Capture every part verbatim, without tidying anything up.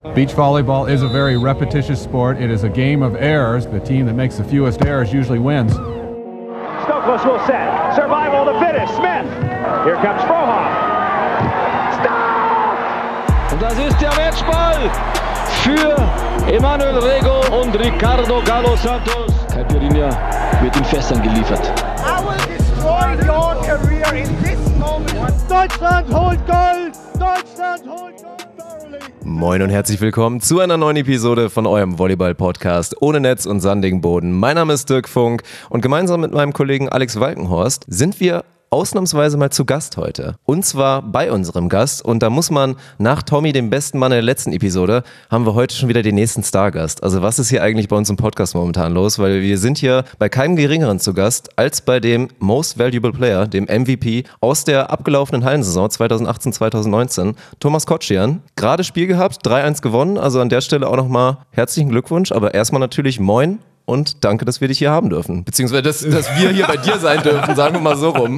Beach volleyball is a very repetitious sport. It is a game of errors. The team that makes the fewest errors usually wins. Stokos will set. Survival of the fittest. Smith. Here comes Frohoff. Stop! Und das ist der Matchball für Emanuel Rego und Ricardo Galo Santos. Caipirinha wird in Fässern geliefert. I will destroy your career in this moment. Deutschland holt Gold! Deutschland holt Gold! Moin und herzlich willkommen zu einer neuen Episode von eurem Volleyball-Podcast ohne Netz und sandigen Boden. Mein Name ist Dirk Funk und gemeinsam mit meinem Kollegen Alex Walkenhorst sind wir ausnahmsweise mal zu Gast heute. Und zwar bei unserem Gast. Und da muss man nach Tommy, dem besten Mann der letzten Episode, haben wir heute schon wieder den nächsten Stargast. Also was ist hier eigentlich bei uns im Podcast momentan los? Weil wir sind hier bei keinem Geringeren zu Gast als bei dem Most Valuable Player, dem M V P aus der abgelaufenen Hallensaison zwanzig achtzehn zwanzig neunzehn, Thomas Kotschian. Gerade Spiel gehabt, drei eins gewonnen. Also an der Stelle auch nochmal herzlichen Glückwunsch. Aber erstmal natürlich moin. Und danke, dass wir dich hier haben dürfen. Beziehungsweise, dass, dass wir hier bei dir sein dürfen, sagen wir mal so rum.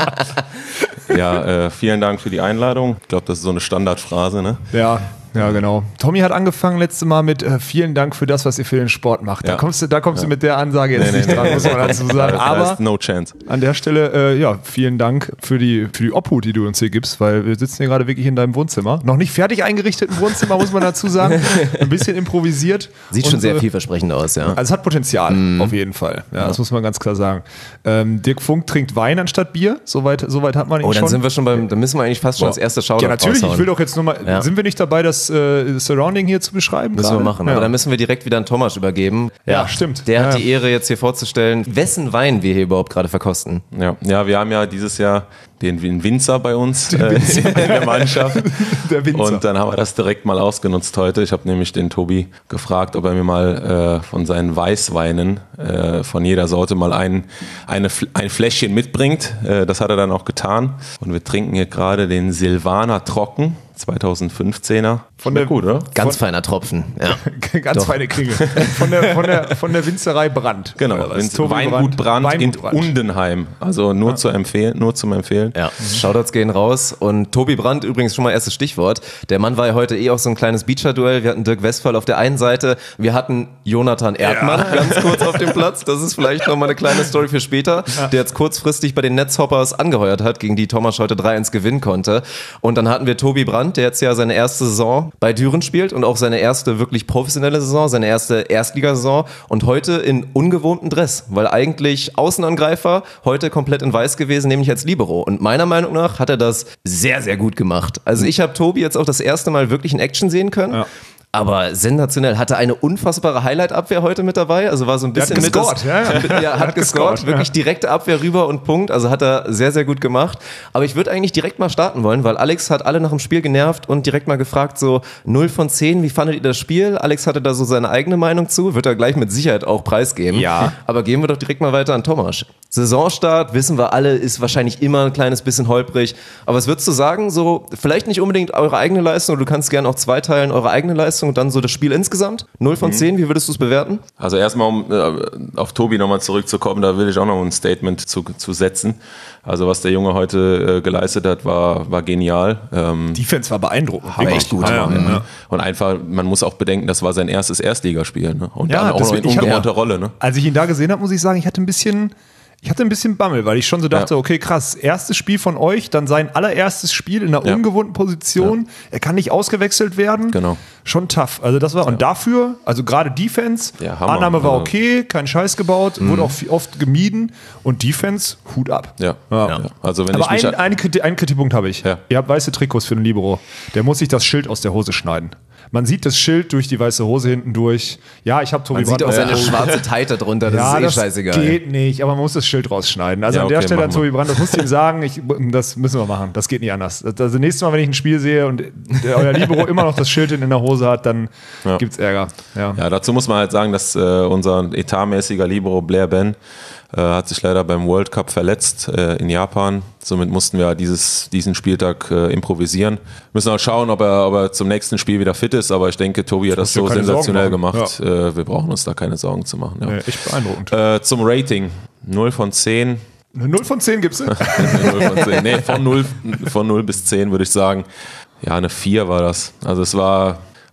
Ja, äh, vielen Dank für die Einladung. Ich glaube, das ist so eine Standardphrase, ne? Ja, ja, genau. Tommy hat angefangen letztes Mal mit äh, vielen Dank für das, was ihr für den Sport macht. Da ja. kommst du, da kommst ja. du mit der Ansage jetzt nee, nicht nee, dran, nee, muss man dazu sagen. Das Aber heißt no chance. An der Stelle, äh, ja, vielen Dank für die, für die Obhut, die du uns hier gibst, weil wir sitzen hier gerade wirklich in deinem Wohnzimmer. Noch nicht fertig eingerichteten Wohnzimmer, muss man dazu sagen. Ein bisschen improvisiert. Sieht und, schon sehr äh, vielversprechend aus, ja. Also es hat Potenzial, mm. auf jeden Fall. Ja, ja, das muss man ganz klar sagen. Ähm, Dirk Funk trinkt Wein anstatt Bier. Soweit, soweit hat man ihn schon. Oh, dann schon. sind wir schon beim, dann müssen wir eigentlich fast schon als erste Shoutout Ja, natürlich. raushauen. Ich will doch jetzt nur mal, ja. sind wir nicht dabei, das äh, Surrounding hier zu beschreiben? Müssen gerade? wir machen, ja. aber dann müssen wir direkt wieder an Thomas übergeben. Ja, ja stimmt. Der hat ja. die Ehre, jetzt hier vorzustellen, wessen Wein wir hier überhaupt gerade verkosten. Ja, ja, wir haben ja dieses Jahr den, den Winzer bei uns den äh, Winzer. in der Mannschaft. Der Winzer. Und dann haben wir das direkt mal ausgenutzt heute. Ich habe nämlich den Tobi gefragt, ob er mir mal äh, von seinen Weißweinen äh, von jeder Sorte mal ein, eine, ein Fläschchen mitbringt. Äh, das hat er dann auch getan. Und wir trinken hier gerade den Silvaner Trocken. zweitausendfünfzehner. Von der, gut, oder? Ganz von, feiner Tropfen. Ja. Ganz Doch. feine Kringel. Von der, von, der, von der Winzerei Brandt. Genau, Weingut Brandt, Brandt in Undenheim. Also nur, ja. zu empfehlen, nur zum Empfehlen. Ja, mhm. Shoutouts gehen raus. Und Tobi Brandt übrigens schon mal erstes Stichwort. Der Mann war ja heute eh auch so ein kleines Beacher-Duell. Wir hatten Dirk Westphal auf der einen Seite. Wir hatten Jonathan Erdmann ja. ganz kurz auf dem Platz. Das ist vielleicht nochmal eine kleine Story für später. Ja. Der jetzt kurzfristig bei den Netzhoppers angeheuert hat, gegen die Thomas heute drei eins gewinnen konnte. Und dann hatten wir Tobi Brandt, der jetzt ja seine erste Saison bei Düren spielt und auch seine erste wirklich professionelle Saison, seine erste Erstligasaison und heute in ungewohntem Dress, weil eigentlich Außenangreifer, heute komplett in weiß gewesen, nämlich als Libero. Und meiner Meinung nach hat er das sehr, sehr gut gemacht. Also ich habe Tobi jetzt auch das erste Mal wirklich in Action sehen können. Ja. Aber sensationell, hatte eine unfassbare Highlight-Abwehr heute mit dabei, also war so ein bisschen mit das, ja, ja. ja, hat gescored, wirklich direkte Abwehr rüber und Punkt, also hat er sehr, sehr gut gemacht. Aber ich würde eigentlich direkt mal starten wollen, weil Alex hat alle nach dem Spiel genervt und direkt mal gefragt, so null von zehn, wie fandet ihr das Spiel? Alex hatte da so seine eigene Meinung zu, wird er gleich mit Sicherheit auch preisgeben. Ja. Aber gehen wir doch direkt mal weiter an Thomas. Saisonstart, wissen wir alle, ist wahrscheinlich immer ein kleines bisschen holprig, aber was würdest du sagen, so vielleicht nicht unbedingt eure eigene Leistung, du kannst gerne auch zweiteilen, eure eigene Leistung und dann so das Spiel insgesamt? null von zehn, wie würdest du es bewerten? Also erstmal, um äh, auf Tobi nochmal zurückzukommen, da will ich auch noch ein Statement zu, zu setzen. Also was der Junge heute äh, geleistet hat, war, war genial. Ähm, Defense war beeindruckend. War echt gut. Ja, ja, ja. Und einfach, man muss auch bedenken, das war sein erstes Erstligaspiel. Ne? Und ja, dann auch noch in ungewohnter Rolle. Ne? Als ich ihn da gesehen habe, muss ich sagen, ich hatte ein bisschen... Ich hatte ein bisschen Bammel, weil ich schon so dachte, ja. okay, krass, erstes Spiel von euch, dann sein allererstes Spiel in einer ja. ungewohnten Position. Ja. Er kann nicht ausgewechselt werden. Genau. Schon tough. Also das war, ja. und dafür, also gerade Defense, ja, Hammer. Annahme war okay, kein Scheiß gebaut, mhm. wurde auch oft gemieden und Defense, Hut ab. Ja. Ja. Ja. Also wenn Aber ich mich ein, einen, einen Kritikpunkt habe ich. Ja. Ihr habt weiße Trikots für den Libero. Der muss sich das Schild aus der Hose schneiden. Man sieht das Schild durch die weiße Hose hinten durch. Ja, ich habe Tobi Man sieht Brandt auch seine schwarze Teite drunter, das ja, ist eh das scheißegal. Geht nicht, aber man muss das Schild rausschneiden. Also ja, an der okay, Stelle an wir. Tobi Brandt, das musst du ihm sagen, ich, das müssen wir machen. Das geht nicht anders. Also nächstes Mal, wenn ich ein Spiel sehe und der, euer Libero immer noch das Schild in der Hose hat, dann ja. gibt's Ärger. Ja. ja, dazu muss man halt sagen, dass äh, unser etatmäßiger Libero Blair Ben äh, hat sich leider beim World Cup verletzt äh, in Japan. Somit mussten wir dieses, diesen Spieltag äh, improvisieren. Müssen auch schauen, ob er, ob er zum nächsten Spiel wieder fit ist, aber ich denke, Tobi hat das so sensationell gemacht. Ja. Äh, wir brauchen uns da keine Sorgen zu machen. Ja. Nee, echt beeindruckend. Äh, zum Rating. null von zehn. null von zehn gibt's? null von zehn. Nee, von null, von null bis zehn würde ich sagen. Ja, eine vier war das. Also es war...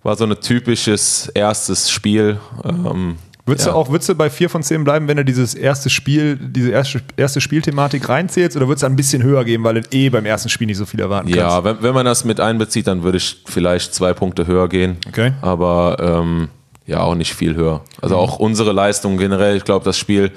war so ein typisches erstes Spiel. Ähm, Würdest ja. du auch, würdest du bei vier von zehn bleiben, wenn du dieses erste Spiel, diese erste, erste Spielthematik reinzählst, oder würdest du ein bisschen höher geben, weil du eh beim ersten Spiel nicht so viel erwarten kannst? Ja, wenn, wenn man das mit einbezieht, dann würde ich vielleicht zwei Punkte höher gehen. Okay. Aber ähm, ja, auch nicht viel höher. Also mhm. auch unsere Leistung generell, ich glaube, das Spiel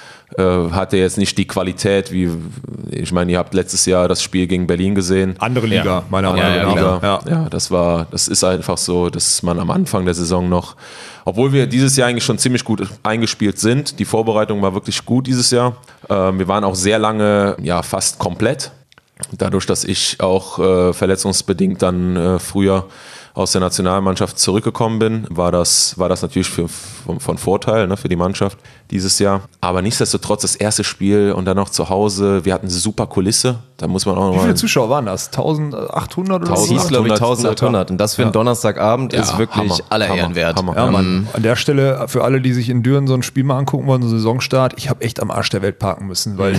äh, hatte jetzt nicht die Qualität, wie, ich meine, ihr habt letztes Jahr das Spiel gegen Berlin gesehen. Andere Liga, ja. meiner Meinung Meinung nach. Ja. Ja, das war, das ist einfach so, dass man am Anfang der Saison noch, obwohl wir dieses Jahr eigentlich schon ziemlich gut eingespielt sind, die Vorbereitung war wirklich gut dieses Jahr. Ähm, wir waren auch sehr lange, ja, fast komplett. Dadurch, dass ich auch äh, verletzungsbedingt dann äh, früher aus der Nationalmannschaft zurückgekommen bin, war das, war das natürlich für, von, von Vorteil, ne, für die Mannschaft dieses Jahr. Aber nichtsdestotrotz das erste Spiel und dann noch zu Hause, wir hatten eine super Kulisse, da muss man auch noch Wie mal... viele Zuschauer waren das? eintausendachthundert oder Das so? hieß, glaube ich, eintausendachthundert. Und das für einen Ja. Donnerstagabend Ja, ist wirklich Hammer, aller Hammer, Ehren wert. Hammer. Ja, Mann. An der Stelle, für alle, die sich in Düren so ein Spiel mal angucken wollen, so einen Saisonstart, ich habe echt am Arsch der Welt parken müssen, weil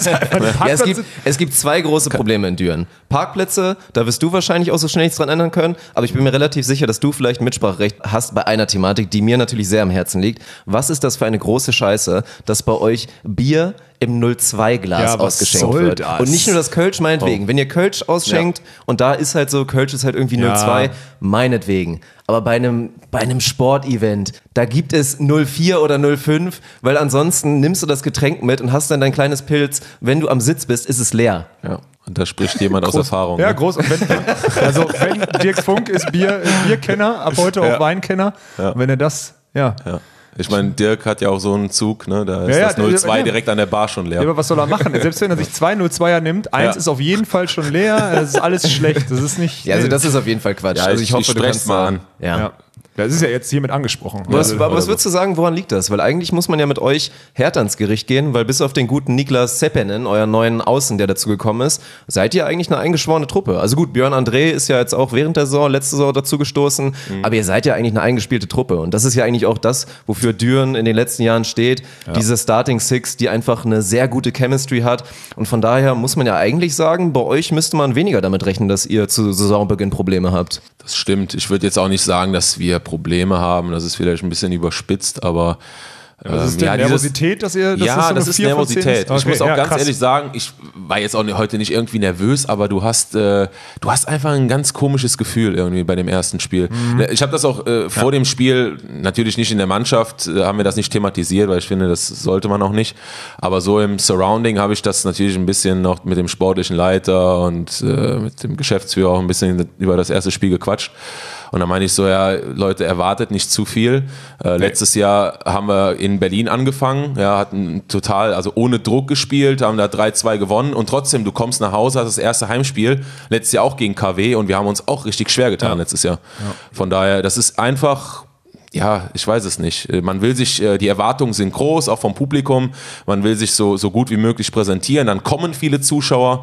Ja, es, gibt, es gibt zwei große Probleme in Düren. Parkplätze, da wirst du wahrscheinlich auch so schnell nichts dran ändern können, aber ich bin mir relativ sicher, dass du vielleicht Mitspracherecht hast bei einer Thematik, die mir natürlich sehr am Herzen liegt. Was ist das für eine große Scheiße, dass bei euch Bier im null zwei Glas Ja, was ausgeschenkt soll wird? das? Und nicht nur das Kölsch, meinetwegen. Wenn ihr Kölsch ausschenkt und da ist halt so, Kölsch ist halt irgendwie Ja. null zwei, meinetwegen. Aber bei einem, bei einem Sportevent, da gibt es null vier oder null fünf, weil ansonsten nimmst du das Getränk mit und hast dann dein kleines Pilz. Wenn du am Sitz bist, ist es leer. Ja. Und da spricht jemand aus Erfahrung. Ja, ne? groß. Und wenn, also wenn Dirk Funk ist Bier, Bierkenner, ab heute auch Ja. Weinkenner. Ja. Und wenn er das, ja. Ja. Ich meine, Dirk hat ja auch so einen Zug, ne? Da ist Ja, ja, das null zwei ja. direkt an der Bar schon leer. Ja, aber was soll er machen? Selbst wenn er sich zwei null zweier nimmt, eins Ja. ist auf jeden Fall schon leer, das ist alles schlecht. Das ist nicht. Ja, also das ist auf jeden Fall Quatsch. Ja, also ich- ich hoffe, ich du sprech's kannst mal da- an. Ja. Ja. Das ist ja jetzt hiermit angesprochen. Was, Also, aber was würdest du sagen, woran liegt das? Weil eigentlich muss man ja mit euch härter ins Gericht gehen, weil bis auf den guten Niklas Seppänen, euren neuen Außen, der dazu gekommen ist, seid ihr eigentlich eine eingeschworene Truppe. Also gut, Björn André ist ja jetzt auch während der Saison, letzte Saison dazu gestoßen, mhm. aber ihr seid ja eigentlich eine eingespielte Truppe. Und das ist ja eigentlich auch das, wofür Düren in den letzten Jahren steht. Ja. Diese Starting Six, die einfach eine sehr gute Chemistry hat. Und von daher muss man ja eigentlich sagen, bei euch müsste man weniger damit rechnen, dass ihr zu Saisonbeginn Probleme habt. Das stimmt. Ich würde jetzt auch nicht sagen, dass wir Probleme haben. Das ist vielleicht ein bisschen überspitzt, aber Ja, was ist denn ja, Nervosität, dass ihr das ja, ist so das eine ist vier von zehn? Nervosität. Ich Okay, muss auch ja, ganz krass. ehrlich sagen, ich war jetzt auch nicht, heute nicht irgendwie nervös, aber du hast, äh, du hast einfach ein ganz komisches Gefühl irgendwie bei dem ersten Spiel. Mhm. Ich habe das auch äh, vor dem Spiel, natürlich nicht in der Mannschaft, äh, haben wir das nicht thematisiert, weil ich finde, das sollte man auch nicht. Aber so im Surrounding habe ich das natürlich ein bisschen noch mit dem sportlichen Leiter und äh, mit dem Geschäftsführer auch ein bisschen über das erste Spiel gequatscht. Und dann meine ich so, ja, Leute, erwartet nicht zu viel. Äh, letztes Jahr haben wir in Berlin angefangen, ja, hatten total, also ohne Druck gespielt, haben da drei zwei gewonnen und trotzdem, du kommst nach Hause, hast das erste Heimspiel, letztes Jahr auch gegen K W und wir haben uns auch richtig schwer getan Ja. letztes Jahr. Ja. Von daher, das ist einfach... Ja, ich weiß es nicht. Man will sich, die Erwartungen sind groß, auch vom Publikum. Man will sich so, so gut wie möglich präsentieren. Dann kommen viele Zuschauer.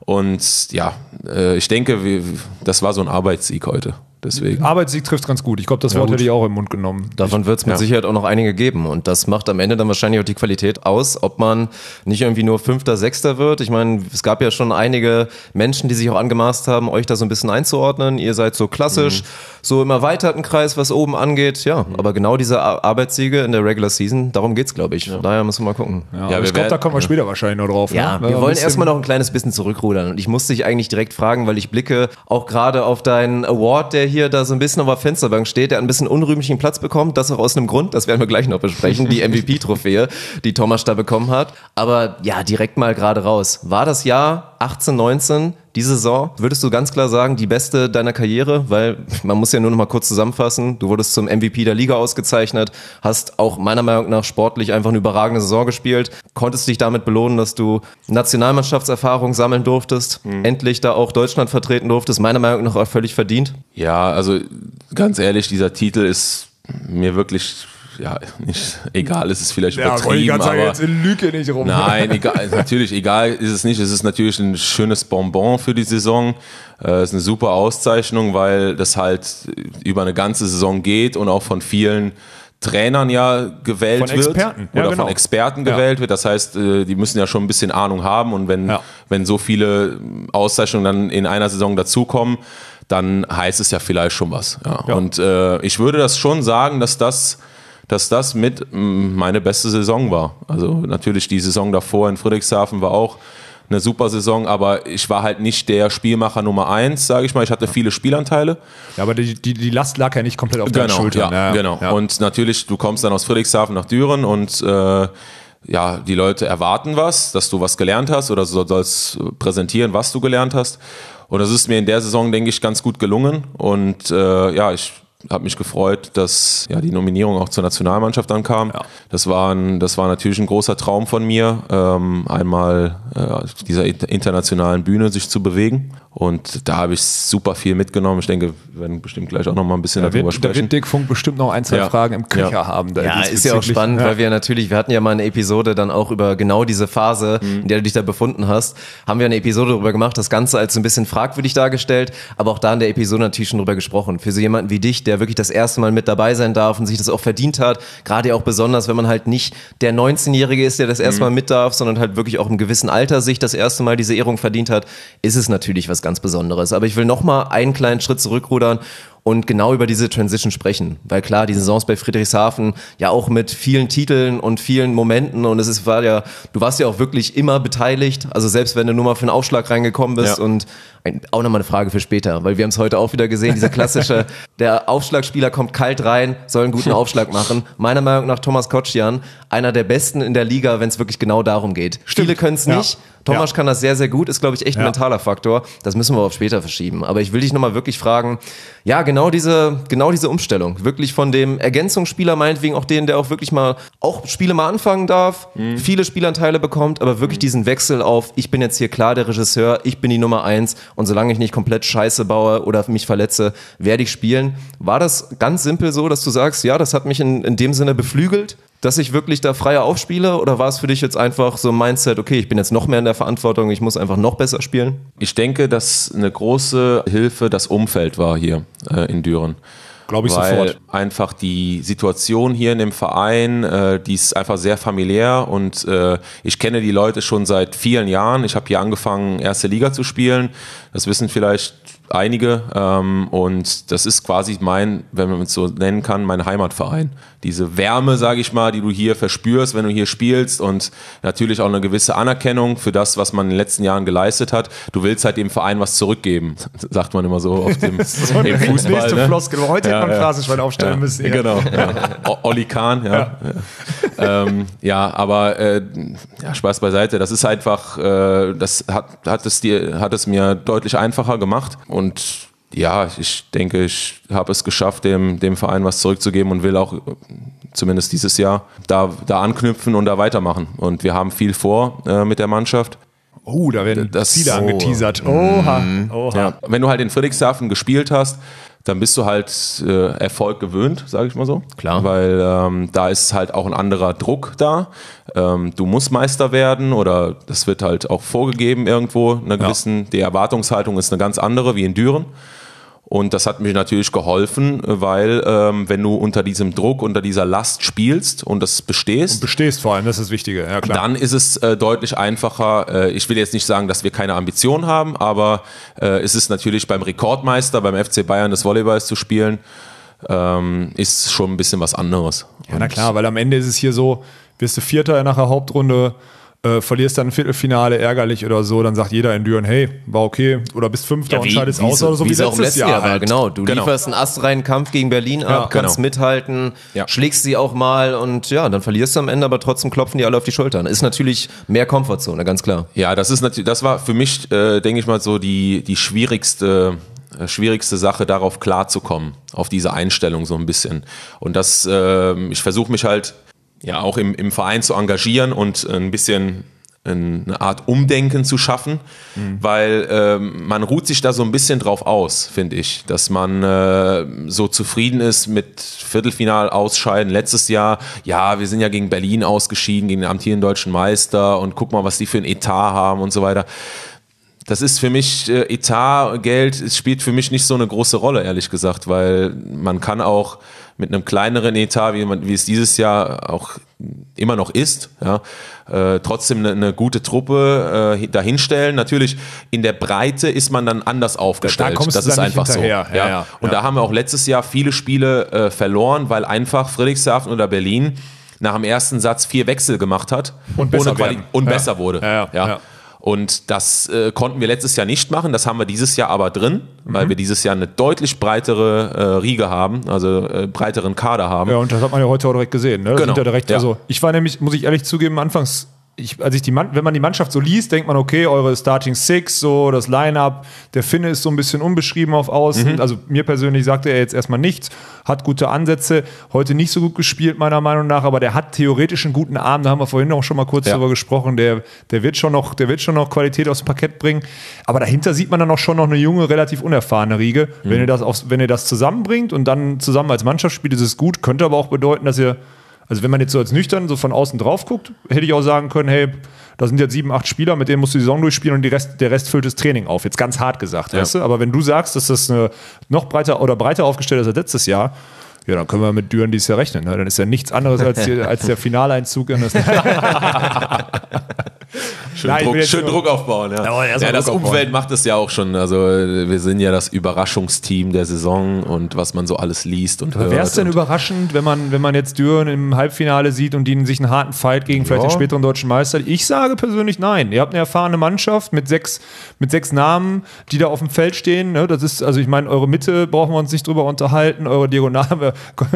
Und ja, ich denke, das war so ein Arbeitssieg heute. Deswegen. Arbeitssieg trifft ganz gut. Ich glaube, das Ja, Wort gut. hätte ich auch im Mund genommen. Davon wird es mit Ja. Sicherheit auch noch einige geben. Und das macht am Ende dann wahrscheinlich auch die Qualität aus, ob man nicht irgendwie nur Fünfter, Sechster wird. Ich meine, es gab ja schon einige Menschen, die sich auch angemaßt haben, euch da so ein bisschen einzuordnen. Ihr seid so klassisch, mhm. so im erweiterten Kreis, was oben angeht. Ja, mhm. aber genau diese Ar- Arbeitssiege in der Regular Season, darum geht's, glaube ich. Von daher müssen wir mal gucken. Ja, Ja, aber wir ich glaube, da werden- kommen wir später wahrscheinlich noch drauf. Ja, ne? wir ein wollen bisschen- erstmal noch ein kleines bisschen zurückrudern. Und ich musste dich eigentlich direkt fragen, weil ich blicke auch gerade auf deinen Award, der hier da so ein bisschen auf der Fensterbank steht, der einen bisschen unrühmlichen Platz bekommt. Das auch aus einem Grund, das werden wir gleich noch besprechen, die M V P-Trophäe, die Thomas da bekommen hat. Aber ja, direkt mal gerade raus. War das Jahr achtzehn, neunzehn, die Saison, würdest du ganz klar sagen, die beste deiner Karriere? Weil man muss ja nur noch mal kurz zusammenfassen. Du wurdest zum M V P der Liga ausgezeichnet, hast auch meiner Meinung nach sportlich einfach eine überragende Saison gespielt, konntest dich damit belohnen, dass du Nationalmannschaftserfahrung sammeln durftest, mhm. endlich da auch Deutschland vertreten durftest, meiner Meinung nach auch völlig verdient. Ja, also ganz ehrlich, dieser Titel ist mir wirklich, ja, nicht egal, es ist vielleicht Ja, wollte ich übertrieben, gerade sagen, aber jetzt in Lüge nicht rum. nein, egal, natürlich, egal ist es nicht. Es ist natürlich ein schönes Bonbon für die Saison. Es ist eine super Auszeichnung, weil das halt über eine ganze Saison geht und auch von vielen Trainern ja gewählt von wird Experten. oder Ja, genau. von Experten gewählt ja. wird. Das heißt, die müssen ja schon ein bisschen Ahnung haben und wenn, ja. wenn so viele Auszeichnungen dann in einer Saison dazukommen, dann heißt es ja vielleicht schon was. Ja. Ja. Und äh, ich würde das schon sagen, dass das, dass das mit mh, meine beste Saison war. Also natürlich die Saison davor in Friedrichshafen war auch eine super Saison, aber ich war halt nicht der Spielmacher Nummer eins, sage ich mal. Ich hatte viele Spielanteile. Ja, aber die, die, die Last lag ja nicht komplett auf deinen genau, Schultern. Ja, ja, genau. Ja. Und natürlich, du kommst dann aus Friedrichshafen nach Düren und äh, ja, die Leute erwarten was, dass du was gelernt hast oder du sollst präsentieren, was du gelernt hast. Und das ist mir in der Saison, denke ich, ganz gut gelungen. Und äh, ja, ich habe mich gefreut, dass ja, die Nominierung auch zur Nationalmannschaft dann kam. Ja. Das, war ein, das war natürlich ein großer Traum von mir, ähm, einmal äh, auf dieser internationalen Bühne sich zu bewegen. Und da habe ich super viel mitgenommen. Ich denke, wir werden bestimmt gleich auch noch mal ein bisschen da darüber wird, sprechen. Da wird Dick Funk bestimmt noch ein, zwei ja. Fragen im Köcher ja. haben. Da ja, ist ja auch spannend, ja. weil wir natürlich, wir hatten ja mal eine Episode dann auch über genau diese Phase, mhm. in der du dich da befunden hast, haben wir eine Episode darüber gemacht, das Ganze als so ein bisschen fragwürdig dargestellt, aber auch da in der Episode natürlich schon drüber gesprochen. Für so jemanden wie dich, der wirklich das erste Mal mit dabei sein darf und sich das auch verdient hat, gerade auch besonders, wenn man halt nicht der neunzehnjährige ist, der das erste Mal mit darf, sondern halt wirklich auch im gewissen Alter sich das erste Mal diese Ehrung verdient hat, ist es natürlich was ganz Besonderes. Aber ich will noch mal einen kleinen Schritt zurückrudern und genau über diese Transition sprechen. Weil klar, die Saisons bei Friedrichshafen ja auch mit vielen Titeln und vielen Momenten und es ist, war ja, du warst ja auch wirklich immer beteiligt, also selbst wenn du nur mal für einen Aufschlag reingekommen bist ja. und ein, auch nochmal eine Frage für später, weil wir haben es heute auch wieder gesehen, dieser klassische, der Aufschlagspieler kommt kalt rein, soll einen guten Aufschlag machen. Meiner Meinung nach Thomas Kotschyan, einer der Besten in der Liga, wenn es wirklich genau darum geht. Stimmt. Viele können es nicht. Ja. Thomas ja. kann das sehr, sehr gut, ist, glaube ich, echt ein ja. mentaler Faktor. Das müssen wir auf später verschieben. Aber ich will dich nochmal wirklich fragen, ja, genau diese, genau diese Umstellung. Wirklich von dem Ergänzungsspieler, meinetwegen auch den, der auch wirklich mal, auch Spiele mal anfangen darf, mhm. viele Spielanteile bekommt, aber wirklich mhm. diesen Wechsel auf, ich bin jetzt hier klar der Regisseur, ich bin die Nummer eins und solange ich nicht komplett Scheiße baue oder mich verletze, werde ich spielen. War das ganz simpel so, dass du sagst, ja, das hat mich in, in dem Sinne beflügelt, dass ich wirklich da freier aufspiele? Oder war es für dich jetzt einfach so ein Mindset, okay, ich bin jetzt noch mehr in der Verantwortung, ich muss einfach noch besser spielen? Ich denke, dass eine große Hilfe das Umfeld war hier äh, in Düren. Glaube ich Weil sofort. einfach die Situation hier in dem Verein, äh, die ist einfach sehr familiär und äh, ich kenne die Leute schon seit vielen Jahren. Ich habe hier angefangen, erste Liga zu spielen. Das wissen vielleicht einige ähm, und das ist quasi mein, wenn man es so nennen kann, mein Heimatverein. Diese Wärme, sage ich mal, die du hier verspürst, wenn du hier spielst und natürlich auch eine gewisse Anerkennung für das, was man in den letzten Jahren geleistet hat. Du willst halt dem Verein was zurückgeben, sagt man immer so auf dem, so im Fußball. Nächste ne? Floskel. Heute ja, hätte man ja. Phrasenschwein aufstellen ja, müssen. Ja. Genau. Ja. Olli Kahn, ja. Ja, ja. ähm, ja aber äh, ja, Spaß beiseite. Das ist einfach, äh, das hat, hat, es dir, hat es mir deutlich einfacher gemacht und ja, ich denke, ich habe es geschafft, dem, dem Verein was zurückzugeben und will auch zumindest dieses Jahr da, da anknüpfen und da weitermachen. Und wir haben viel vor äh, mit der Mannschaft. Oh, da werden das, Ziele oh, angeteasert. Oha. Oha. Ja, wenn du halt in Friedrichshafen gespielt hast, dann bist du halt äh, Erfolg gewöhnt, sage ich mal so. Klar. Weil ähm, da ist halt auch ein anderer Druck da. Ähm, du musst Meister werden oder das wird halt auch vorgegeben irgendwo. Eine gewissen, ja. Die Erwartungshaltung ist eine ganz andere wie in Düren. Und das hat mir natürlich geholfen, weil ähm, wenn du unter diesem Druck, unter dieser Last spielst und das bestehst. Und bestehst vor allem, das ist das Wichtige, ja klar. Dann ist es äh, deutlich einfacher. Äh, ich will jetzt nicht sagen, dass wir keine Ambition haben, aber äh, es ist natürlich beim Rekordmeister, beim F C Bayern des Volleyballs zu spielen, ähm, ist schon ein bisschen was anderes. Ja, na klar, weil am Ende ist es hier so, wirst du Vierter nach der Hauptrunde, Äh, verlierst dann ein Viertelfinale ärgerlich oder so, dann sagt jeder in Düren, hey, war okay, oder bist Fünfter ja, und scheidest aus oder so wie, wie letztes auch im letzten Jahr. Jahr war. halt. Genau, du genau. lieferst einen astreinen Kampf gegen Berlin ab, ja, kannst genau. mithalten, ja. schlägst sie auch mal und ja, dann verlierst du am Ende, aber trotzdem klopfen die alle auf die Schultern. Ist natürlich mehr Komfortzone, ganz klar. Ja, das ist natürlich, das war für mich, äh, denke ich mal, so die, die schwierigste schwierigste Sache, darauf klarzukommen, auf diese Einstellung so ein bisschen. Und das, äh, ich versuche mich halt ja auch im, im Verein zu engagieren und ein bisschen eine Art Umdenken zu schaffen, mhm. weil ähm, man ruht sich da so ein bisschen drauf aus, finde ich, dass man äh, so zufrieden ist mit Viertelfinal ausscheiden. Letztes Jahr, ja, wir sind ja gegen Berlin ausgeschieden, gegen den amtierenden deutschen Meister und guck mal, was die für ein Etat haben und so weiter. das ist für mich, äh, Etatgeld, es spielt für mich nicht so eine große Rolle, ehrlich gesagt, weil man kann auch mit einem kleineren Etat, wie, man, wie es dieses Jahr auch immer noch ist, ja, äh, trotzdem eine, eine gute Truppe äh, dahinstellen. Natürlich in der Breite ist man dann anders aufgestellt. Da das ist einfach so. Ja, ja. Ja, Und ja. da haben wir auch letztes Jahr viele Spiele äh, verloren, weil einfach Friedrichshafen oder Berlin nach dem ersten Satz vier Wechsel gemacht hat Und besser ohne Quali- werden. und Ja. besser wurde. Ja, ja, Ja. ja. Und das äh, konnten wir letztes Jahr nicht machen, das haben wir dieses Jahr aber drin, weil wir dieses Jahr eine deutlich breitere äh, Riege haben, also äh, breiteren Kader haben. Ja, und das hat man ja heute auch direkt gesehen. Ne? Das Genau. sind ja direkt, Ja. also ich war nämlich, muss ich ehrlich zugeben, anfangs, ich, als ich die Mann, wenn man die Mannschaft so liest, denkt man, okay, eure Starting Six, so das Line-Up, der Finne ist so ein bisschen unbeschrieben auf Außen. Mhm. Also mir persönlich sagte er jetzt erstmal nichts, hat gute Ansätze, heute nicht so gut gespielt, meiner Meinung nach, aber der hat theoretisch einen guten Arm, da haben wir vorhin auch schon mal kurz Ja. drüber gesprochen, der, der, wird schon noch, der wird schon noch Qualität aufs Parkett bringen. Aber dahinter sieht man dann auch schon noch eine junge, relativ unerfahrene Riege. Mhm. Wenn ihr das aufs, wenn ihr das zusammenbringt und dann zusammen als Mannschaft spielt, ist es gut, könnte aber auch bedeuten, dass ihr, also wenn man jetzt so als nüchtern so von außen drauf guckt, hätte ich auch sagen können, hey, da sind jetzt sieben, acht Spieler, mit denen musst du die Saison durchspielen und die Rest, der Rest füllt das Training auf. Jetzt ganz hart gesagt, Ja. weißt du? Aber wenn du sagst, dass das eine noch breiter oder breiter aufgestellt ist als letztes Jahr, ja, dann können wir mit Düren dieses Jahr rechnen. Ne? Dann ist ja nichts anderes als, die, als der Finaleinzug in das. Schön, Nein, ich Druck, will jetzt schön nur- Druck aufbauen. Ja, Ja, erst mal ja das Druck aufbauen. Umfeld macht es ja auch schon. Also wir sind ja das Überraschungsteam der Saison und was man so alles liest und hört. Wäre es denn und überraschend, wenn man, wenn man jetzt Düren im Halbfinale sieht und die sich einen harten Fight gegen vielleicht Ja. den späteren deutschen Meister? Ich sage persönlich nein. Ihr habt eine erfahrene Mannschaft mit sechs, mit sechs Namen, die da auf dem Feld stehen. Ne? Das ist, also ich meine, eure Mitte brauchen wir uns nicht drüber unterhalten. Eure Diagonal,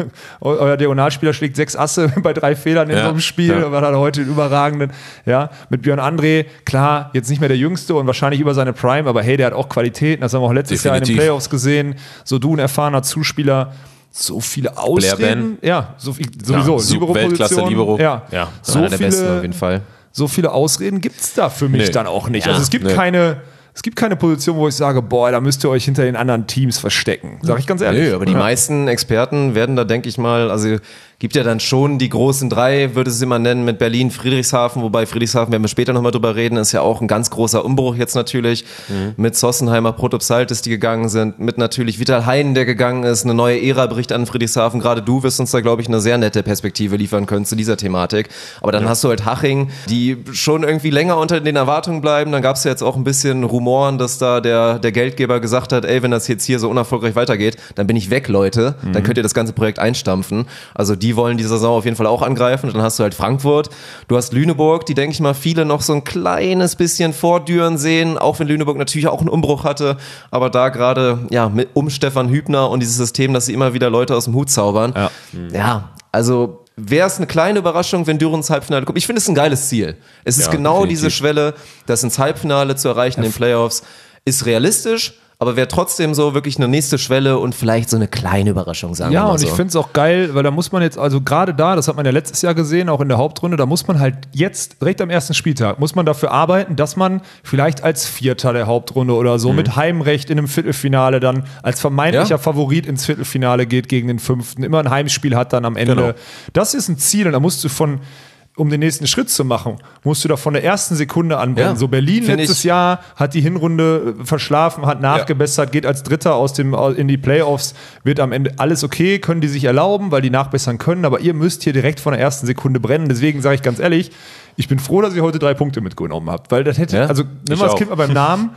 euer Diagonalspieler schlägt sechs Asse bei drei Fehlern in Ja. so einem Spiel. Ja. War dann heute einen überragenden. Ja, mit Björn André, klar, jetzt nicht mehr der Jüngste und wahrscheinlich über seine Prime, aber hey, der hat auch Qualitäten. Das haben wir auch letztes Jahr in den Definitiv. Playoffs gesehen. So du, ein erfahrener Zuspieler. So viele Ausreden. Ja, so viel, sowieso. Ja, super, Libero-Position. Weltklasse Libero. Ja, Ja. so Einer der besten auf viele, jeden Fall. so viele Ausreden gibt es da für mich Nee. dann auch nicht. Ja, Also es gibt nee. keine, es gibt keine Position, wo ich sage, boah, da müsst ihr euch hinter den anderen Teams verstecken. Sag ich ganz ehrlich. Nö, aber die Ja. meisten Experten werden da, denke ich mal, also gibt ja dann schon die großen drei, würde es immer nennen, mit Berlin, Friedrichshafen, wobei Friedrichshafen, werden wir später nochmal drüber reden, ist ja auch ein ganz großer Umbruch jetzt natürlich, Mhm. mit Sossenheimer, Protopsaltis, die gegangen sind, mit natürlich Vital Heinen, der gegangen ist, eine neue Ära bricht an Friedrichshafen, gerade du wirst uns da, glaube ich, eine sehr nette Perspektive liefern können zu dieser Thematik, aber dann hast du halt Haching, die schon irgendwie länger unter den Erwartungen bleiben, dann gab es ja jetzt auch ein bisschen Rumoren, dass da der, der Geldgeber gesagt hat, ey, wenn das jetzt hier so unerfolgreich weitergeht, dann bin ich weg, Leute, dann könnt ihr das ganze Projekt einstampfen, also die wollen die Saison auf jeden Fall auch angreifen. Und dann hast du halt Frankfurt, du hast Lüneburg, die, denke ich mal, viele noch so ein kleines bisschen vor Düren sehen, auch wenn Lüneburg natürlich auch einen Umbruch hatte, aber da gerade ja mit, um Stefan Hübner und dieses System, dass sie immer wieder Leute aus dem Hut zaubern. Ja, ja also wäre es eine kleine Überraschung, wenn Düren ins Halbfinale kommt. Ich finde es ein geiles Ziel. Es ist Ja, genau definitiv. diese Schwelle, das ins Halbfinale zu erreichen in den Playoffs, ist realistisch, aber wäre trotzdem so wirklich eine nächste Schwelle und vielleicht so eine kleine Überraschung, sagen wir Ja, mal und so. ich finde es auch geil, weil da muss man jetzt, also gerade da, das hat man ja letztes Jahr gesehen, auch in der Hauptrunde, da muss man halt jetzt, direkt am ersten Spieltag, muss man dafür arbeiten, dass man vielleicht als Vierter der Hauptrunde oder so mit Heimrecht in einem Viertelfinale dann als vermeintlicher Ja. Favorit ins Viertelfinale geht gegen den Fünften, immer ein Heimspiel hat dann am Ende. Genau. Das ist ein Ziel und da musst du von, um den nächsten Schritt zu machen, musst du da von der ersten Sekunde anbrennen. Ja, so Berlin find letztes ich- Jahr hat die Hinrunde verschlafen, hat nachgebessert, geht als Dritter aus dem, in die Playoffs, wird am Ende alles okay, können die sich erlauben, weil die nachbessern können, aber ihr müsst hier direkt von der ersten Sekunde brennen. Deswegen sage ich ganz ehrlich, ich bin froh, dass ihr heute drei Punkte mitgenommen habt, weil das hätte, Ja, also ich nimm mal das auch. Kind mal beim Namen.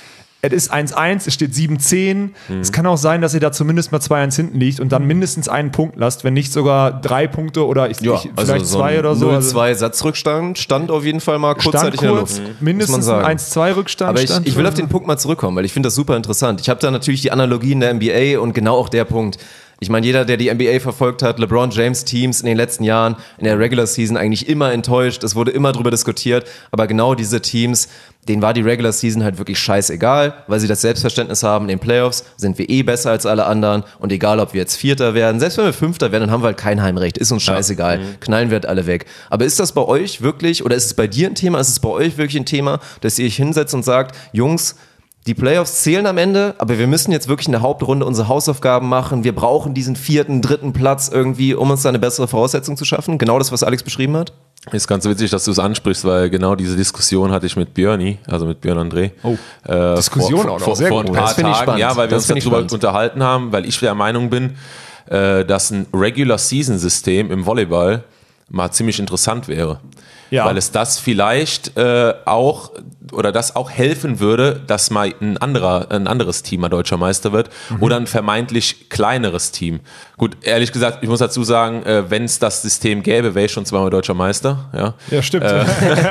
Es ist eins eins, es steht sieben zehn. Es kann auch sein, dass ihr da zumindest mal zwei eins hinten liegt und dann mindestens einen Punkt lasst, wenn nicht sogar drei Punkte oder ich, Ja, ich, also vielleicht so zwei ein oder so. null Also zwei Satzrückstand stand auf jeden Fall mal stand kurzzeitig in der kurz, Luft. muss man mindestens sagen. ein eins zwei Rückstand. Aber ich, stand ich will drin. auf den Punkt mal zurückkommen, weil ich finde das super interessant. Ich habe da natürlich die Analogie in der N B A und genau auch der Punkt. Ich meine, jeder, der die N B A verfolgt hat, LeBron James Teams in den letzten Jahren in der Regular Season eigentlich immer enttäuscht. Es wurde immer drüber diskutiert. Aber genau diese Teams, denen war die Regular Season halt wirklich scheißegal, weil sie das Selbstverständnis haben, in den Playoffs sind wir eh besser als alle anderen. Und egal, ob wir jetzt Vierter werden, selbst wenn wir Fünfter werden, dann haben wir halt kein Heimrecht. Ist uns scheißegal. Knallen wir halt alle weg. Aber ist das bei euch wirklich, oder ist es bei dir ein Thema, ist es bei euch wirklich ein Thema, dass ihr euch hinsetzt und sagt, Jungs, die Playoffs zählen am Ende, aber wir müssen jetzt wirklich in der Hauptrunde unsere Hausaufgaben machen. Wir brauchen diesen vierten, dritten Platz irgendwie, um uns da eine bessere Voraussetzung zu schaffen. Genau das, was Alex beschrieben hat. Ist ganz witzig, dass du es ansprichst, weil genau diese Diskussion hatte ich mit Björni, also mit Björn André. Oh, äh, Diskussion vor, auch noch, vor, sehr vor ein gut. paar Das finde ich Tagen, spannend. ja, weil wir Das uns finde ich darüber spannend. unterhalten haben, weil ich der Meinung bin, äh, dass ein Regular-Season-System im Volleyball mal ziemlich interessant wäre. Ja. Weil es das vielleicht äh, auch oder das auch helfen würde, dass mal ein anderer, ein anderes Team mal deutscher Meister wird mhm. oder ein vermeintlich kleineres Team. Gut, ehrlich gesagt, ich muss dazu sagen, äh, wenn es das System gäbe, wäre ich schon zweimal deutscher Meister. Ja, ja stimmt. Äh,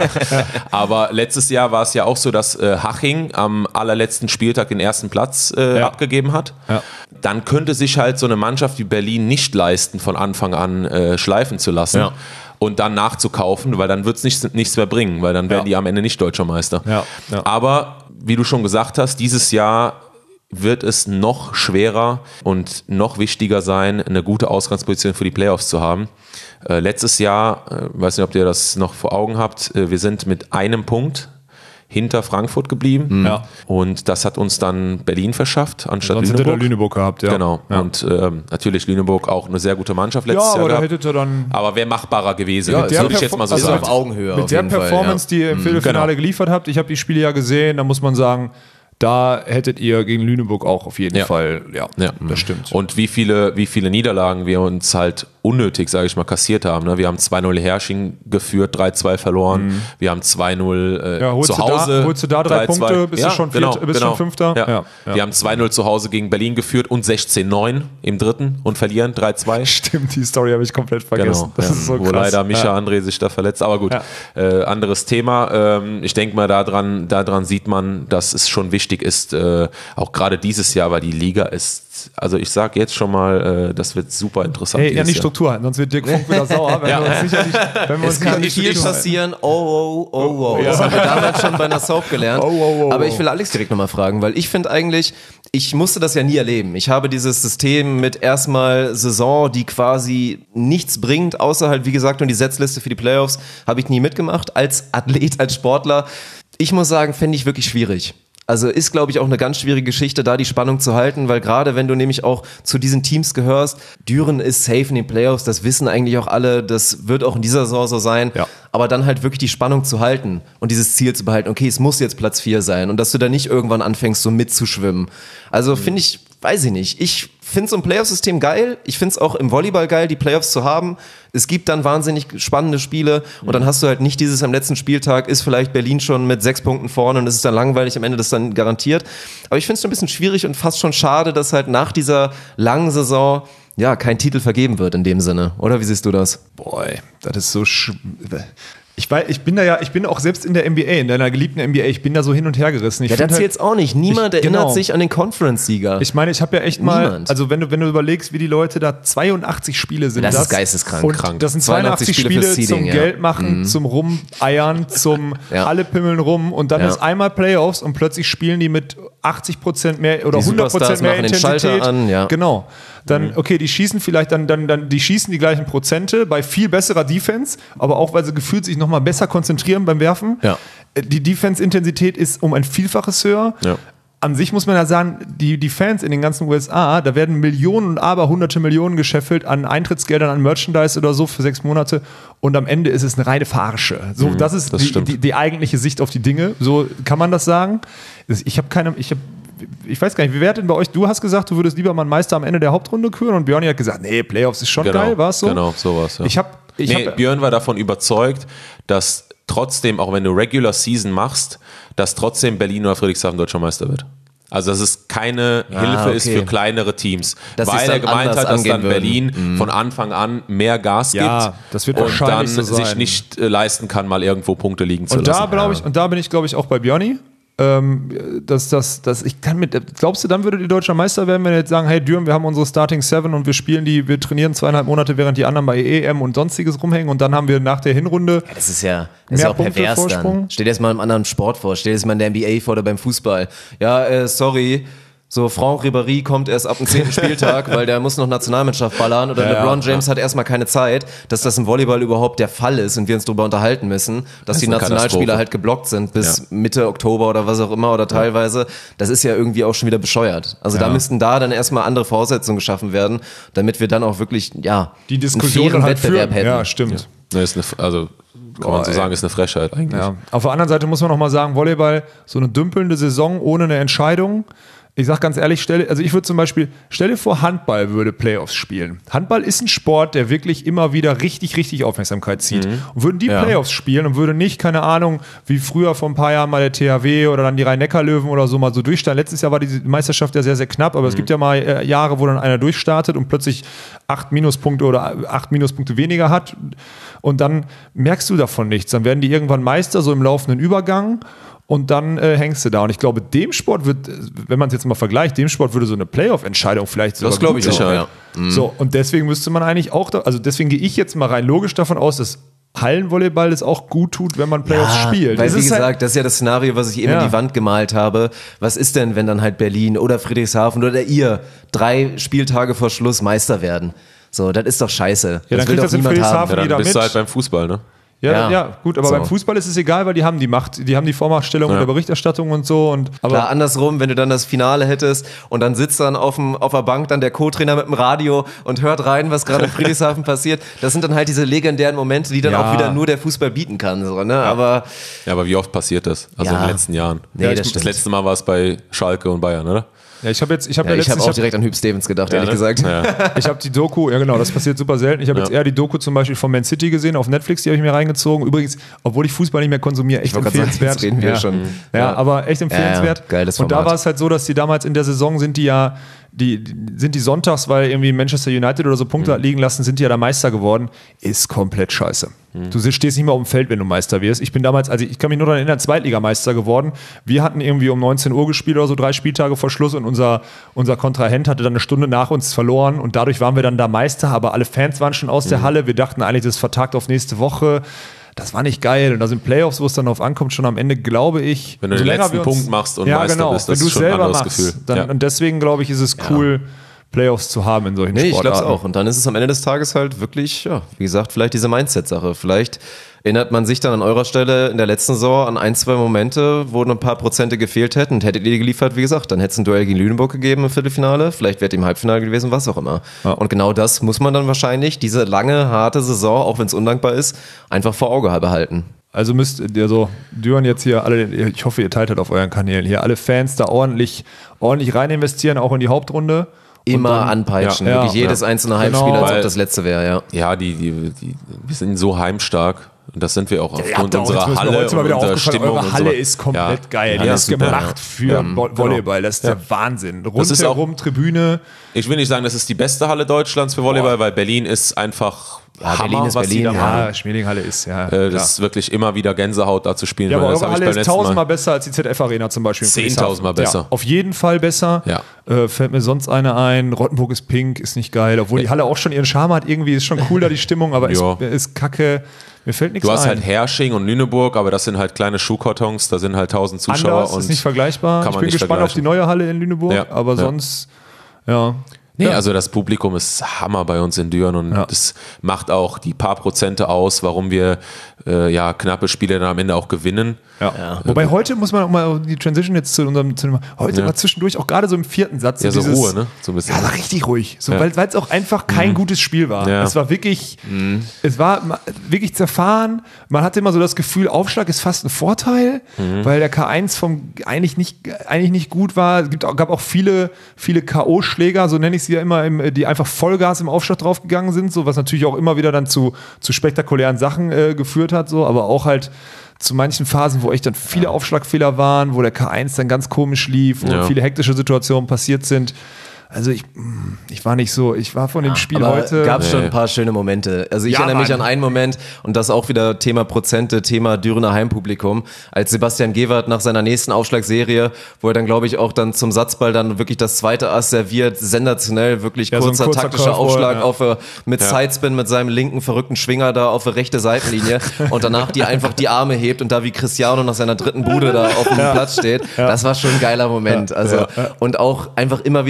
aber letztes Jahr war es ja auch so, dass äh, Haching am allerletzten Spieltag den ersten Platz äh, Ja. abgegeben hat. Ja. Dann könnte sich halt so eine Mannschaft wie Berlin nicht leisten, von Anfang an äh, schleifen zu lassen. Ja. Und dann nachzukaufen, weil dann wird es nicht, nichts mehr bringen, weil dann werden Ja. die am Ende nicht deutscher Meister. Ja, ja. Aber wie du schon gesagt hast, dieses Jahr wird es noch schwerer und noch wichtiger sein, eine gute Ausgangsposition für die Playoffs zu haben. Äh, letztes Jahr, äh, weiß nicht, ob ihr das noch vor Augen habt, äh, wir sind mit einem Punkt hinter Frankfurt geblieben. Ja. Und das hat uns dann Berlin verschafft, anstatt Sonst hättet ihr Lüneburg. Lüneburg gehabt, ja. Genau. Ja. Und ähm, natürlich Lüneburg auch eine sehr gute Mannschaft Ja, letztes Jahr aber da gehabt. hättet ihr dann Aber wäre machbarer gewesen, Ja, mit der würde ich jetzt mal so Perform- sagen. also auf Augenhöhe mit auf der jeden Fall, Performance, die ihr im Viertelfinale genau. geliefert habt, ich habe die Spiele ja gesehen, da muss man sagen, da hättet ihr gegen Lüneburg auch auf jeden Ja. Fall, ja, Ja, das stimmt. Und wie viele, wie viele Niederlagen wir uns halt unnötig, sage ich mal, kassiert haben. Ne? Wir haben zwei null Hersching geführt, drei zwei verloren. Mhm. Wir haben zwei null äh, Ja, holst zu du da- Hause. holst du da drei drei zwei. Punkte, bist du ja, schon genau, Viert- bist genau. schon Fünfter? Ja. Ja, ja. Wir haben zwei null zu Hause gegen Berlin geführt und sechzehn neun im dritten und verlieren drei zwei. Stimmt, die Story habe ich komplett vergessen. Genau, Das ja. ist so wo krass. leider Micha Ja. André sich da verletzt. Aber gut, Ja. äh, anderes Thema. Ähm, ich denke mal, daran, daran sieht man, dass es schon wichtig ist, äh, auch gerade dieses Jahr, weil die Liga ist, also ich sage jetzt schon mal, äh, das wird super interessant. Hey, ja, dieses nicht Jahr. Struktur halten, sonst wird Dirk Funk wieder sauer, wenn wir uns sicher nicht, wenn wir Es uns kann nicht viel Struktur halten. passieren. Oh, oh, oh, oh. Das haben wir damals schon bei einer Soap gelernt. Oh, oh, oh, Aber oh. ich will Alex direkt nochmal fragen, weil ich finde eigentlich, ich musste das ja nie erleben. Ich habe dieses System mit erstmal Saison, die quasi nichts bringt, außer halt, wie gesagt, nur die Setzliste für die Playoffs, habe ich nie mitgemacht. Als Athlet, als Sportler. Ich muss sagen, fände ich wirklich schwierig. Also ist, glaube ich, auch eine ganz schwierige Geschichte, da die Spannung zu halten, weil gerade wenn du nämlich auch zu diesen Teams gehörst, Düren ist safe in den Playoffs, das wissen eigentlich auch alle, das wird auch in dieser Saison so sein, Ja. aber dann halt wirklich die Spannung zu halten und dieses Ziel zu behalten, okay, es muss jetzt Platz vier sein und dass du da nicht irgendwann anfängst, so mitzuschwimmen. Also finde ich, weiß ich nicht, ich finde so ein Playoff-System geil, ich finde es auch im Volleyball geil, die Playoffs zu haben. Es gibt dann wahnsinnig spannende Spiele und dann hast du halt nicht dieses am letzten Spieltag, ist vielleicht Berlin schon mit sechs Punkten vorne und es ist dann langweilig, am Ende das dann garantiert. Aber ich finde es ein bisschen schwierig und fast schon schade, dass halt nach dieser langen Saison ja kein Titel vergeben wird in dem Sinne. Oder wie siehst du das? Boah, das ist so sch Ich, weiß, ich bin da ja, ich bin auch selbst in der N B A, in deiner geliebten N B A, ich bin da so hin und her gerissen. Ich Ja, find das halt, jetzt auch nicht. Niemand Ich- erinnert genau. sich an den Conference-Sieger. Ich meine, ich habe ja echt mal, Niemand. also wenn du, wenn du überlegst, wie die Leute da zweiundachtzig Spiele sind. Das ist geisteskrank, Und krank. das sind zweiundachtzig zweiundachtzig Spiele Spiele, fürs zum Seeding, ja. Geld machen, zum Rumeiern, zum Ja. alle pimmeln rum und dann Ja. ist einmal Playoffs und plötzlich spielen die mit achtzig Prozent mehr oder Die hundert Prozent Superstars mehr machen den Intensität. Schalter an, ja. Genau. Dann, okay, die schießen vielleicht dann, dann, dann, die schießen die gleichen Prozente bei viel besserer Defense, aber auch, weil sie gefühlt sich nochmal besser konzentrieren beim Werfen. Ja. Die Defense-Intensität ist um ein Vielfaches höher. Ja. An sich muss man ja sagen, die, die Fans in den ganzen U S A, da werden Millionen und aber hunderte Millionen gescheffelt an Eintrittsgeldern, an Merchandise oder so für sechs Monate und am Ende ist es eine reine Verarsche. So, das ist das die, stimmt. die, die eigentliche Sicht auf die Dinge. So kann man das sagen. Ich habe keine, ich habe ich weiß gar nicht, wie wäre denn bei euch? Du hast gesagt, du würdest lieber mal einen Meister am Ende der Hauptrunde küren und Björni hat gesagt, nee, Playoffs ist schon Genau, geil, war es so? genau, sowas, ja. Ich habe ich Nee, hab, Björn war davon überzeugt, dass trotzdem, auch wenn du Regular Season machst, dass trotzdem Berlin oder Friedrichshafen deutscher Meister wird. Also dass es keine Ah, Hilfe ist okay. für kleinere Teams. Dass weil sie's er dann gemeint anders hat, dass angehen dann würden. Berlin von Anfang an mehr Gas Ja, gibt das wird und wahrscheinlich dann so sein. sich nicht äh, leisten kann, mal irgendwo Punkte liegen zu Und da lassen. glaube ich, und da bin ich, glaube ich, auch bei Björni. Ähm, dass, dass, dass ich kann mit, glaubst du, dann würde die deutscher Meister werden, wenn wir jetzt sagen, hey Düren, wir haben unsere Starting Seven und wir spielen die, wir trainieren zweieinhalb Monate, während die anderen bei E M und sonstiges rumhängen und dann haben wir nach der Hinrunde Das ist ja, das ist Mehr ja auch Punkte pervers Vorsprung? dann. Stell dir das mal im anderen Sport vor. Stell dir das mal in der N B A vor oder beim Fußball. Ja, äh, sorry. So, Franck Ribéry kommt erst ab dem zehnten Spieltag, weil der muss noch Nationalmannschaft ballern oder Ja, LeBron ja. James hat erstmal keine Zeit, dass das im Volleyball überhaupt der Fall ist und wir uns darüber unterhalten müssen, dass die eine Nationalspieler Katastrophe. halt geblockt sind bis Ja. Mitte Oktober oder was auch immer oder teilweise. Das ist ja irgendwie auch schon wieder bescheuert. Also da müssten da dann erstmal andere Voraussetzungen geschaffen werden, damit wir dann auch wirklich, ja, die Diskussion einen fairen dann halt Wettbewerb führen. hätten. Ja, stimmt. Ne, ist eine, also kann man so sagen, ist eine Frechheit eigentlich. Ja. Auf der anderen Seite muss man noch mal sagen, Volleyball, so eine dümpelnde Saison ohne eine Entscheidung. Ich sag ganz ehrlich, stell, also ich würde zum Beispiel, stell dir vor, Handball würde Playoffs spielen. Handball ist ein Sport, der wirklich immer wieder richtig, richtig Aufmerksamkeit zieht. Mhm. Und würden die ja. Playoffs spielen und würde nicht, keine Ahnung, wie früher vor ein paar Jahren mal der T H W oder dann die Rhein-Neckar-Löwen oder so mal so durchstarten. Letztes Jahr war die Meisterschaft ja sehr, sehr knapp, aber mhm. es gibt ja mal äh, Jahre, wo dann einer durchstartet und plötzlich acht Minuspunkte oder acht Minuspunkte weniger hat. Und dann merkst du davon nichts. Dann werden die irgendwann Meister, so im laufenden Übergang. Und dann äh, hängst du da. Und ich glaube, dem Sport wird, wenn man es jetzt mal vergleicht, dem Sport würde so eine Playoff-Entscheidung vielleicht sogar das glaube ich gut sicher, sein. ja. Mhm. So, und deswegen müsste man eigentlich auch, da, also deswegen gehe ich jetzt mal rein logisch davon aus, dass Hallenvolleyball es auch gut tut, wenn man Playoffs ja, spielt. Weil, das wie ist gesagt, halt, das ist ja das Szenario, was ich eben ja. in die Wand gemalt habe. Was ist denn, wenn dann halt Berlin oder Friedrichshafen oder ihr drei Spieltage vor Schluss Meister werden? So, das ist doch scheiße. Ja, dann das will kriegt doch das in niemand Friedrichshafen haben. Ja, dann jeder bist mit. du halt beim Fußball, ne? Ja, ja, Ja. gut, aber So. beim Fußball ist es egal, weil die haben die Macht, die haben die Vormachtstellung Ja. und der Berichterstattung und so. Und, aber Klar, andersrum, wenn du dann das Finale hättest und dann sitzt dann auf, dem, auf der Bank dann der Co-Trainer mit dem Radio und hört rein, was gerade in Friedrichshafen passiert. Das sind dann halt diese legendären Momente, die dann Ja. auch wieder nur der Fußball bieten kann. So, ne? Aber Ja, aber wie oft passiert das? Also Ja. in den letzten Jahren. Nee, Ja, das das stimmt. letzte Mal war es bei Schalke und Bayern, oder? ja, ich habe jetzt, ich habe ja, ja, ich habe letztens, auch direkt an Hüb Stevens gedacht, ehrlich ne? gesagt. Ja. Ich habe die Doku, ja genau, das passiert super selten. Ich habe Ja. jetzt eher die Doku zum Beispiel von Man City gesehen auf Netflix, die habe ich mir reingezogen. Übrigens, obwohl ich Fußball nicht mehr konsumiere, echt Ich wollte gerade sagen, empfehlenswert. jetzt reden wir ja. schon. Ja, Ja. aber echt empfehlenswert. Ja, ja, geiles Und da Format. war es halt so, dass die damals in der Saison sind die ja, die, die sind die sonntags, weil irgendwie Manchester United oder so Punkte hat liegen lassen, sind die ja da Meister geworden. Ist komplett scheiße. Du stehst nicht mehr auf dem Feld, wenn du Meister wirst. Ich bin damals, also ich kann mich nur daran erinnern, Zweitligameister geworden. Wir hatten irgendwie um neunzehn Uhr gespielt oder so, drei Spieltage vor Schluss und unser, unser Kontrahent hatte dann eine Stunde nach uns verloren und dadurch waren wir dann da Meister, aber alle Fans waren schon aus der Halle. Wir dachten eigentlich, das ist vertagt auf nächste Woche. Das war nicht geil. Und da sind Playoffs, wo es dann drauf ankommt, schon am Ende, glaube ich. Wenn du so den länger letzten wir uns- Punkt machst und ja, Meister genau, bist, das wenn du ist es schon ein selber anderes machst, Gefühl. Dann, Ja. Und deswegen, glaube ich, ist es cool, Playoffs zu haben in solchen Nee, ich glaube Sportarten. es auch. Und dann ist es am Ende des Tages halt wirklich, ja, wie gesagt, vielleicht diese Mindset-Sache. Vielleicht erinnert man sich dann an eurer Stelle in der letzten Saison an ein, zwei Momente, wo ein paar Prozente gefehlt hätten und hättet ihr die geliefert, wie gesagt, dann hätte es ein Duell gegen Lüneburg gegeben im Viertelfinale, vielleicht wäre ihr im Halbfinale gewesen, was auch immer. Ja. Und genau das muss man dann wahrscheinlich, diese lange, harte Saison, auch wenn es undankbar ist, einfach vor Auge behalten. Also müsst ihr so, Düren jetzt hier alle, ich hoffe, ihr teilt das auf euren Kanälen hier, alle Fans da ordentlich, ordentlich rein investieren, auch in die Hauptrunde. Immer dann- anpeitschen, ja, wirklich ja. jedes einzelne Genau. Heimspiel, als ob Weil- das letzte wäre, ja. Ja, die, die, die, wir sind so heimstark. Und das sind wir auch Ihr aufgrund habt auch, jetzt unserer müssen wir Halle heute mal und wieder unserer aufgefallen, Stimmung. eure und Halle so. ist komplett Ja. geil. Ja, Die das ist ist super. gemacht für Ja, Vo- Volleyball. Das ist der Wahnsinn. Das ist auch- Rundherum, Tribüne. Ich will nicht sagen, das ist die beste Halle Deutschlands für Volleyball, weil Berlin ist einfach Ja, Hammer, Berlin ist was die Berlin, da ja. machen. Ja, Schmiedinghalle ist, ja. Äh, klar. das ist wirklich immer wieder Gänsehaut, da zu spielen. Ja, aber weil das eure hab ich Halle beim ist letzten Mal- tausendmal besser als die Z F Arena zum Beispiel. in Zehntausendmal Friedrichshafen. besser. Ja, auf jeden Fall besser. Ja. Äh, fällt mir sonst eine ein. Rottenburg ist pink, ist nicht geil. Obwohl die Halle auch schon ihren Charme hat. Irgendwie ist schon cool da die Stimmung, aber ist, Ja. ist kacke. Mir fällt nichts Du hast ein. halt Hersching und Lüneburg, aber das sind halt kleine Schuhkartons, da sind halt tausend Zuschauer. Anders, und ist nicht vergleichbar. kann Ich man bin nicht gespannt auf die vergleichen. neue Halle in Lüneburg, Ja, aber ja. sonst, ja. Nee, Ja. also das Publikum ist Hammer bei uns in Düren und Ja. das macht auch die paar Prozente aus, warum wir äh, ja knappe Spiele dann am Ende auch gewinnen. Ja. Wobei heute muss man auch mal die Transition jetzt zu unserem, zu dem, heute Ja. war zwischendurch auch gerade so im vierten Satz. Ja, so dieses, Ruhe, ne? So ein bisschen. Ja, war richtig ruhig. So, Ja. weil es auch einfach kein gutes Spiel war. Ja. Es war wirklich, es war ma- wirklich zerfahren. Man hatte immer so das Gefühl, Aufschlag ist fast ein Vorteil, weil der K eins vom eigentlich nicht, eigentlich nicht gut war. Es gibt, auch- gab auch viele, viele K O-Schläger, so nenne ich sie ja immer, im, die einfach Vollgas im Aufschlag draufgegangen sind, so was natürlich auch immer wieder dann zu, zu spektakulären Sachen äh, geführt hat, so, aber auch halt zu manchen Phasen, wo echt dann viele Aufschlagfehler waren, wo der K eins dann ganz komisch lief, wo Ja. viele hektische Situationen passiert sind. Also ich, ich war nicht so, ich war von dem Spiel Aber heute. gab es schon Nee. ein paar schöne Momente. Also ich Ja, erinnere mich Mann. an einen Moment und das auch wieder Thema Prozente, Thema Dürener Heimpublikum, als Sebastian Gewert nach seiner nächsten Aufschlagserie, wo er dann glaube ich auch dann zum Satzball dann wirklich das zweite Ass serviert, sensationell, wirklich Ja, so ein kurzer, kurzer taktischer Curveball, Aufschlag ja. auf, äh, mit Ja. Sidespin mit seinem linken verrückten Schwinger da auf der rechte Seitenlinie und danach die einfach die Arme hebt und da wie Cristiano nach seiner dritten Bude da auf dem Platz steht. Das war schon ein geiler Moment. Also und auch einfach immer wieder zu sehen,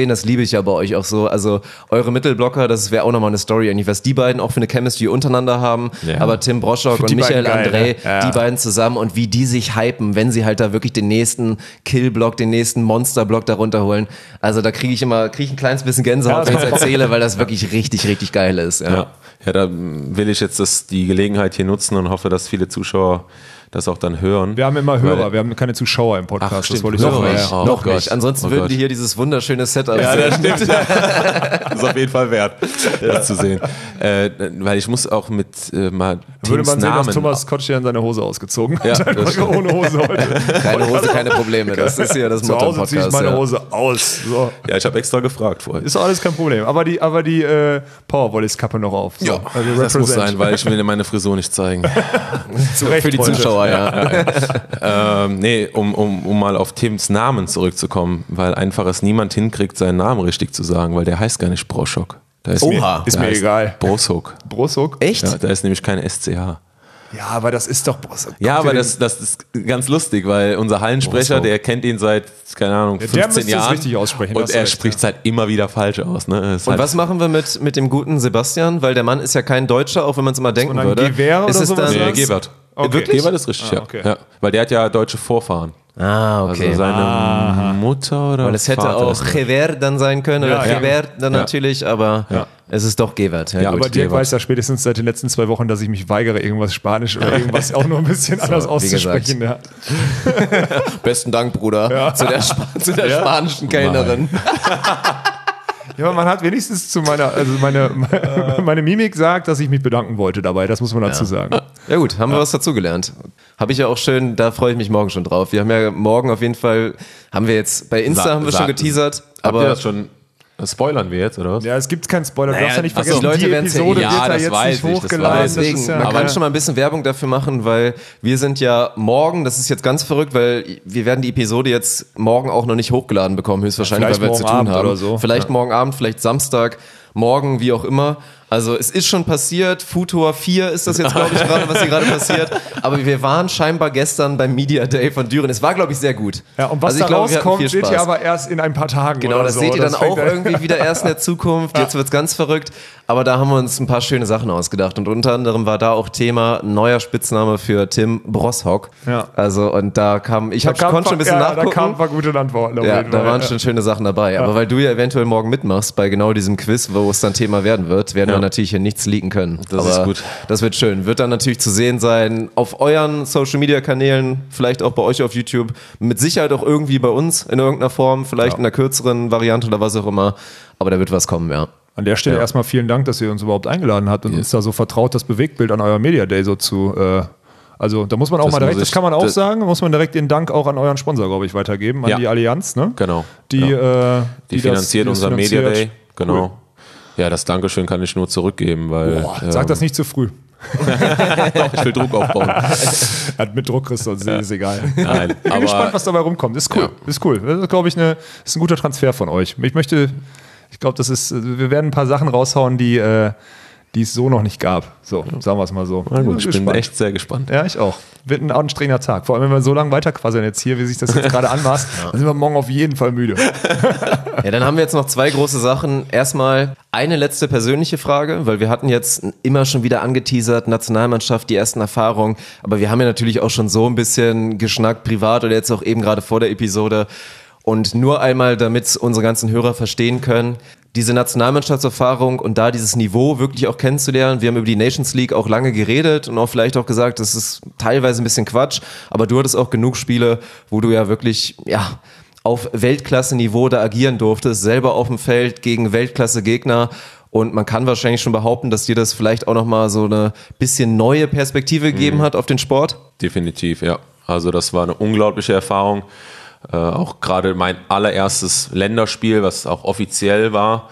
sehen, das liebe ich ja bei euch auch so. Also eure Mittelblocker, das wäre auch nochmal eine Story, eigentlich, was die beiden auch für eine Chemistry untereinander haben. Ja. Aber Tim Broschok und die Michael geil, André, ne? ja. die beiden zusammen und wie die sich hypen, wenn sie halt da wirklich den nächsten Killblock, den nächsten Monsterblock da runterholen. Also da kriege ich immer, kriege ich ein kleines bisschen Gänsehaut, wenn ich es erzähle, weil das wirklich richtig, richtig geil ist. Ja, ja. ja da will ich jetzt das, die Gelegenheit hier nutzen und hoffe, dass viele Zuschauer das auch dann hören. Wir haben immer Hörer, weil, wir haben keine Zuschauer im Podcast. Ach, das wollte ich noch sagen. nicht, Ja. oh, noch nicht. Ansonsten oh würden Gott. die hier dieses wunderschöne Setup ja, sehen. Das stimmt. Das ist auf jeden Fall wert, das zu sehen. Äh, weil ich muss auch mit äh, mal Tims Würde man sehen, Namen dass Thomas Kotschern seine Hose ausgezogen hat. Ja, das stimmt. Ohne Hose heute. Keine Hose, keine Probleme. Das ist hier das Zu Motto im Hause ziehe ich Podcast. meine Ja. Hose aus. So. Ja, ich habe extra gefragt vorher. Ist doch alles kein Problem. Aber die, aber die äh, Powervolleys-Kappe noch auf. So. Ja, also das muss sein, weil ich will meine Frisur nicht zeigen. Zu Recht Für die heute. Zuschauer, ja. ja, ja. ähm, nee, um, um, um mal auf Tims Namen zurückzukommen, weil einfach es niemand hinkriegt, seinen Namen richtig zu sagen, weil der heißt gar nicht Broschok. Da ist Oha. mir, Ist der mir heißt egal. Broschok. Brosok? Echt? Ja, da ist nämlich kein S C H. Ja, aber das ist doch Brosok. Ja, aber das, das ist ganz lustig, weil unser Hallensprecher, Broschok. der kennt ihn seit, keine Ahnung, Ja, der fünfzehn müsste es Jahren. richtig aussprechen, Und hast er recht, spricht es ja. halt immer wieder falsch aus. Ne? Ist Und halt was machen wir mit, mit dem guten Sebastian? Weil der Mann ist ja kein Deutscher, auch wenn man es immer denken dann würde. Gewehr oder ist es sowas? dann, Nee, Gebert. Okay. Wirklich? Gebert ist richtig, Ah, ja. okay. ja. Weil der hat ja deutsche Vorfahren. Ah, okay. Also seine Mutter oder Weil es hätte Vater auch ist- Gewehr dann sein können, Ja, oder ja. Gewehr dann Ja. natürlich, aber Ja. es ist doch Gewert. Ja, Ja, gut. Aber Dirk Gebert. weiß ja spätestens seit den letzten zwei Wochen, dass ich mich weigere, irgendwas Spanisch oder irgendwas auch nur ein bisschen anders wie auszusprechen. Ja. Besten Dank, Bruder, zu der, Sp zu der spanischen Kellnerin. ja, aber man hat wenigstens zu meiner, also meine, meine Mimik sagt, dass ich mich bedanken wollte dabei. Das muss man dazu sagen. Ja gut, haben wir was dazugelernt. Habe ich ja auch schön, da freue ich mich morgen schon drauf. Wir haben ja morgen auf jeden Fall, haben wir jetzt, bei Insta Sa- haben wir sa- schon geteasert, Habt ihr aber das schon? Spoilern wir jetzt, oder was? Ja, es gibt keinen Spoiler. Du Naja, darfst ja nicht ach so, vergessen, die Leute die werden's ja- Episode ja, wird ja das jetzt weiß nicht ich, das hochgeladen. weiß Das deswegen, ist ja man kann keine- schon mal ein bisschen Werbung dafür machen, weil wir sind ja morgen, das ist jetzt ganz verrückt, weil wir werden die Episode jetzt morgen auch noch nicht hochgeladen bekommen, höchstwahrscheinlich, vielleicht weil wir zu morgen tun Abend haben. oder so. Vielleicht Ja. morgen Abend, vielleicht Samstag, morgen, wie auch immer. Also es ist schon passiert, Futur vier ist das jetzt, glaube ich, gerade, was hier gerade passiert. Aber wir waren scheinbar gestern beim Media Day von Düren. Es war, glaube ich, sehr gut. Ja, und was also ich da glaube, wir hatten rauskommt, viel seht ihr Spaß. aber erst in ein paar Tagen. Genau, oder das so. seht ihr dann Das auch fängt- irgendwie wieder erst in der Zukunft. Jetzt wird's ganz verrückt. Aber da haben wir uns ein paar schöne Sachen ausgedacht. Und unter anderem war da auch Thema neuer Spitzname für Tim Broschok. Ja. Also, und da kam, ich Da hab, kam konnte schon ein bisschen ja, nachgucken. Da kamen ein paar gute Antworten. auf Ja, jeden da Fall. waren Ja. schon schöne Sachen dabei. Aber weil du ja eventuell morgen mitmachst bei genau diesem Quiz, wo es dann Thema werden wird, werden Ja. wir natürlich hier nichts leaken können. Das Aber ist gut. Das wird schön. Wird dann natürlich zu sehen sein auf euren Social-Media-Kanälen, vielleicht auch bei euch auf YouTube. Mit Sicherheit auch irgendwie bei uns in irgendeiner Form, vielleicht Ja. in einer kürzeren Variante oder was auch immer. Aber da wird was kommen, ja. An der Stelle Ja. erstmal vielen Dank, dass ihr uns überhaupt eingeladen habt und uns da so vertraut, das Bewegtbild an eurem Media Day so zu. Äh, also da muss man auch Das mal direkt, muss das ich- kann man auch das- sagen, muss man direkt den Dank auch an euren Sponsor, glaube ich, weitergeben, an Ja. die Allianz, ne? Genau. Die, Ja. äh, Die, das- finanziert die das unser Media finanziert. Day. Genau. Cool. Ja, das Dankeschön kann ich nur zurückgeben, weil Boah, ähm, sag das nicht zu früh. doch, ich will Druck aufbauen. Hat mit Druck kriegst du, ist ist egal. Nein, Ich bin aber gespannt, was dabei rumkommt. Ist cool. Ja. Ist cool. Das ist, glaube ich, eine, ist ein guter Transfer von euch. Ich möchte, ich glaube, das ist, wir werden ein paar Sachen raushauen, die, äh, die es so noch nicht gab. So, sagen wir es mal so. na gut, ich bin gespannt. echt sehr gespannt. Ja, ich auch. Wird ein anstrengender Tag. Vor allem, wenn wir so lange weiterquasseln jetzt hier, wie sich das jetzt gerade anmaßt, dann sind wir morgen auf jeden Fall müde. Ja, dann haben wir jetzt noch zwei große Sachen. Erstmal eine letzte persönliche Frage, weil wir hatten jetzt immer schon wieder angeteasert, Nationalmannschaft, die ersten Erfahrungen, aber wir haben ja natürlich auch schon so ein bisschen geschnackt, privat oder jetzt auch eben gerade vor der Episode. Und nur einmal, damit unsere ganzen Hörer verstehen können, diese Nationalmannschaftserfahrung und da dieses Niveau wirklich auch kennenzulernen. Wir haben über die Nations League auch lange geredet und auch vielleicht auch gesagt, das ist teilweise ein bisschen Quatsch, aber du hattest auch genug Spiele, wo du ja wirklich, ja, auf Weltklasse-Niveau da agieren durftest, selber auf dem Feld gegen Weltklasse-Gegner. Und man kann wahrscheinlich schon behaupten, dass dir das vielleicht auch nochmal so eine bisschen neue Perspektive gegeben hat auf den Sport. Definitiv, ja. Also das war eine unglaubliche Erfahrung. Äh, auch gerade mein allererstes Länderspiel, was auch offiziell war.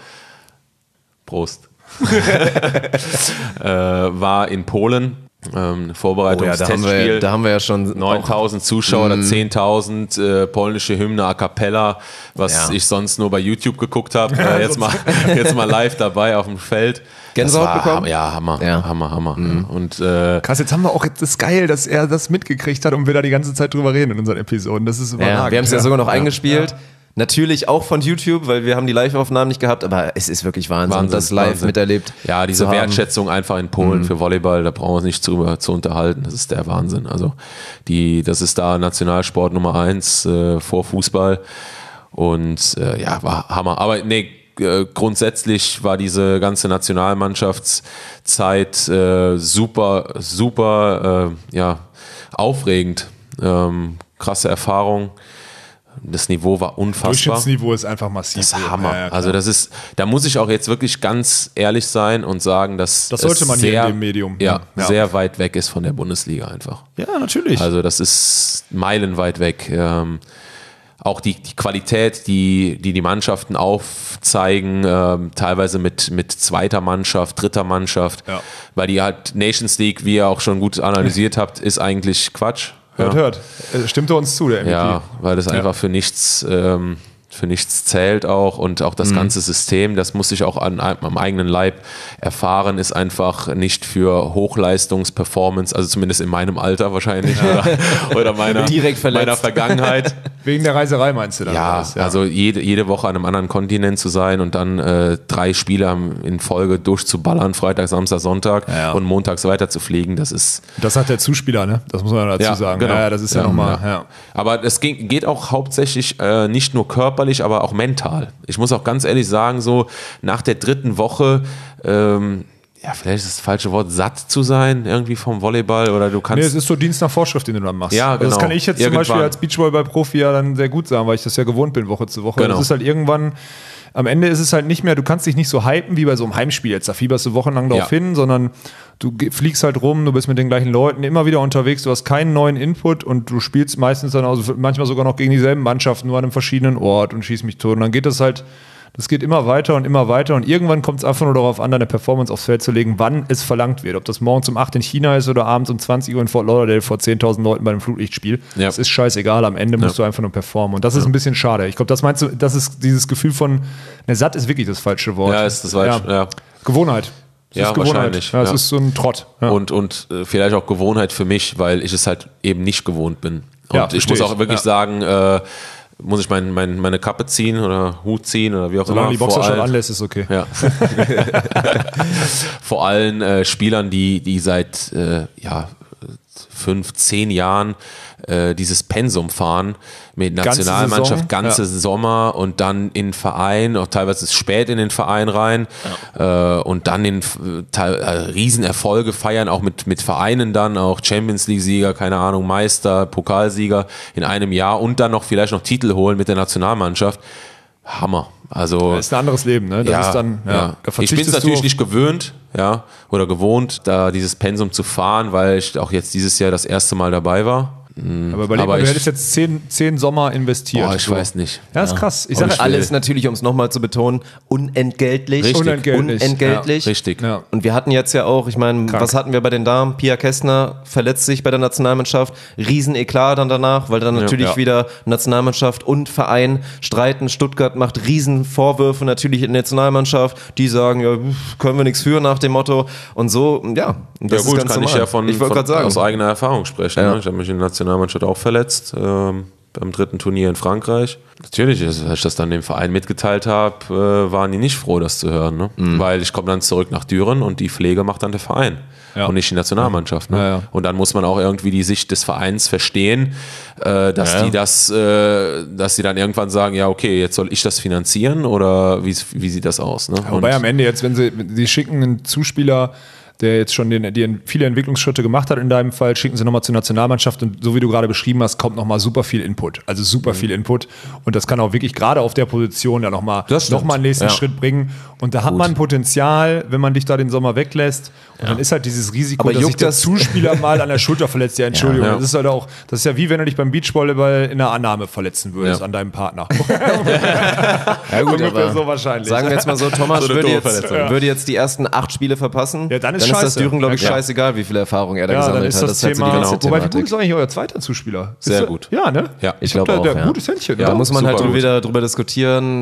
Prost. äh, war in Polen. Ähm, Vorbereitungstestspiel. da, haben wir, da haben wir ja schon neuntausend Zuschauer oder zehntausend äh, polnische Hymne a cappella, was Ja. ich sonst nur bei YouTube geguckt habe. Äh, jetzt, mal, jetzt mal live dabei auf dem Feld. Gänsehaut Das war bekommen? Hammer, ja, Hammer, Ja. Hammer, Hammer. Und äh, Krass, jetzt haben wir auch, das ist geil, dass er das mitgekriegt hat und wir da die ganze Zeit drüber reden in unseren Episoden. Das ist überragend. Ja, wir haben es ja, sogar noch eingespielt. Natürlich auch von YouTube, weil wir haben die Live-Aufnahmen nicht gehabt, aber es ist wirklich Wahnsinn, Wahnsinn das live Wahnsinn. miterlebt. Ja, diese zu haben. Wertschätzung einfach in Polen mhm. für Volleyball, da brauchen wir uns nicht drüber zu unterhalten. Das ist der Wahnsinn. Also die, das ist da Nationalsport Nummer eins äh, vor Fußball und äh, ja, war Hammer. Aber nee, äh, grundsätzlich war diese ganze Nationalmannschaftszeit äh, super, super, äh, ja, aufregend. Ähm, krasse Erfahrung. Das Niveau war unfassbar. Durchschnittsniveau ist einfach massiv. Das ist Hammer. Ja, ja, also das ist, da muss ich auch jetzt wirklich ganz ehrlich sein und sagen, dass das sollte es man sehr, hier in dem Medium. Ja, ja, sehr weit weg ist von der Bundesliga einfach. Ja, natürlich. Also das ist meilenweit weg. Ähm, auch die, die Qualität, die, die die Mannschaften aufzeigen, ähm, teilweise mit, mit zweiter Mannschaft, dritter Mannschaft, ja. weil die halt Nations League, wie ihr auch schon gut analysiert habt, ist eigentlich Quatsch. Hört, ja. hört. Stimmte uns zu, der M V P. Ja, weil das einfach ja. für nichts, ähm, für nichts zählt auch und auch das mhm. ganze System, das muss ich auch an, am eigenen Leib erfahren, ist einfach nicht für Hochleistungs-Performance, also zumindest in meinem Alter wahrscheinlich ja. oder, oder meiner, Direkt meiner Vergangenheit. Wegen der Reiserei meinst du dann? Ja, ja, also jede, jede Woche an einem anderen Kontinent zu sein und dann äh, drei Spiele in Folge durchzuballern, Freitag, Samstag, Sonntag ja, ja. und montags weiter zu fliegen, das ist... Das hat der Zuspieler, ne? Das muss man dazu ja, sagen. Genau. Ja, das ist ja, ja nochmal... Ja. Aber es geht, geht auch hauptsächlich äh, nicht nur körperlich, aber auch mental. Ich muss auch ganz ehrlich sagen, so nach der dritten Woche... Ähm, ja, vielleicht ist das falsche Wort, satt zu sein, irgendwie vom Volleyball oder du kannst... Nee, es ist so Dienst nach Vorschrift, den du dann machst. Ja, genau. Also das kann ich jetzt irgendwann. zum Beispiel als Beachvolleyball-Profi ja dann sehr gut sagen, weil ich das ja gewohnt bin, Woche zu Woche. Genau. Das ist halt irgendwann, am Ende ist es halt nicht mehr, du kannst dich nicht so hypen wie bei so einem Heimspiel jetzt, da fieberst du wochenlang darauf ja. hin, sondern du fliegst halt rum, du bist mit den gleichen Leuten immer wieder unterwegs, du hast keinen neuen Input und du spielst meistens dann also manchmal sogar noch gegen dieselben Mannschaften, nur an einem verschiedenen Ort und schießt mich tot. Und dann geht das halt... Das geht immer weiter und immer weiter und irgendwann kommt es einfach nur darauf an, deine Performance aufs Feld zu legen, wann es verlangt wird. Ob das morgens um acht in China ist oder abends um zwanzig Uhr in Fort Lauderdale vor zehntausend Leuten bei einem Flutlichtspiel. Ja. Das ist scheißegal, am Ende musst ja. du einfach nur performen. Und das ist ein bisschen schade. Ich glaube, das meinst du, das ist dieses Gefühl von, ne, satt ist wirklich das falsche Wort. Ja, ist das falsche, ja. ja. Gewohnheit. Das ja, ist Gewohnheit. wahrscheinlich. Ja, das ja. ist so ein Trott. Ja. Und, und äh, vielleicht auch Gewohnheit für mich, weil ich es halt eben nicht gewohnt bin. Und ja, ich muss auch wirklich ja. sagen, äh, muss ich mein, mein, meine Kappe ziehen oder Hut ziehen oder wie auch Solange immer. die Boxer schon anlässt, ist okay. Ja. Vor allen äh, Spielern, die, die seit äh, ja, fünf, zehn Jahren äh, dieses Pensum fahren mit Nationalmannschaft, ganze, ganze ja. Sommer und dann in den Verein, auch teilweise spät in den Verein rein ja. äh, und dann in äh, Riesenerfolge feiern, auch mit, mit Vereinen dann, auch Champions League-Sieger, keine Ahnung, Meister, Pokalsieger in einem Jahr und dann noch vielleicht noch Titel holen mit der Nationalmannschaft. Hammer. Also, das ist ein anderes Leben, ne? Das ja, ist dann, ja, ja. Da ich bin es natürlich nicht gewöhnt, ja, oder gewohnt, da dieses Pensum zu fahren, weil ich auch jetzt dieses Jahr das erste Mal dabei war. Aber überleg mal, du hättest jetzt zehn, zehn Sommer investiert. Boah, ich so. weiß nicht. Ja, ist krass. Ich sag, alles natürlich, um es nochmal zu betonen, unentgeltlich. Richtig. Unentgeltlich. Unentgeltlich. Ja, richtig. Ja. Und wir hatten jetzt ja auch, ich meine, was hatten wir bei den Damen? Pia Kästner verletzt sich bei der Nationalmannschaft. Riesen-Eklat dann danach, weil dann natürlich ja, ja. wieder Nationalmannschaft und Verein streiten. Stuttgart macht Riesenvorwürfe natürlich in der Nationalmannschaft. Die sagen, ja, können wir nichts für nach dem Motto. Und so, ja. Und das ja gut, ist ganz kann normal. ich ja von, ich von sagen. aus eigener Erfahrung sprechen. Ja. Ne? Ich habe mich in der Nationalmannschaft auch verletzt. Ähm, beim dritten Turnier in Frankreich. Natürlich, als ich das dann dem Verein mitgeteilt habe, äh, waren die nicht froh, das zu hören. Ne? Mhm. Weil ich komme dann zurück nach Düren und die Pflege macht dann der Verein ja. und nicht die Nationalmannschaft. Ne? Ja, ja. Und dann muss man auch irgendwie die Sicht des Vereins verstehen, äh, dass ja, ja. die das, äh, dass sie dann irgendwann sagen, ja okay, jetzt soll ich das finanzieren oder wie, wie sieht das aus? Ne? Ja, wobei am Ende jetzt, wenn sie, sie schicken einen Zuspieler, der jetzt schon den, die viele Entwicklungsschritte gemacht hat in deinem Fall, schicken sie nochmal zur Nationalmannschaft und so wie du gerade beschrieben hast, kommt nochmal super viel Input. Also super mhm. viel Input und das kann auch wirklich gerade auf der Position ja nochmal noch mal einen nächsten ja. Schritt bringen und da hat Gut. man Potenzial, wenn man dich da den Sommer weglässt und ja. dann ist halt dieses Risiko, aber dass sich der das Zuspieler mal an der Schulter verletzt. Ja, Entschuldigung, ja, ja. das ist halt auch, das ist ja wie wenn du dich beim Beachvolleyball in der Annahme verletzen würdest ja. an deinem Partner. ja gut, aber so wahrscheinlich. Sagen wir jetzt mal so, Thomas so würde, jetzt, ja. würde jetzt die ersten acht Spiele verpassen, ja, dann ist, dann ist das Düren, glaube ich, ja, scheißegal, wie viel Erfahrung er da ja, gesammelt dann ist hat. das, Das ist halt so Thema, die ganze wobei, wie Thematik. gut ist eigentlich euer zweiter Zuspieler? Sehr ist gut. Ja, ne? Ja, ich glaube glaube auch. Der, der Ja. gutes Händchen. Ja, Ja, da muss man super halt gut. wieder drüber diskutieren.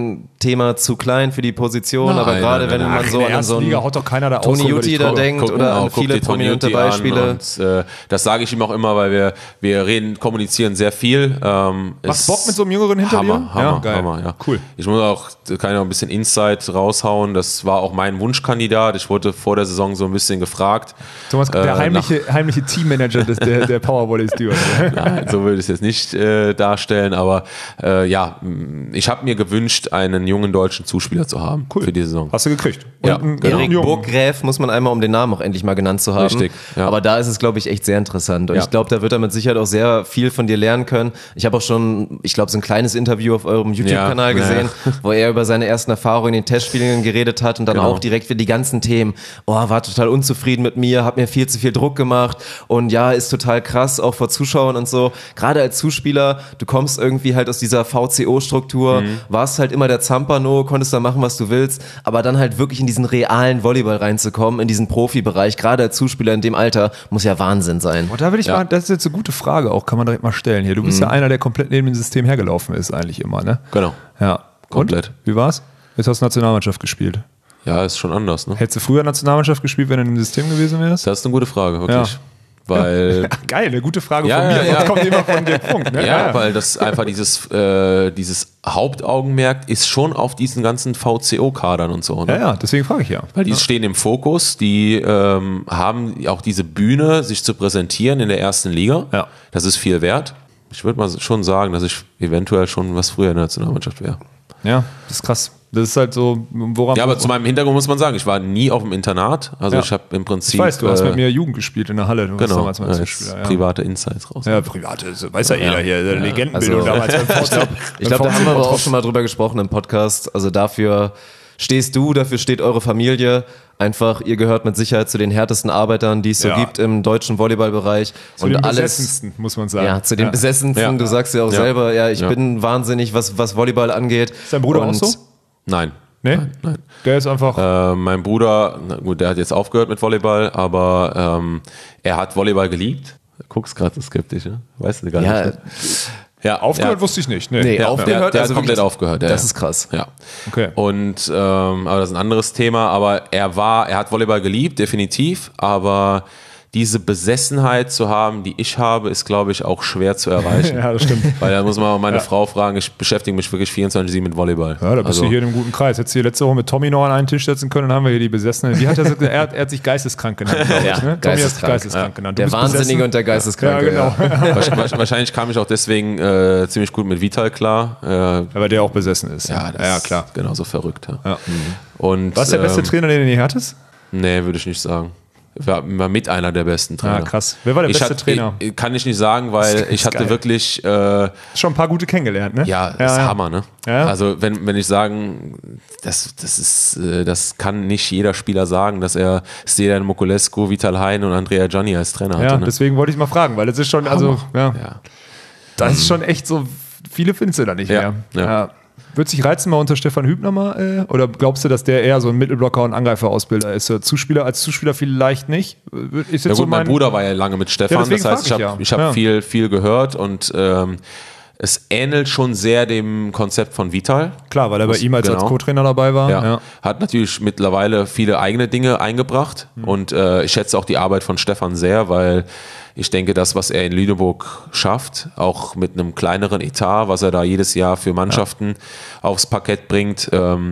Thema zu klein für die Position, Nein, aber nein, gerade nein, wenn nein, man nein. so In der an so ersten Liga einen haut doch keiner da aus, Toni so würde Jutti ich da gucken. denkt Guck, oder genau, an guck viele dir Toni prominente Jutti an Beispiele. Und, äh, das sage ich ihm auch immer, weil wir, wir reden, kommunizieren sehr viel. Ähm, Macht es- Bock mit so einem Jüngeren hinter Hammer, dir? Hammer, Ja, geil. Hammer, ja. Cool. Ich muss auch, kann ich noch ein bisschen Insight raushauen. Das war auch mein Wunschkandidat. Ich wurde vor der Saison so ein bisschen gefragt. Thomas, der Äh, heimliche, heimliche Teammanager des, der, der Powervolley-Steward. Nein, so würde ich es jetzt nicht äh, darstellen, aber äh, ja, mh, ich habe mir gewünscht, einen jungen deutschen Zuspieler zu haben Cool. für die Saison. Hast du gekriegt. Ja. Und einen- Genau. einen Erik Jungen. Burggräf muss man einmal, um den Namen auch endlich mal genannt zu haben. Richtig, ja. Aber da ist es, glaube ich, echt sehr interessant. Und Ja. ich glaube, da wird er mit Sicherheit auch sehr viel von dir lernen können. Ich habe auch schon, ich glaube, so ein kleines Interview auf eurem YouTube-Kanal Ja, ja. gesehen, wo er über seine ersten Erfahrungen in den Testspielen geredet hat und dann Genau. auch direkt für die ganzen Themen. Oh, war total unzufrieden mit mir, hat mir viel zu viel Druck gemacht und ja, ist total krass, auch vor Zuschauern und so. Gerade als Zuspieler, du kommst irgendwie halt aus dieser V C O-Struktur, Mhm. warst halt immer der Zampano, konntest da machen, was du willst, aber dann halt wirklich in diesen realen Volleyball reinzukommen, in diesen Profibereich, gerade als Zuspieler in dem Alter, muss ja Wahnsinn sein. Und da will ich Ja. mal, das ist jetzt eine gute Frage auch, kann man direkt mal stellen hier. Du bist ja einer, der komplett neben dem System hergelaufen ist eigentlich immer, ne? Genau. Ja. Komplett. Und? Wie war's? Jetzt hast du Nationalmannschaft gespielt. Ja, ist schon anders, ne? Hättest du früher Nationalmannschaft gespielt, wenn du im System gewesen wärst? Das ist eine gute Frage, wirklich. Ja. Weil, Geil, eine gute Frage Ja, von mir. ja, ja. Das kommt immer von dir Punkt, ne? ja, weil das einfach dieses, äh, dieses Hauptaugenmerk ist schon auf diesen ganzen V C O-Kadern und so. Ne? ja, ja, deswegen frage ich ja. Weil die stehen im Fokus, die ähm, haben auch diese Bühne, sich zu präsentieren in der ersten Liga. Ja. Das ist viel wert. Ich würde mal schon sagen, dass ich eventuell schon was früher in der Nationalmannschaft wäre. Ja, das ist krass. Das ist halt so, woran. Ja, aber zu meinem Hintergrund muss man sagen, ich war nie auf dem Internat. Also Ja. ich habe im Prinzip. ich weiß, du hast äh, mit mir Jugend gespielt in der Halle. Du warst Genau, damals mal ja, Zuspieler, jetzt ja. private Insights raus. Ja, private, das weiß ja jeder hier. Legendenbildung Also- damals beim V C. Ich glaube, da haben wir aber auch schon mal drüber gesprochen im Podcast. Also dafür stehst du, dafür steht eure Familie. Einfach, ihr gehört mit Sicherheit zu den härtesten Arbeitern, die es so Ja. gibt im deutschen Volleyballbereich. Zu den besessensten, muss man sagen. Ja, zu den besessensten. Ja. Du sagst ja auch Ja. selber, ja, ich Ja. bin wahnsinnig, was, was Volleyball angeht. Ist dein Bruder Und auch so? Nein. Nee? Nein, nein. Der ist einfach. Äh, mein Bruder, na gut, der hat jetzt aufgehört mit Volleyball, aber ähm, er hat Volleyball geliebt. Du guckst gerade so skeptisch, ne? Weißt du gar Ja, nicht. Ne? Ja, aufgehört ja. wusste ich nicht. Nee, Nee, Ja, aufgehört, der, der also hat komplett wirklich- aufgehört. Ja, das ja. ist krass. Ja. Okay. Und ähm, aber das ist ein anderes Thema. Aber er war, er hat Volleyball geliebt, definitiv. Aber diese Besessenheit zu haben, die ich habe, ist, glaube ich, auch schwer zu erreichen. Ja, das stimmt. Weil da muss man auch meine Frau fragen. Ich beschäftige mich wirklich vierundzwanzig sieben mit Volleyball. Ja, da bist Also- du hier in einem guten Kreis. Hättest du hier letzte Woche mit Tommy noch an einen Tisch setzen können, dann haben wir hier die Besessenen. Wie hat er gesagt? Er hat, er hat sich geisteskrank genannt, glaube ich. Ja, Ne? Tommy hat sich geisteskrank. geisteskrank Ja. genannt. Du Der bist Wahnsinnige besessen. und der Ja, Geisteskranke. genau. Wahrscheinlich, wahrscheinlich kam ich auch deswegen äh, ziemlich gut mit Vital klar. Äh, Weil der auch besessen ist. ja, das ja klar. ist genauso verrückt. Ja. Ja. Und, Was ist der beste ähm, Trainer, den du je hattest? Nee, würde ich nicht sagen. War war mit einer der besten Trainer. Ah, krass. Wer war der ich beste hat, Trainer? Ich, kann ich nicht sagen, weil ich hatte geil. wirklich, äh, Schon ein paar gute kennengelernt, ne? ja, das ist Hammer, ne? Ja. Also wenn, wenn ich sagen, das, das ist, äh, das kann nicht jeder Spieler sagen, dass er Stedan Mokulescu, Vital Hein und Andrea Gianni als Trainer Ja, hatte. Ne? deswegen wollte ich mal fragen, weil es ist schon, also, ja, Ja. das ist schon echt so, viele findest du da nicht Ja, mehr. ja. Wird sich reizen mal unter Stefan Hübner mal? Äh, oder glaubst du, dass der eher so ein Mittelblocker und Angreiferausbilder ist? Äh, Zuspieler, als Zuspieler vielleicht nicht? Ist jetzt Ja gut, so mein Bruder war ja lange mit Stefan, Ja, deswegen das heißt, ich frag habe ich ich ja. hab Ja. viel, viel gehört und ähm, es ähnelt schon sehr dem Konzept von Vital. Klar, weil er bei Muss- ihm als, als genau. Co-Trainer dabei war. Ja. Ja. Hat natürlich mittlerweile viele eigene Dinge eingebracht und äh, ich schätze auch die Arbeit von Stefan sehr, weil ich denke, das, was er in Lüneburg schafft, auch mit einem kleineren Etat, was er da jedes Jahr für Mannschaften aufs Parkett bringt, ähm,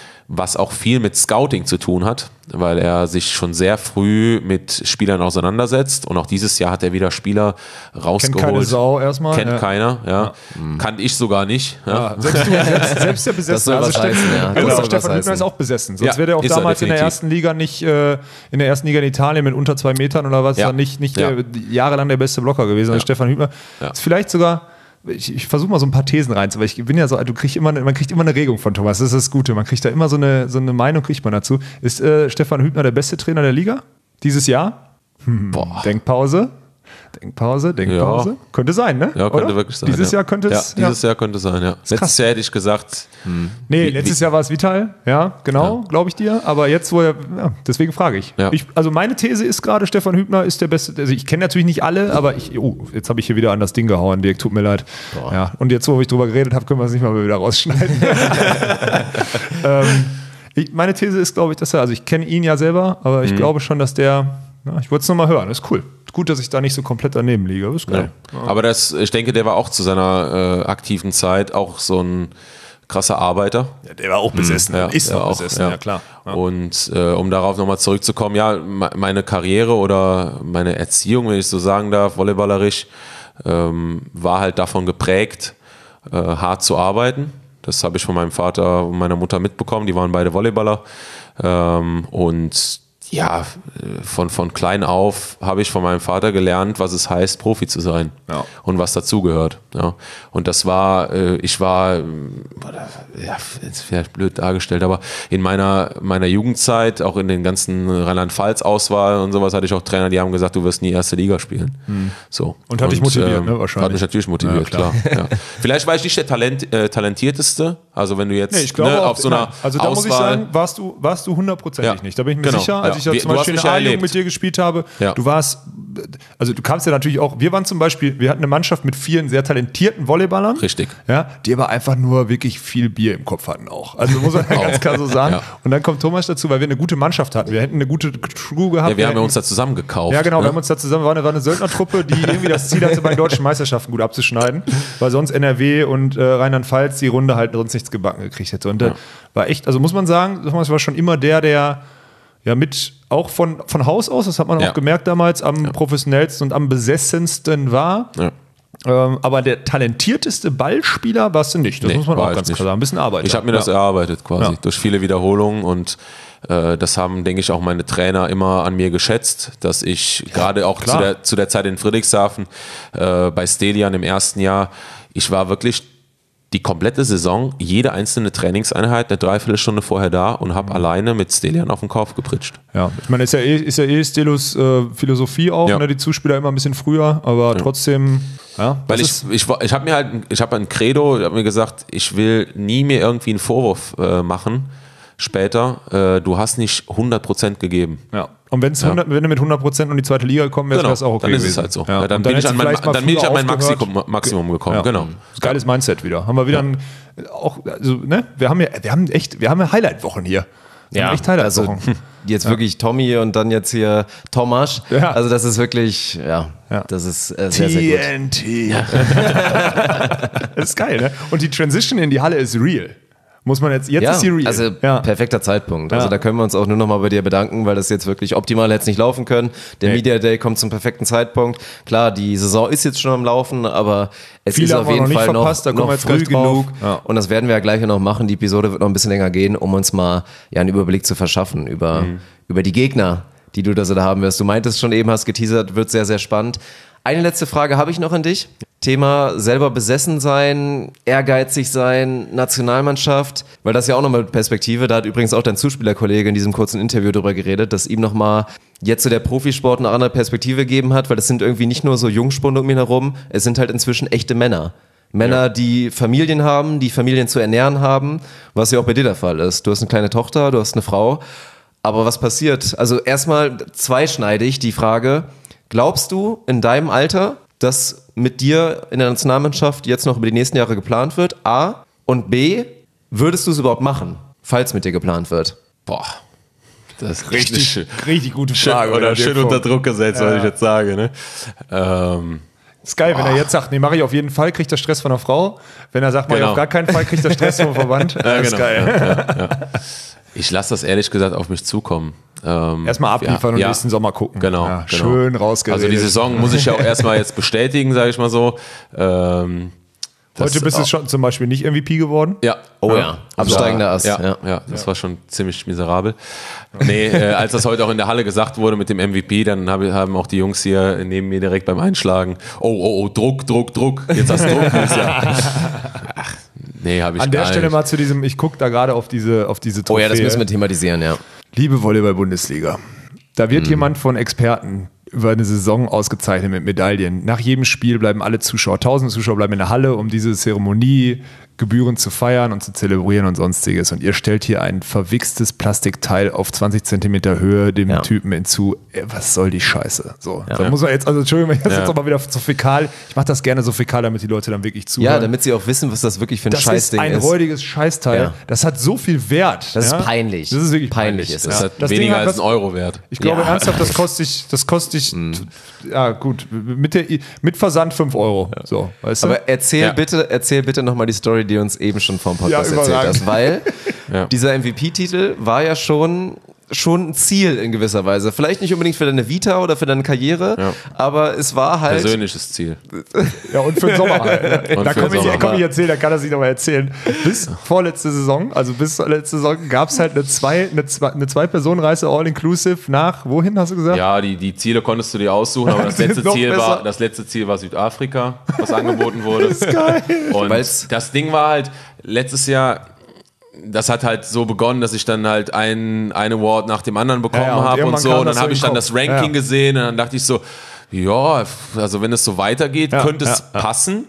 was auch viel mit Scouting zu tun hat, weil er sich schon sehr früh mit Spielern auseinandersetzt und auch dieses Jahr hat er wieder Spieler rausgeholt. Kennt keine Sau erstmal. Kennt ja. keiner, ja. Kannte ich sogar nicht. Ja. Ja, selbst, du, selbst, selbst der besessen. Das soll was Stefan, heißen, ja. Das genau, soll was Stefan Hübner heißen. ist auch besessen. Sonst Ja, wäre der auch ist er damals in der definitiv. ersten Liga nicht, äh, in der ersten Liga in Italien mit unter zwei Metern oder was, Ja. dann nicht, nicht Ja. der, jahrelang der beste Blocker gewesen. Also Ja. Stefan Hübner Ja. ist vielleicht sogar. Ich, ich versuche mal so ein paar Thesen rein, weil ich bin ja so, du kriegst immer, man kriegt immer eine Regung von Thomas. Das ist das Gute. Man kriegt da immer so eine, so eine Meinung, kriegt man dazu. Ist äh, Stefan Hübner der beste Trainer der Liga dieses Jahr? Hm, Boah. Denkpause. Denkpause, Denkpause. Ja. Könnte sein, ne? Ja, könnte Oder? wirklich sein. Dieses ja. Jahr könnte es. Ja, dieses ja. Jahr könnte sein, ja. Letztes krass. Jahr hätte ich gesagt. Hm. Nee, wie, letztes wie, Jahr war es Vital, ja, genau, Ja. glaube ich dir. Aber jetzt, wo er, ja, deswegen frage ich. Ja. ich. Also meine These ist gerade, Stefan Hübner ist der Beste. Also ich kenne natürlich nicht alle, aber ich, oh, jetzt habe ich hier wieder an das Ding gehauen, Dirk, tut mir leid. Ja, und jetzt, wo ich drüber geredet habe, können wir es nicht mal wieder rausschneiden. ähm, ich, meine These ist, glaube ich, dass er, also ich kenne ihn ja selber, aber ich mhm. glaube schon, dass der, na, ich wollte es nochmal hören, ist cool. Gut, dass ich da nicht so komplett daneben liege. Ist geil. Ja. Aber das, ich denke, der war auch zu seiner äh, aktiven Zeit auch so ein krasser Arbeiter. Ja, der war auch besessen. Ja, ist ja, auch auch, besessen, ja, ja klar. Ja. Und äh, um darauf nochmal zurückzukommen, ja, meine Karriere oder meine Erziehung, wenn ich so sagen darf, volleyballerisch, ähm, war halt davon geprägt, äh, hart zu arbeiten. Das habe ich von meinem Vater und meiner Mutter mitbekommen. Die waren beide Volleyballer. Ähm, und ja, von, von klein auf habe ich von meinem Vater gelernt, was es heißt, Profi zu sein. Ja. Und was dazugehört. Ja. Und das war, ich war, ja, jetzt vielleicht blöd dargestellt, aber in meiner, meiner Jugendzeit, auch in den ganzen Rheinland-Pfalz-Auswahl und sowas, hatte ich auch Trainer, die haben gesagt, du wirst nie erste Liga spielen. Mhm. So. Und hat dich motiviert, ähm, ne, wahrscheinlich. Hat mich natürlich motiviert, ja, klar. klar ja. Vielleicht war ich nicht der Talent, äh, Talentierteste, also wenn du jetzt nee, ich glaube ne, auch, auf so einer nein, also da Auswahl, muss ich sagen, warst du, warst du hundertprozentig ja. nicht. Da bin ich mir genau. sicher, als ja. ich da Wie, zum Beispiel in der A-Jugend mit dir gespielt habe, ja. du warst, also du kamst ja natürlich auch, wir waren zum Beispiel, wir hatten eine Mannschaft mit vielen sehr talentierten Volleyballern. Richtig. Ja, die aber einfach nur wirklich viel Bier im Kopf hatten auch. Also muss man ja ganz klar so sagen. Ja. Und dann kommt Thomas dazu, weil wir eine gute Mannschaft hatten. Wir hätten eine gute Crew gehabt. Ja, wir, wir haben hätten, uns da zusammen gekauft. Ja, genau, ne? wir haben uns da zusammen, war eine, war eine Söldnertruppe, die irgendwie das Ziel hatte, bei den deutschen Meisterschaften gut abzuschneiden, weil sonst N R W und äh, Rheinland-Pfalz die Runde halt sonst nichts gebacken gekriegt hätte. Und äh, ja. war echt, also muss man sagen, Thomas war schon immer der, der ja mit auch von, von Haus aus, das hat man ja. auch gemerkt damals, am ja. professionellsten und am besessensten war. Ja. Ähm, aber der talentierteste Ballspieler warst du nicht. Das nee, muss man auch ganz nicht. klar sagen. Ein bisschen Arbeit. Ich habe mir ja. das erarbeitet quasi ja. durch viele Wiederholungen und äh, das haben, denke ich, auch meine Trainer immer an mir geschätzt, dass ich ja, gerade auch zu der, zu der Zeit in Friedrichshafen äh, bei Stelian im ersten Jahr, ich war wirklich die komplette Saison, jede einzelne Trainingseinheit eine Dreiviertelstunde vorher da und habe mhm. alleine mit Stelian auf den Kopf gepritscht. Ja, ich meine, ist ja eh, ist ja eh Stelos äh, Philosophie auch, ja. ne? Die Zuspieler immer ein bisschen früher, aber ja. trotzdem, ja. Weil ich, ich, ich habe mir halt, ich habe ein Credo, ich habe mir gesagt, ich will nie mir irgendwie einen Vorwurf äh, machen, später, äh, du hast nicht hundert Prozent gegeben. Ja. Und wenn's ja. hundert, wenn du mit hundert Prozent in die zweite Liga gekommen wärst, genau. wäre es auch okay dann ist gewesen. es halt so. Ja. Ja, dann, dann bin ich an mein, dann bin ich an mein Maximum, Maximum gekommen. Ja. Genau. Geiles Mindset wieder. Haben wir wieder ja. ein, auch, also, ne, wir haben ja, wir haben echt, wir haben ja Highlight-Wochen hier. Wir ja, haben echt Highlight-Wochen. Also, jetzt ja. wirklich Tommy und dann jetzt hier Tomasz. Ja. Also das ist wirklich, ja, ja. das ist äh, sehr, sehr gut. T N T. Ja. Das ist geil, ne? Und die Transition in die Halle ist real. Muss man jetzt, jetzt ja, ist sie real. Also ja. perfekter Zeitpunkt. Also ja. da können wir uns auch nur noch mal bei dir bedanken, weil das jetzt wirklich optimal hätte es nicht laufen können. Der nee. Media Day kommt zum perfekten Zeitpunkt. Klar, die Saison ist jetzt schon am Laufen, aber es Viele ist auf jeden noch Fall noch, verpasst, da noch jetzt früh genug. Ja. Und das werden wir ja gleich noch machen. Die Episode wird noch ein bisschen länger gehen, um uns mal ja einen Überblick zu verschaffen über, mhm. über die Gegner, die du da so da haben wirst. Du meintest schon eben, hast geteasert, wird sehr, sehr spannend. Eine letzte Frage habe ich noch an dich. Thema selber besessen sein, ehrgeizig sein, Nationalmannschaft, weil das ja auch nochmal Perspektive, da hat übrigens auch dein Zuspielerkollege in diesem kurzen Interview darüber geredet, dass ihm nochmal jetzt so der Profisport eine andere Perspektive gegeben hat, weil das sind irgendwie nicht nur so Jungspunde um ihn herum, es sind halt inzwischen echte Männer. Männer, ja. die Familien haben, die Familien zu ernähren haben, was ja auch bei dir der Fall ist. Du hast eine kleine Tochter, du hast eine Frau, aber was passiert? Also erstmal zweischneidig die Frage, glaubst du in deinem Alter, dass mit dir in der Nationalmannschaft jetzt noch über die nächsten Jahre geplant wird? A. Und B. Würdest du es überhaupt machen, falls mit dir geplant wird? Boah. Das ist richtig, schön, richtig gute Frage. Schön, oder schön unter Druck gesetzt, ja. was ich jetzt sage. Ne? Ähm, ist geil, boah. wenn er jetzt sagt, nee, mache ich auf jeden Fall, kriegt er Stress von der Frau. Wenn er sagt, mach genau. ich auf gar keinen Fall, kriegt er Stress vom Verband. Ja, das genau. ist geil. Ja, ja, ja. Ich lasse das ehrlich gesagt auf mich zukommen. Ähm, erstmal abliefern ja, und ja. nächsten Sommer gucken. Genau, ja, genau. Schön rausgeredet. Also die Saison muss ich ja auch erstmal jetzt bestätigen, sage ich mal so. Ähm, Heute bist du schon zum Beispiel nicht M V P geworden? Ja. Oh ja, ja. Absteigender Ast. Ja, ja, ja, das ja. war schon ziemlich miserabel. Nee, äh, als das heute auch in der Halle gesagt wurde mit dem M V P, dann hab, haben auch die Jungs hier neben mir direkt beim Einschlagen, oh, oh, oh, Druck, Druck, Druck, jetzt hast du Druck. Ach, nee, habe ich An gar der Stelle nicht. mal zu diesem, ich gucke da gerade auf diese, auf diese Trophäe. Oh ja, das müssen wir thematisieren, ja. Liebe Volleyball-Bundesliga, da wird hm. jemand von Experten über eine Saison ausgezeichnet mit Medaillen. Nach jedem Spiel bleiben alle Zuschauer, tausende Zuschauer bleiben in der Halle, um diese Zeremonie gebührend zu feiern und zu zelebrieren und sonstiges. Und ihr stellt hier ein verwichstes Plastikteil auf zwanzig Zentimeter Höhe dem Ja. Typen hinzu. Ey, was soll die Scheiße? So, Ja. da muss man jetzt, also Entschuldigung, ich das Ja. jetzt auch mal wieder so fäkal. Ich mache das gerne so fäkal, damit die Leute dann wirklich zuhören. Ja, damit sie auch wissen, was das wirklich für ein das ist Scheißding ein ist. räudiges Scheißteil. Ja. Das hat so viel Wert. Das ist ja? peinlich. Das ist wirklich Peinlich peinlich. ist Das es. hat Das Ding weniger hat als was- einen Euro wert. Ich glaube Ja. ernsthaft, das kostet ich, das kostet ich, ja gut, mit, der, mit Versand fünf Euro. So, weißt du? Aber erzähl Ja. bitte, erzähl bitte nochmal die Story, die du uns eben schon vom Podcast Ja, erzählt überragend. hast, weil Ja. dieser M V P-Titel war ja schon schon ein Ziel in gewisser Weise. Vielleicht nicht unbedingt für deine Vita oder für deine Karriere, Ja. aber es war halt Persönliches Ziel. Ja, und für den Sommer halt. Ne? Und Da für kann den ich, Sommer. komm ich erzählen, da kann er sich noch mal erzählen. Bis vorletzte Saison, also bis letzte Saison, gab es halt eine zwei, eine zwei, eine Zwei-Personen-Reise All-Inclusive nach, wohin hast du gesagt? Ja, die, die Ziele konntest du dir aussuchen, aber das Die sind letzte, noch Ziel besser. war, das letzte Ziel war Südafrika, was angeboten wurde. Das ist geil. Und Weil's- das Ding war halt, letztes Jahr, das hat halt so begonnen, dass ich dann halt ein, ein Award nach dem anderen bekommen Ja, ja, und habe und irgendwann so. kam Und das dann so habe in ich den dann Kopf. das Ranking Ja. gesehen und dann dachte ich so, ja, also wenn es so weitergeht, Ja, könnte es ja, ja. passen.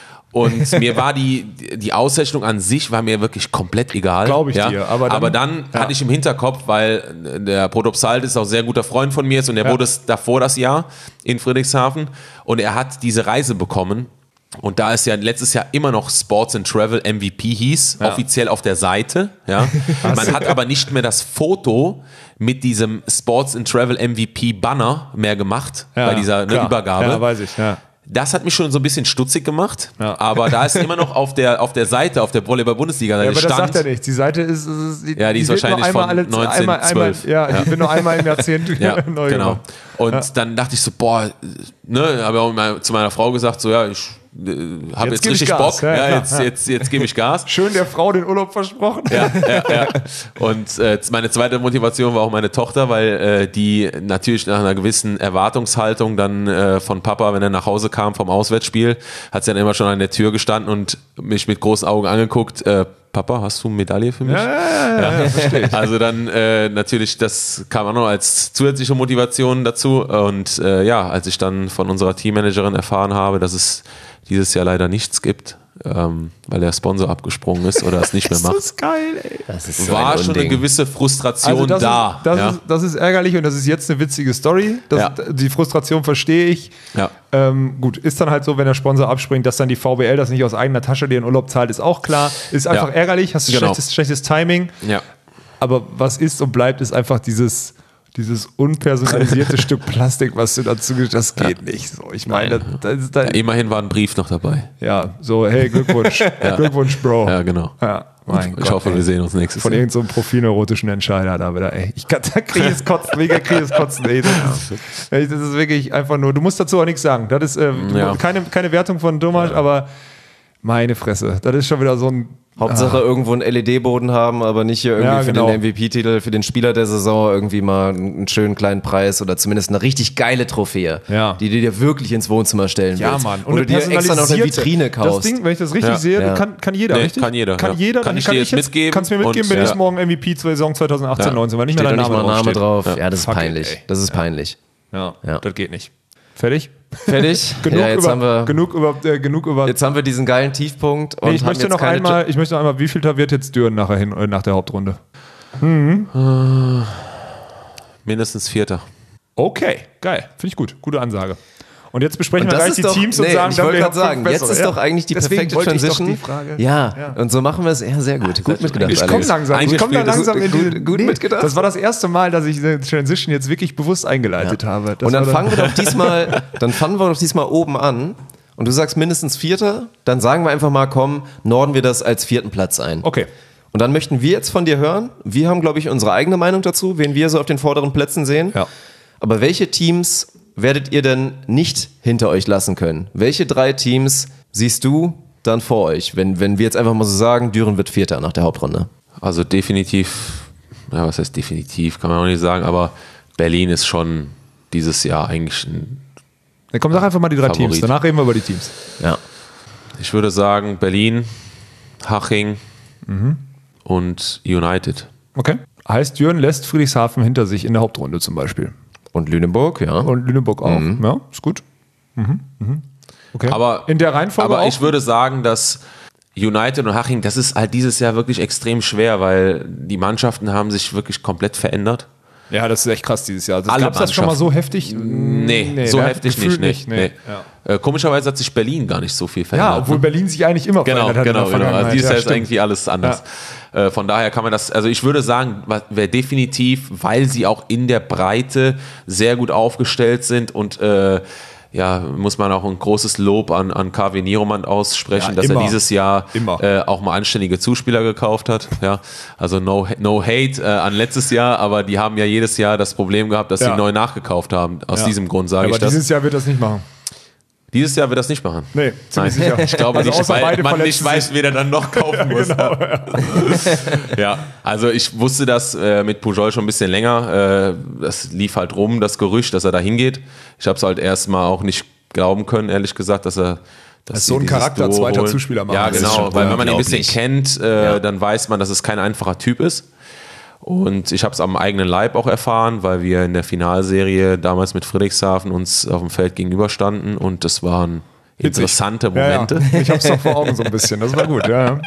Und mir war die, die Auszeichnung an sich war mir wirklich komplett egal. Glaub ich ja. dir, aber dann- aber dann ja. hatte ich im Hinterkopf, weil der Protopsalt ist auch sehr guter Freund von mir ist und er Ja. wurde es davor das Jahr in Friedrichshafen und er hat diese Reise bekommen. Und da es ja letztes Jahr immer noch Sports and Travel M V P hieß, offiziell auf der Seite, ja. Man hat aber nicht mehr das Foto mit diesem Sports and Travel M V P Banner mehr gemacht Ja, bei dieser ne, klar. Übergabe. Ja, weiß ich, ja. Das hat mich schon so ein bisschen stutzig gemacht, Ja. aber da ist immer noch auf der, auf der Seite, auf der Ja, Volleyball-Bundesliga aber das stand. sagt er nicht. Die Seite ist, ist die, Ja, die ist wird nur wahrscheinlich einmal von alle, einmal, einmal, neunzehnhundertzwölf. ja, Ja. die wird nur einmal im Jahrzehnt Ja, neu genau. gemacht. Und dann dachte ich so, boah, ne, habe auch mal zu meiner Frau gesagt, so ja, ich äh, habe Jetzt jetzt, geb ich richtig Gas. Bock, Ja, ja, klar, jetzt, ja. jetzt, jetzt gebe ich Gas. Schön der Frau den Urlaub versprochen. Ja, ja, ja. Und äh, meine zweite Motivation war auch meine Tochter, weil äh, die natürlich nach einer gewissen Erwartungshaltung dann äh, von Papa, wenn er nach Hause kam vom Auswärtsspiel, hat sie dann immer schon an der Tür gestanden und mich mit großen Augen angeguckt. Äh, Papa, hast du eine Medaille für mich? Ja, ja, ja, ja, verstehe ich. Also dann äh, natürlich, das kam auch noch als zusätzliche Motivation dazu. Und äh, ja, als ich dann von unserer Teammanagerin erfahren habe, dass es dieses Jahr leider nichts gibt, ähm, weil der Sponsor abgesprungen ist oder es nicht mehr Das macht, ist geil, ey. Das ist so war ein schon eine Unding. gewisse Frustration Also das, da. ist, das, ja. ist, das ist ärgerlich und das ist jetzt eine witzige Story. Das, Ja. Die Frustration verstehe ich. Ja. Ähm, gut, ist dann halt so, wenn der Sponsor abspringt, dass dann die V B L das nicht aus eigener Tasche dir in Urlaub zahlt, ist auch klar. Ist einfach Ja. ärgerlich, hast Genau. schlechtes, schlechtes Timing. Ja. Aber was ist und bleibt, ist einfach dieses, dieses unpersonalisierte Stück Plastik, was du dazu das geht nicht. So, ich meine, das, das ist dann, Immerhin war ein Brief noch dabei. ja, so, hey, Glückwunsch, Glückwunsch, Bro. Ja, genau. Ja, mein Ich Gott, hoffe, ey. wir sehen uns nächstes Von Jahr. irgendeinem so profilneurotischen Entscheider da wieder, ey. Ich kann, da kriege ich es kotzen, mega kriege ich es kotzen, ey. Das ist, ey. Das ist wirklich einfach nur, du musst dazu auch nichts sagen. Das ist äh, du, Ja. keine, keine Wertung von Thomas, aber meine Fresse, das ist schon wieder so ein. Hauptsache irgendwo einen L E D-Boden haben, aber nicht hier irgendwie Ja, für genau. den M V P-Titel, für den Spieler der Saison irgendwie mal einen schönen kleinen Preis oder zumindest eine richtig geile Trophäe, Ja. die du dir wirklich ins Wohnzimmer stellen Ja, willst. Mann. Und du dir extra noch eine personalisierte- Vitrine kaufst. Das Ding, wenn ich das richtig Ja. sehe, Ja. Kann, kann jeder, Nee, richtig? kann jeder, Kann ja. jeder. Kann dann ich dir jetzt mitgeben Kannst du mir mitgeben, und, wenn ja. ich morgen M V P Saison zwanzig achtzehn Ja. neunzehn, weil nicht Steht mehr doch dein nicht Name mal Name draufsteht. drauf. Ja, das ist Fuck it, peinlich. ey. Das ist peinlich. Ja, Ja. das geht nicht. Fertig? Fertig? Genug, ja, jetzt über, haben wir, genug über, äh, genug über. jetzt haben wir diesen geilen Tiefpunkt und Nee, ich haben möchte jetzt noch keine einmal, ich möchte noch einmal, wie viel da wird jetzt Düren nachher hin, äh, nach der Hauptrunde? Mindestens Vierter. Okay, geil, finde ich gut, gute Ansage. Und jetzt besprechen Und wir das gleich ist die doch, Teams nee, und sagen, ich dann wollte wir gerade haben sagen, fünf jetzt bessere. ist doch eigentlich die Deswegen perfekte wollte ich doch Transition. die Frage. Ja, Ja. und so machen wir es. Ja, sehr gut. Gut mitgedacht, Ich komme Alex. langsam, ich Eigentlich komme da spielt das langsam in gut- die, gut mitgedacht. Das war das erste Mal, dass ich eine Transition jetzt wirklich bewusst eingeleitet habe. Das Und dann war fangen wir doch diesmal, dann fangen wir doch diesmal oben an. Und du sagst mindestens Vierter, dann sagen wir einfach mal, komm, norden wir das als vierten Platz ein. Okay. Und dann möchten wir jetzt von dir hören. Wir haben, glaube ich, unsere eigene Meinung dazu, wen wir so auf den vorderen Plätzen sehen. Ja. Aber welche Teams werdet ihr denn nicht hinter euch lassen können? Welche drei Teams siehst du dann vor euch, wenn, wenn wir jetzt einfach mal so sagen, Düren wird Vierter nach der Hauptrunde? Also definitiv, ja, was heißt definitiv, kann man auch nicht sagen, aber Berlin ist schon dieses Jahr eigentlich ein, Dann komm, sag einfach mal die drei Favorit. Teams. Danach reden wir über die Teams. Ja. ich würde sagen, Berlin, Haching und United. Okay. Heißt, Düren lässt Friedrichshafen hinter sich in der Hauptrunde zum Beispiel. Und Lüneburg, ja. Und Lüneburg auch. Mhm. Ja, ist gut. Mhm. Mhm. Okay. Aber, in der Reihenfolge aber auch? ich würde sagen, dass United und Haching, das ist halt dieses Jahr wirklich extrem schwer, weil die Mannschaften haben sich wirklich komplett verändert. Ja, das ist echt krass dieses Jahr. Alle Gab es das schon mal so heftig? Nee, nee so heftig nicht. nicht. Nee. Nee. Ja. Äh, komischerweise hat sich Berlin gar nicht so viel verändert. Ja, obwohl ne? Berlin sich eigentlich immer genau, verändert hat. Genau, genau. Also dieses Jahr ja, ist eigentlich alles anders. Ja. Äh, von daher kann man das, also ich würde sagen, wer definitiv, weil sie auch in der Breite sehr gut aufgestellt sind und äh, ja, muss man auch ein großes Lob an, an K W Nieromand aussprechen, ja, dass immer, er dieses Jahr äh, auch mal anständige Zuspieler gekauft hat. Ja, also no, no hate äh, an letztes Jahr, aber die haben ja jedes Jahr das Problem gehabt, dass ja. sie neu nachgekauft haben. Aus ja. diesem Grund sage ja, ich das. Aber dieses Jahr wird das nicht machen. Dieses Jahr wird das nicht machen. Nee, ziemlich Nein. sicher. Ich glaube also nicht, weil man nicht weiß, wer dann noch kaufen muss. Genau, ja. ja, also ich wusste das äh, mit Pujol schon ein bisschen länger. Äh, das lief halt rum, das Gerücht, dass er da hingeht. Ich habe es halt erstmal auch nicht glauben können, ehrlich gesagt, dass er das ist so ein Charakter, Duo zweiter holen. Zuspieler machen. Ja, genau, weil wenn man ihn ein bisschen kennt, äh, ja. dann weiß man, dass es kein einfacher Typ ist. Und ich habe es am eigenen Leib auch erfahren, weil wir in der Finalserie damals mit Friedrichshafen uns auf dem Feld gegenüberstanden und das waren interessante Momente. Ja, ja. Ich habe es doch vor Augen so ein bisschen, das war gut. Ja,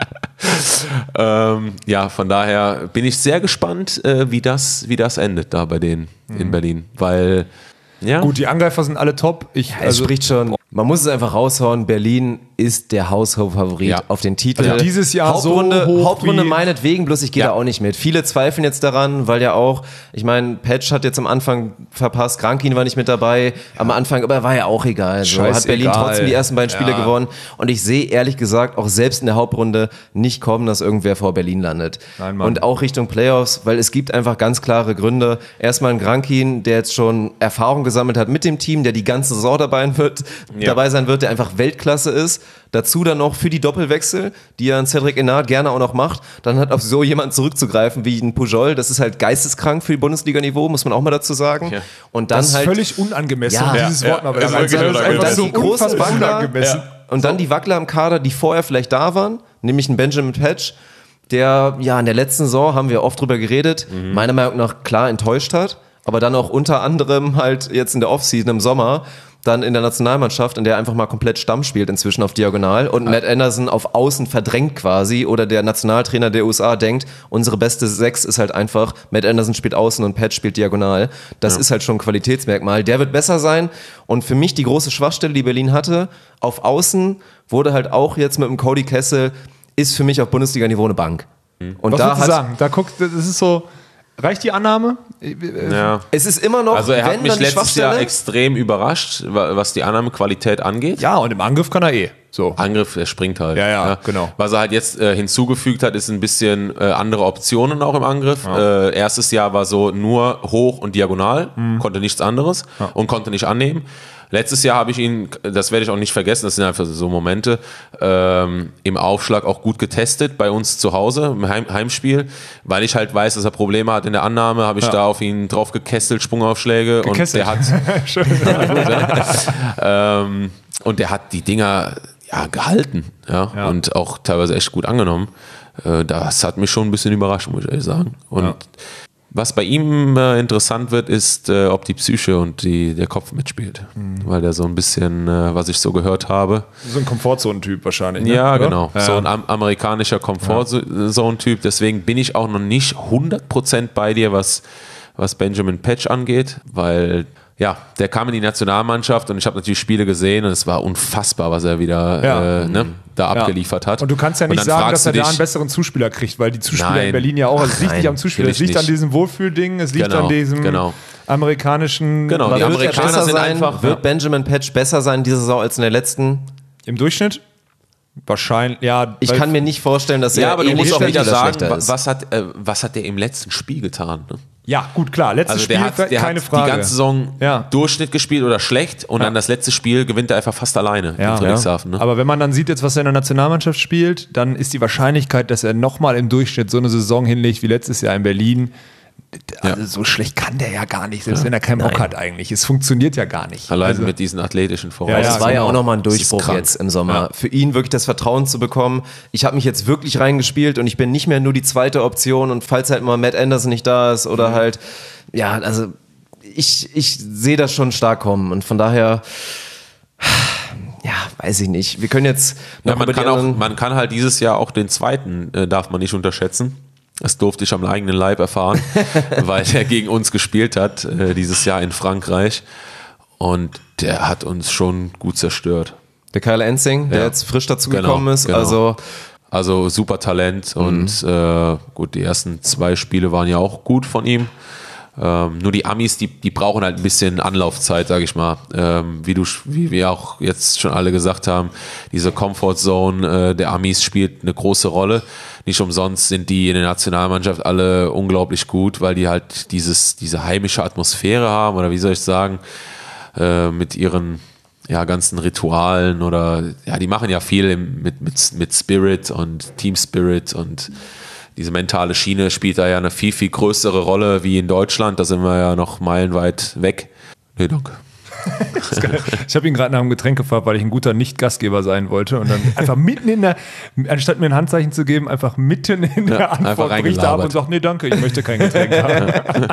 ja. ähm, ja von daher bin ich sehr gespannt, äh, wie, das, wie das endet da bei denen mhm. in Berlin, weil ja. Gut, die Angreifer sind alle top. Ich, ja, es also, spricht schon, man muss es einfach raushauen, Berlin ist der Haushof-Favorit ja. auf den Titel. Also dieses Jahr Hauptrunde, so hoch Hauptrunde wie meinetwegen, bloß ich gehe ja. da auch nicht mit. Viele zweifeln jetzt daran, weil ja auch, ich meine, Patch hat jetzt am Anfang verpasst, Krankin war nicht mit dabei, ja. am Anfang, aber war ja auch egal. So hat Berlin egal. trotzdem die ersten beiden Spiele ja. gewonnen und ich sehe ehrlich gesagt auch selbst in der Hauptrunde nicht kommen, dass irgendwer vor Berlin landet. Nein, und auch Richtung Playoffs, weil es gibt einfach ganz klare Gründe. Erstmal ein Krankin, der jetzt schon Erfahrung gesammelt hat mit dem Team, der die ganze Saison dabei, wird, ja. dabei sein wird, der einfach Weltklasse ist. Dazu dann noch für die Doppelwechsel, die ja ein Cedric Enard gerne auch noch macht, dann hat auf so jemanden zurückzugreifen wie ein Pujol, das ist halt geisteskrank für die Bundesliga-Niveau, muss man auch mal dazu sagen. Ja. Und dann das ist halt völlig unangemessen, ja, dieses ja, Wort mal ja, wieder also, rein. also, Also, und dann so die großen Wackler, ja. und dann die Wackler im Kader, die vorher vielleicht da waren, nämlich ein Benjamin Patch, der ja in der letzten Saison, haben wir oft drüber geredet, mhm. meiner Meinung nach klar enttäuscht hat, aber dann auch unter anderem halt jetzt in der Offseason im Sommer dann in der Nationalmannschaft, in der er einfach mal komplett Stamm spielt inzwischen auf Diagonal und ja. Matt Anderson auf Außen verdrängt quasi oder der Nationaltrainer der U S A denkt, unsere beste Sechs ist halt einfach, Matt Anderson spielt Außen und Patch spielt Diagonal. Das ja. ist halt schon ein Qualitätsmerkmal. Der wird besser sein und für mich die große Schwachstelle, die Berlin hatte, auf Außen wurde halt auch jetzt mit dem Cody Kessel, ist für mich auf Bundesliga-Niveau eine Bank. Mhm. Und was da würdest du sagen? Da guckt, das ist so... Reicht die Annahme? Ja. Es ist immer noch, also er hat wenn, mich dann die letztes Jahr extrem überrascht, was die Annahmequalität angeht. Ja, und im Angriff kann er eh. So. Angriff, er springt halt. Ja, ja, ja, genau. Was er halt jetzt äh, hinzugefügt hat, ist ein bisschen äh, andere Optionen auch im Angriff. Ja. Äh, erstes Jahr war so nur hoch und diagonal, mhm. konnte nichts anderes ja. und konnte nicht annehmen. Letztes Jahr habe ich ihn, das werde ich auch nicht vergessen, das sind einfach so Momente, ähm, im Aufschlag auch gut getestet bei uns zu Hause, im Heim, Heimspiel, weil ich halt weiß, dass er Probleme hat in der Annahme, habe ich ja. da auf ihn drauf gekesselt, Sprungaufschläge gekesselt. und der hat Schön. ähm, und der hat die Dinger ja gehalten ja, ja. und auch teilweise echt gut angenommen. Äh, das hat mich schon ein bisschen überrascht, muss ich ehrlich sagen. Und ja. was bei ihm äh, interessant wird, ist, äh, ob die Psyche und die, der Kopf mitspielt. Mhm. Weil der so ein bisschen, äh, was ich so gehört habe. So ein Komfortzone-Typ wahrscheinlich. Ne? Ja, genau. Ja. So ein am- amerikanischer Komfortzone-Typ. Deswegen bin ich auch noch nicht hundert Prozent bei dir, was, was Benjamin Patch angeht. Weil, ja, der kam in die Nationalmannschaft und ich habe natürlich Spiele gesehen und es war unfassbar, was er wieder ja. äh, ne, da ja. abgeliefert hat. Und du kannst ja nicht sagen, dass er da einen besseren Zuspieler kriegt, weil die Zuspieler Nein. in Berlin ja auch, also es liegt Nein, nicht am Zuspieler, es liegt nicht. an diesem Wohlfühlding, es liegt genau, an diesem genau. amerikanischen... Genau, die Amerikaner sind sein, einfach... Wird Benjamin Patch besser sein diese Saison als in der letzten? Im Durchschnitt? Wahrscheinlich, ja. Ich kann mir nicht vorstellen, dass er ja, aber du musst auch wieder sagen, ist. was hat, äh, was hat der im letzten Spiel getan? Ne? Ja, gut, klar. Letztes also Spiel, der hat, der keine hat Frage. die ganze Saison ja. Durchschnitt gespielt oder schlecht und ja. dann das letzte Spiel gewinnt er einfach fast alleine ja. in Friedrichshafen. Ne? Aber wenn man dann sieht, jetzt was er in der Nationalmannschaft spielt, dann ist die Wahrscheinlichkeit, dass er nochmal im Durchschnitt so eine Saison hinlegt wie letztes Jahr in Berlin, also ja. so schlecht kann der ja gar nicht, selbst ja. wenn er keinen Bock Nein. hat eigentlich. Es funktioniert ja gar nicht. Allein also, mit diesen athletischen Voraussetzungen. Ja, das war ja auch nochmal ein Durchbruch jetzt im Sommer. Ja. Für ihn wirklich das Vertrauen zu bekommen. Ich habe mich jetzt wirklich reingespielt und ich bin nicht mehr nur die zweite Option und falls halt mal Matt Anderson nicht da ist oder mhm. halt, ja, also ich, ich sehe das schon stark kommen und von daher, ja, weiß ich nicht. Wir können jetzt Ja, noch man, über kann die auch, anderen- man kann halt dieses Jahr auch den zweiten, äh, darf man nicht unterschätzen. Das durfte ich am eigenen Leib erfahren, weil der gegen uns gespielt hat, äh, dieses Jahr in Frankreich. Und der hat uns schon gut zerstört. der Kyle Ensing, der Ja. jetzt frisch dazugekommen Genau, ist, genau. also Also super Talent und äh, gut, die ersten zwei Spiele waren ja auch gut von ihm. Ähm, nur die Amis, die, die brauchen halt ein bisschen Anlaufzeit, sage ich mal. Ähm, wie, du, wie wir auch jetzt schon alle gesagt haben, diese Comfort Zone äh, der Amis spielt eine große Rolle. Nicht umsonst sind die in der Nationalmannschaft alle unglaublich gut, weil die halt dieses, diese heimische Atmosphäre haben oder wie soll ich sagen, äh, mit ihren ja, ganzen Ritualen oder ja, die machen ja viel im, mit, mit, mit Spirit und Team Spirit und diese mentale Schiene spielt da ja eine viel, viel größere Rolle wie in Deutschland. Da sind wir ja noch meilenweit weg. Nee, danke. Ich habe ihn gerade nach einem Getränk gefragt, weil ich ein guter Nicht-Gastgeber sein wollte und dann einfach mitten in der, anstatt mir ein Handzeichen zu geben, einfach mitten in der Ja, einfach Antwort bricht er ab reingelabert. und sagt, nee, danke, ich möchte kein Getränk haben.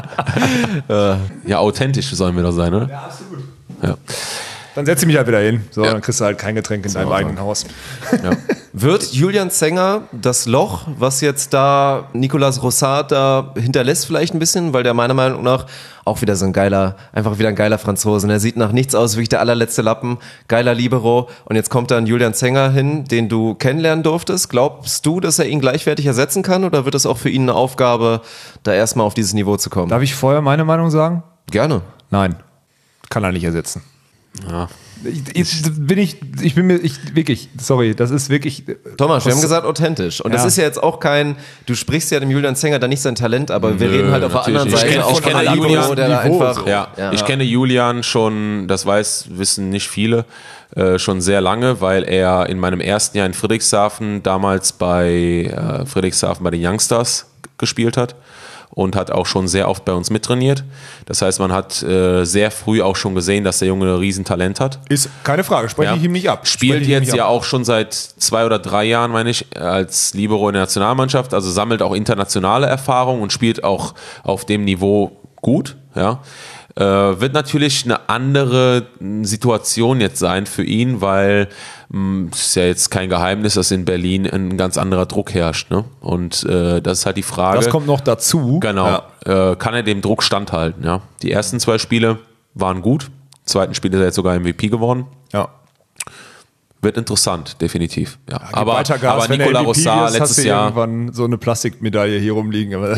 Ja, authentisch sollen wir doch sein, oder? Ja, absolut. Ja. Dann setze ich mich halt wieder hin. So, Ja. dann kriegst du halt kein Getränk in deinem eigenen Haus. Ja. wird Julian Zenger das Loch, was jetzt da Nicolas Rossard da hinterlässt, vielleicht ein bisschen, weil der meiner Meinung nach auch wieder so ein geiler, einfach wieder ein geiler Franzose. Er sieht nach nichts aus, wirklich der allerletzte Lappen, geiler Libero. Und jetzt kommt dann Julian Zenger hin, den du kennenlernen durftest. Glaubst du, dass er ihn gleichwertig ersetzen kann oder wird es auch für ihn eine Aufgabe, da erstmal auf dieses Niveau zu kommen? Darf ich vorher meine Meinung sagen? Gerne. Nein, kann er nicht ersetzen. Ja. Ich, ich, bin ich, ich bin mir, ich, wirklich, sorry, das ist wirklich. Thomas, wir was- haben gesagt authentisch. Und das Ja. ist ja jetzt auch kein, du sprichst ja dem Julian Zenger da nicht sein Talent, aber wir Nö, reden halt auf der natürlich. anderen Ich Seite kenn- auch ich kenne von Julian Libero, der da Niveau einfach... so. Ja, Ja. ich kenne Julian schon, das weiß, wissen nicht viele, äh, schon sehr lange, weil er in meinem ersten Jahr in Friedrichshafen damals bei äh, Friedrichshafen bei den Youngstars g- gespielt hat und hat auch schon sehr oft bei uns mittrainiert. Das heißt, man hat äh, sehr früh auch schon gesehen, dass der Junge ein Riesentalent hat. Ist keine Frage, spreche Ja. ich ihm nicht ab. Spielt Spreche ich ihm jetzt nicht ja ab. auch schon seit zwei oder drei Jahren, meine ich, als Libero in der Nationalmannschaft, also sammelt auch internationale Erfahrung und spielt auch auf dem Niveau gut, ja. Äh, wird natürlich eine andere mh, Situation jetzt sein für ihn, weil mh, es ist ja jetzt kein Geheimnis, dass in Berlin ein ganz anderer Druck herrscht, ne? Und äh, das ist halt die Frage. Das kommt noch dazu. Genau. Ja. Äh, kann er dem Druck standhalten, ja. Die ersten zwei Spiele waren gut, im zweiten Spiel ist er jetzt sogar M V P geworden. Ja. Wird interessant, definitiv. Ja. Gib Aber, weiter Gas, aber wenn Nicolas der M V P Rossard ist, hast letztes du Jahr, irgendwann so eine Plastikmedaille hier rumliegen. Aber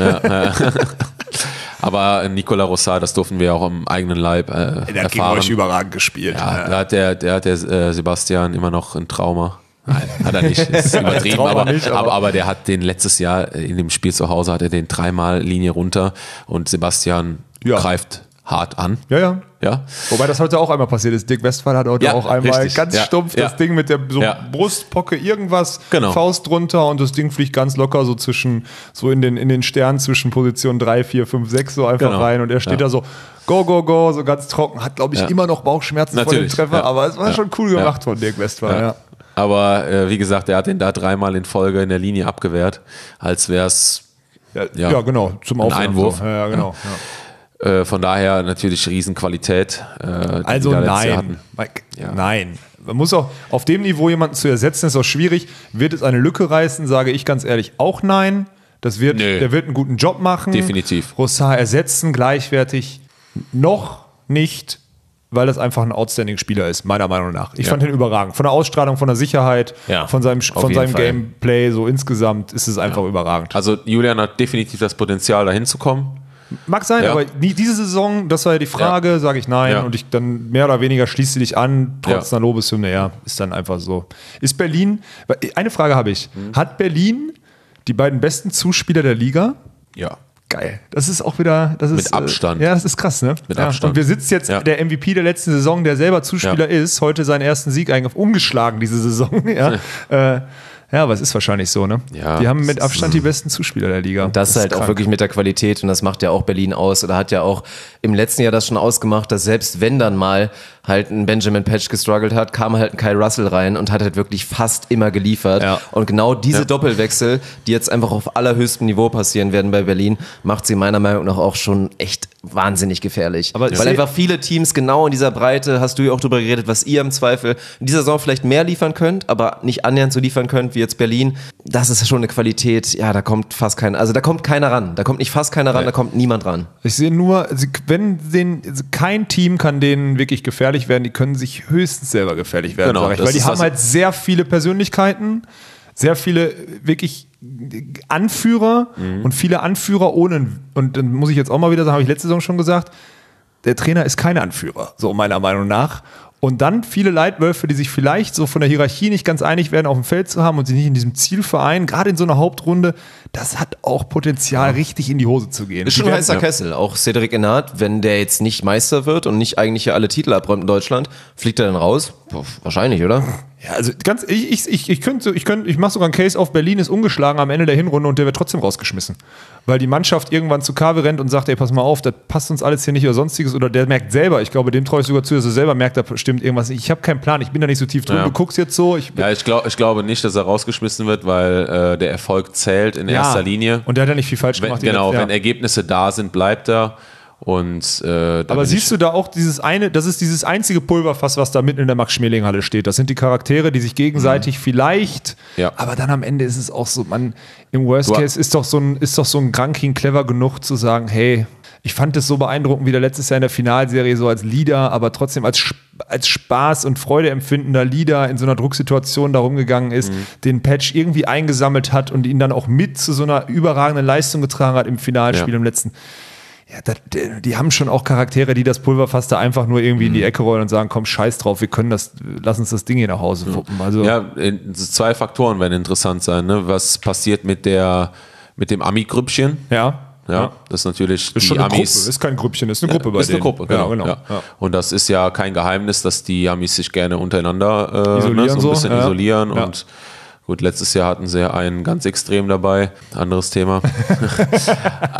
aber Nicolas Rossard, das durften wir auch am eigenen Leib äh, der hat gegen erfahren. euch überragend gespielt. Ja, da hat der, der, hat der äh, Sebastian immer noch ein Trauma. Nein, hat er nicht, ist übertrieben, Trauma aber, nicht, aber- aber, aber der hat den letztes Jahr in dem Spiel zu Hause, hat er den dreimal Linie runter und Sebastian Ja. greift hart an. Ja, ja. Ja. Wobei das heute auch einmal passiert ist. Dirk Westphal hat heute Ja, auch einmal richtig. ganz Ja, stumpf ja. das Ding mit der so Ja. Brustpocke irgendwas, Genau. Faust drunter und das Ding fliegt ganz locker so zwischen, so in den, in den Sternen zwischen Position drei, vier, fünf, sechs so einfach Genau. rein und er steht Ja. da so go, go, go, so ganz trocken, hat glaube ich Ja. immer noch Bauchschmerzen vor dem Natürlich, Treffer, ja. aber es war Ja. schon cool Ja. gemacht von Dirk Westphal, ja. Ja. Aber äh, wie gesagt, er hat den da dreimal in Folge in der Linie abgewehrt, als wäre es Ja, Ja. ja, genau, zum Ein Aufwärmen Einwurf. So. Ja, ja, genau. Ja. Äh, von daher natürlich Riesenqualität. Äh, die Also die da letztes Jahr nein. hatten. Mike, Ja. Nein. Man muss auch auf dem Niveau jemanden zu ersetzen, ist auch schwierig. Wird es eine Lücke reißen, sage ich ganz ehrlich auch nein. Das wird, Nö. der wird einen guten Job machen. Definitiv. Rossard ersetzen, gleichwertig noch nicht, weil das einfach ein outstanding Spieler ist, meiner Meinung nach. Ich Ja. fand ihn überragend. Von der Ausstrahlung, von der Sicherheit, Ja, von seinem, auf von jeden seinem Fall. Gameplay, so insgesamt ist es einfach überragend. Also Julian hat definitiv das Potenzial, da hinzukommen. Mag sein, Ja. aber nie, diese Saison, das war ja die Frage, sage ich nein. Ja. Und ich dann mehr oder weniger schließt sie dich an, trotz Ja. einer Lobeshymne, ja, ist dann einfach so. Ist Berlin, eine Frage habe ich, hat Berlin die beiden besten Zuspieler der Liga? Ja. Geil. Das ist auch wieder, das ist, Mit Abstand. Äh, ja, das ist krass, ne? Mit ja. Abstand. Und wir sitzen jetzt, Ja. der M V P der letzten Saison, der selber Zuspieler Ja. ist, heute seinen ersten Sieg eigentlich umgeschlagen diese Saison, ja. äh, ja, aber es ist wahrscheinlich so, ne? Ja, die haben das mit ist- Abstand die besten Zuspieler der Liga. Das, ist halt auch krank. wirklich mit der Qualität und das macht ja auch Berlin aus oder hat ja auch im letzten Jahr das schon ausgemacht, dass selbst wenn dann mal halt ein Benjamin Patch gestruggelt hat, kam halt ein Kyle Russell rein und hat halt wirklich fast immer geliefert. Ja. Und genau diese ja. Doppelwechsel, die jetzt einfach auf allerhöchstem Niveau passieren werden bei Berlin, macht sie meiner Meinung nach auch schon echt wahnsinnig gefährlich. Aber Weil einfach viele Teams genau in dieser Breite, hast du ja auch drüber geredet, was ihr im Zweifel in dieser Saison vielleicht mehr liefern könnt, aber nicht annähernd so liefern könnt wie jetzt Berlin. Das ist schon eine Qualität, ja, da kommt fast keiner, also da kommt keiner ran. Da kommt nicht fast keiner ran, ja. da kommt niemand ran. Ich sehe nur, wenn den, kein Team kann denen wirklich gefährlich werden, die können sich höchstens selber gefährlich werden, genau, sag ich. Weil die haben halt sehr viele Persönlichkeiten, sehr viele wirklich Anführer mhm. und viele Anführer ohne, und dann muss ich jetzt auch mal wieder sagen, habe ich letzte Saison schon gesagt, der Trainer ist kein Anführer, so meiner Meinung nach. Und dann viele Leitwölfe, die sich vielleicht so von der Hierarchie nicht ganz einig werden, auf dem Feld zu haben und sich nicht in diesem Ziel vereinen, gerade in so einer Hauptrunde, das hat auch Potenzial, ja. richtig in die Hose zu gehen. Ist schon ein heißer ja. Kessel. Auch Cedric Enard, wenn der jetzt nicht Meister wird und nicht eigentlich alle Titel abräumt in Deutschland, fliegt er dann raus? Puh, wahrscheinlich, oder? Ja, also ganz, ich, ich, ich, ich könnte, ich könnte, ich mache sogar einen Case auf, Berlin ist ungeschlagen am Ende der Hinrunde und der wird trotzdem rausgeschmissen. Weil die Mannschaft irgendwann zu Kave rennt und sagt, ey, pass mal auf, das passt uns alles hier nicht oder sonstiges, oder der merkt selber, ich glaube, dem traue ich sogar zu, dass er selber merkt, da stimmt irgendwas nicht. Ich habe keinen Plan, ich bin da nicht so tief drin, ja. du guckst jetzt so. Ich ja, ich, glaub, ich glaube nicht, dass er rausgeschmissen wird, weil äh, der Erfolg zählt in ja. erster Linie. Und der hat ja nicht viel falsch wenn, gemacht. Genau, ja. wenn Ergebnisse da sind, bleibt er. Und, äh, aber siehst du da auch dieses eine, das ist dieses einzige Pulverfass, was da mitten in der Max-Schmeling-Halle steht. Das sind die Charaktere, die sich gegenseitig mhm. vielleicht, ja. aber dann am Ende ist es auch so, man, im Worst Case ist doch so ein, ist doch so ein Granking clever genug zu sagen, hey, ich fand es so beeindruckend, wie der letztes Jahr in der Finalserie so als Leader, aber trotzdem als, als Spaß und Freude empfindender Leader in so einer Drucksituation da rumgegangen ist, mhm. den Patch irgendwie eingesammelt hat und ihn dann auch mit zu so einer überragenden Leistung getragen hat im Finalspiel ja. im letzten. Ja, das, die, die haben schon auch Charaktere, die das Pulverfass da einfach nur irgendwie mhm. in die Ecke rollen und sagen, komm, scheiß drauf, wir können das, lass uns das Ding hier nach Hause wuppen. Also ja, zwei Faktoren werden interessant sein. Ne? Was passiert mit der, mit dem Ami-Grüppchen? Ja. Ja, ja, das ist natürlich das ist die schon eine Amis. Gruppe. Ist kein Grüppchen, ist eine Gruppe ja, bei ist denen. Ist eine Gruppe, genau. Ja, genau. Ja. Ja. Und das ist ja kein Geheimnis, dass die Amis sich gerne untereinander äh, isolieren, ne, so ein so. bisschen ja. isolieren ja. und gut, letztes Jahr hatten sie ja einen ganz extrem dabei, anderes Thema. äh,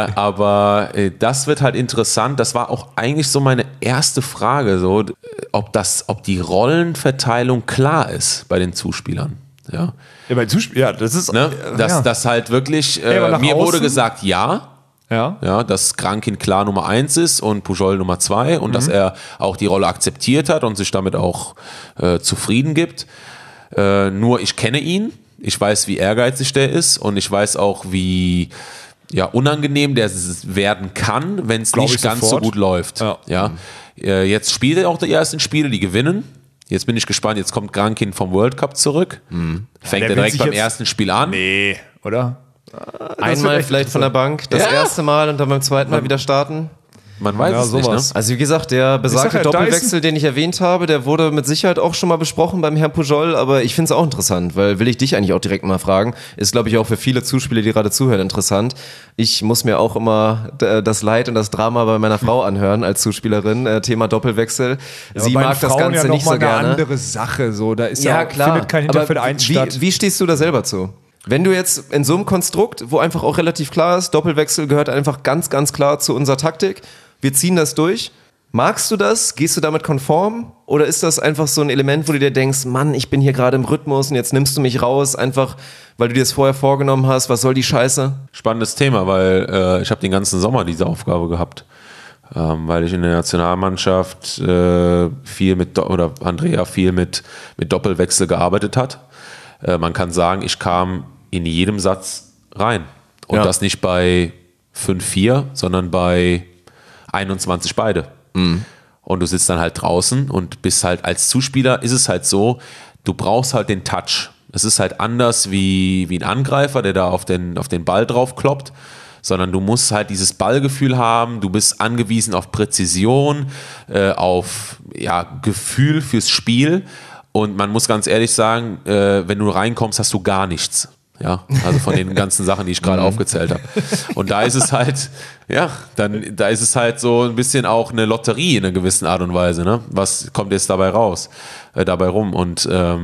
aber äh, das wird halt interessant. Das war auch eigentlich so meine erste Frage, so, ob das, ob die Rollenverteilung klar ist bei den Zuspielern. Ja, ja, bei Zuspiel, ja, das ist ne? dass ja. das halt wirklich. Äh, ja, mir wurde gesagt, ja. Ja. Ja, dass Grankin klar Nummer eins ist und Pujol Nummer zwei und mhm. dass er auch die Rolle akzeptiert hat und sich damit auch äh, zufrieden gibt. Äh, nur ich kenne ihn, ich weiß, wie ehrgeizig der ist und ich weiß auch, wie ja, unangenehm der werden kann, wenn es nicht ganz sofort. so gut läuft. Ja. Ja. Äh, jetzt spielt er auch die ersten Spiele, die gewinnen. Jetzt bin ich gespannt, jetzt kommt Grankin vom World Cup zurück. Mhm. Fängt ja, er direkt beim ersten Spiel an? Nee, oder? Einmal vielleicht von der Bank, das ja. erste Mal und dann beim zweiten Mal wieder starten. Man weiß ja, es sowas. nicht, ne? Also wie gesagt, der besagte ja, Doppelwechsel, den ich erwähnt habe, der wurde mit Sicherheit auch schon mal besprochen beim Herrn Pujol, aber ich finde es auch interessant, weil will ich dich eigentlich auch direkt mal fragen, ist glaube ich auch für viele Zuspieler, die gerade zuhören, interessant. Ich muss mir auch immer das Leid und das Drama bei meiner Frau anhören als Zuspielerin, äh, Thema Doppelwechsel. Ja, Sie mag das Ganze ja nicht so gerne. Eine andere Sache, so, da ist ja, ja klar, findet kein Hinterfeld eins statt. Wie, wie stehst du da selber zu? Wenn du jetzt in so einem Konstrukt, wo einfach auch relativ klar ist, Doppelwechsel gehört einfach ganz, ganz klar zu unserer Taktik, wir ziehen das durch. Magst du das? Gehst du damit konform? Oder ist das einfach so ein Element, wo du dir denkst, Mann, ich bin hier gerade im Rhythmus und jetzt nimmst du mich raus, einfach weil du dir das vorher vorgenommen hast, was soll die Scheiße? Spannendes Thema, weil äh, ich habe den ganzen Sommer diese Aufgabe gehabt. Ähm, weil ich in der Nationalmannschaft äh, viel mit, oder Andrea viel mit, mit Doppelwechsel gearbeitet hat. Äh, man kann sagen, ich kam in jedem Satz rein. Und ja. das nicht bei fünf vier, sondern bei einundzwanzig beide. Mhm. Und du sitzt dann halt draußen und bist halt als Zuspieler, ist es halt so, du brauchst halt den Touch. Es ist halt anders wie, wie ein Angreifer, der da auf den, auf den Ball drauf kloppt, sondern du musst halt dieses Ballgefühl haben, du bist angewiesen auf Präzision, äh, auf ja, Gefühl fürs Spiel und man muss ganz ehrlich sagen, äh, wenn du reinkommst, hast du gar nichts. Ja, also von den ganzen Sachen, die ich gerade aufgezählt habe. Und da ist es halt, ja, dann, da ist es halt so ein bisschen auch eine Lotterie in einer gewissen Art und Weise, ne? Was kommt jetzt dabei raus, äh, dabei rum? Und ähm,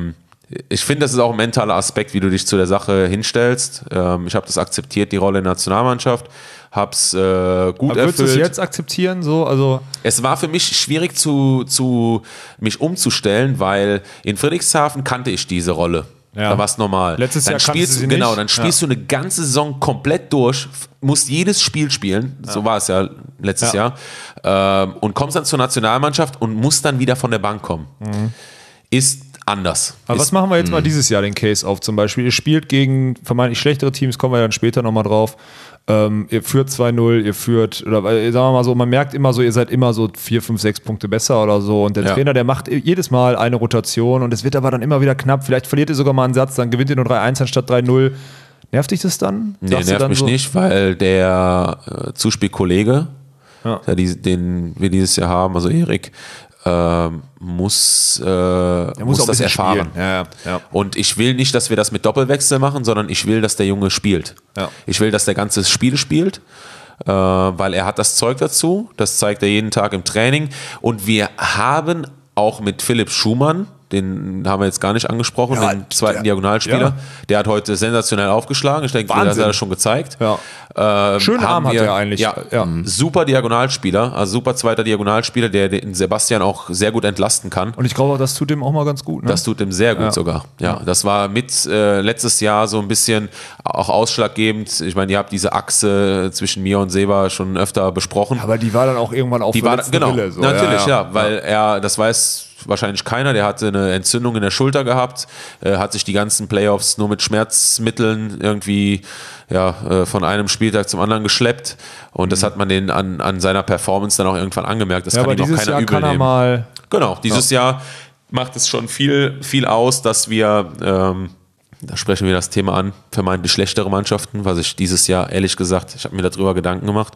ich finde, das ist auch ein mentaler Aspekt, wie du dich zu der Sache hinstellst. Ähm, ich habe das akzeptiert, die Rolle in der Nationalmannschaft, habe es äh, gut Aber erfüllt. würdest du es jetzt akzeptieren? So? Also Es war für mich schwierig, zu, zu mich umzustellen, weil in Friedrichshafen kannte ich diese Rolle. Ja. Da war es normal. Letztes dann Jahr kanntest spielst du sie du, genau, nicht. dann spielst Ja. du eine ganze Saison komplett durch, musst jedes Spiel spielen, ja. so war es ja letztes Ja. Jahr, ähm, und kommst dann zur Nationalmannschaft und musst dann wieder von der Bank kommen. Mhm. Ist anders. Aber ist, was machen wir jetzt mal dieses Jahr den Case auf zum Beispiel? Ihr spielt gegen vermeintlich schlechtere Teams, kommen wir dann später nochmal drauf. Ähm, ihr führt zwei null, ihr führt, oder sagen wir mal so, man merkt immer so, ihr seid immer so vier, fünf, sechs Punkte besser oder so. Und der Ja. Trainer, der macht jedes Mal eine Rotation und es wird aber dann immer wieder knapp. Vielleicht verliert ihr sogar mal einen Satz, dann gewinnt ihr nur drei eins anstatt drei null. Nervt dich das dann? Nee, Sagst du nervt dann mich so, nicht, weil der äh, Zuspielkollege, Ja. der, die, den wir dieses Jahr haben, also Erik, ähm, muss, äh, muss, muss auch ein das bisschen erfahren. spielen. Ja, ja, ja. Und ich will nicht, dass wir das mit Doppelwechsel machen, sondern ich will, dass der Junge spielt. Ja. Ich will, dass der ganze Spiel spielt, äh, weil er hat das Zeug dazu. Das zeigt er jeden Tag im Training. Und wir haben auch mit Philipp Schumann, den haben wir jetzt gar nicht angesprochen, Ja, den zweiten der- Diagonalspieler, ja. der hat heute sensationell aufgeschlagen. Ich denke, das Wahnsinn. hat er schon gezeigt. Ja. Ähm, Schönen haben Arm hat wir- er eigentlich. Ja, Ja. super Diagonalspieler, also super zweiter Diagonalspieler, der den Sebastian auch sehr gut entlasten kann. Und ich glaube, das tut dem auch mal ganz gut. Ne? Das tut ihm sehr gut Ja. sogar. Ja, das war mit äh, letztes Jahr so ein bisschen auch ausschlaggebend. Ich meine, ihr habt diese Achse zwischen mir und Seba schon öfter besprochen. aber die war dann auch irgendwann auf Die der war letzten genau, Rille. So. natürlich, ja, weil er, das weiß wahrscheinlich keiner, der hatte eine Entzündung in der Schulter gehabt, äh, hat sich die ganzen Playoffs nur mit Schmerzmitteln irgendwie ja, äh, von einem Spieltag zum anderen geschleppt und das hat man den an, an seiner Performance dann auch irgendwann angemerkt. Das Ja, kann aber ihm auch dieses keiner Jahr übel kann er nehmen. mal. Genau, dieses Jahr macht es schon viel, viel aus, dass wir, ähm, da sprechen wir das Thema an, vermeintlich schlechtere Mannschaften, was ich dieses Jahr, ehrlich gesagt, ich habe mir darüber Gedanken gemacht,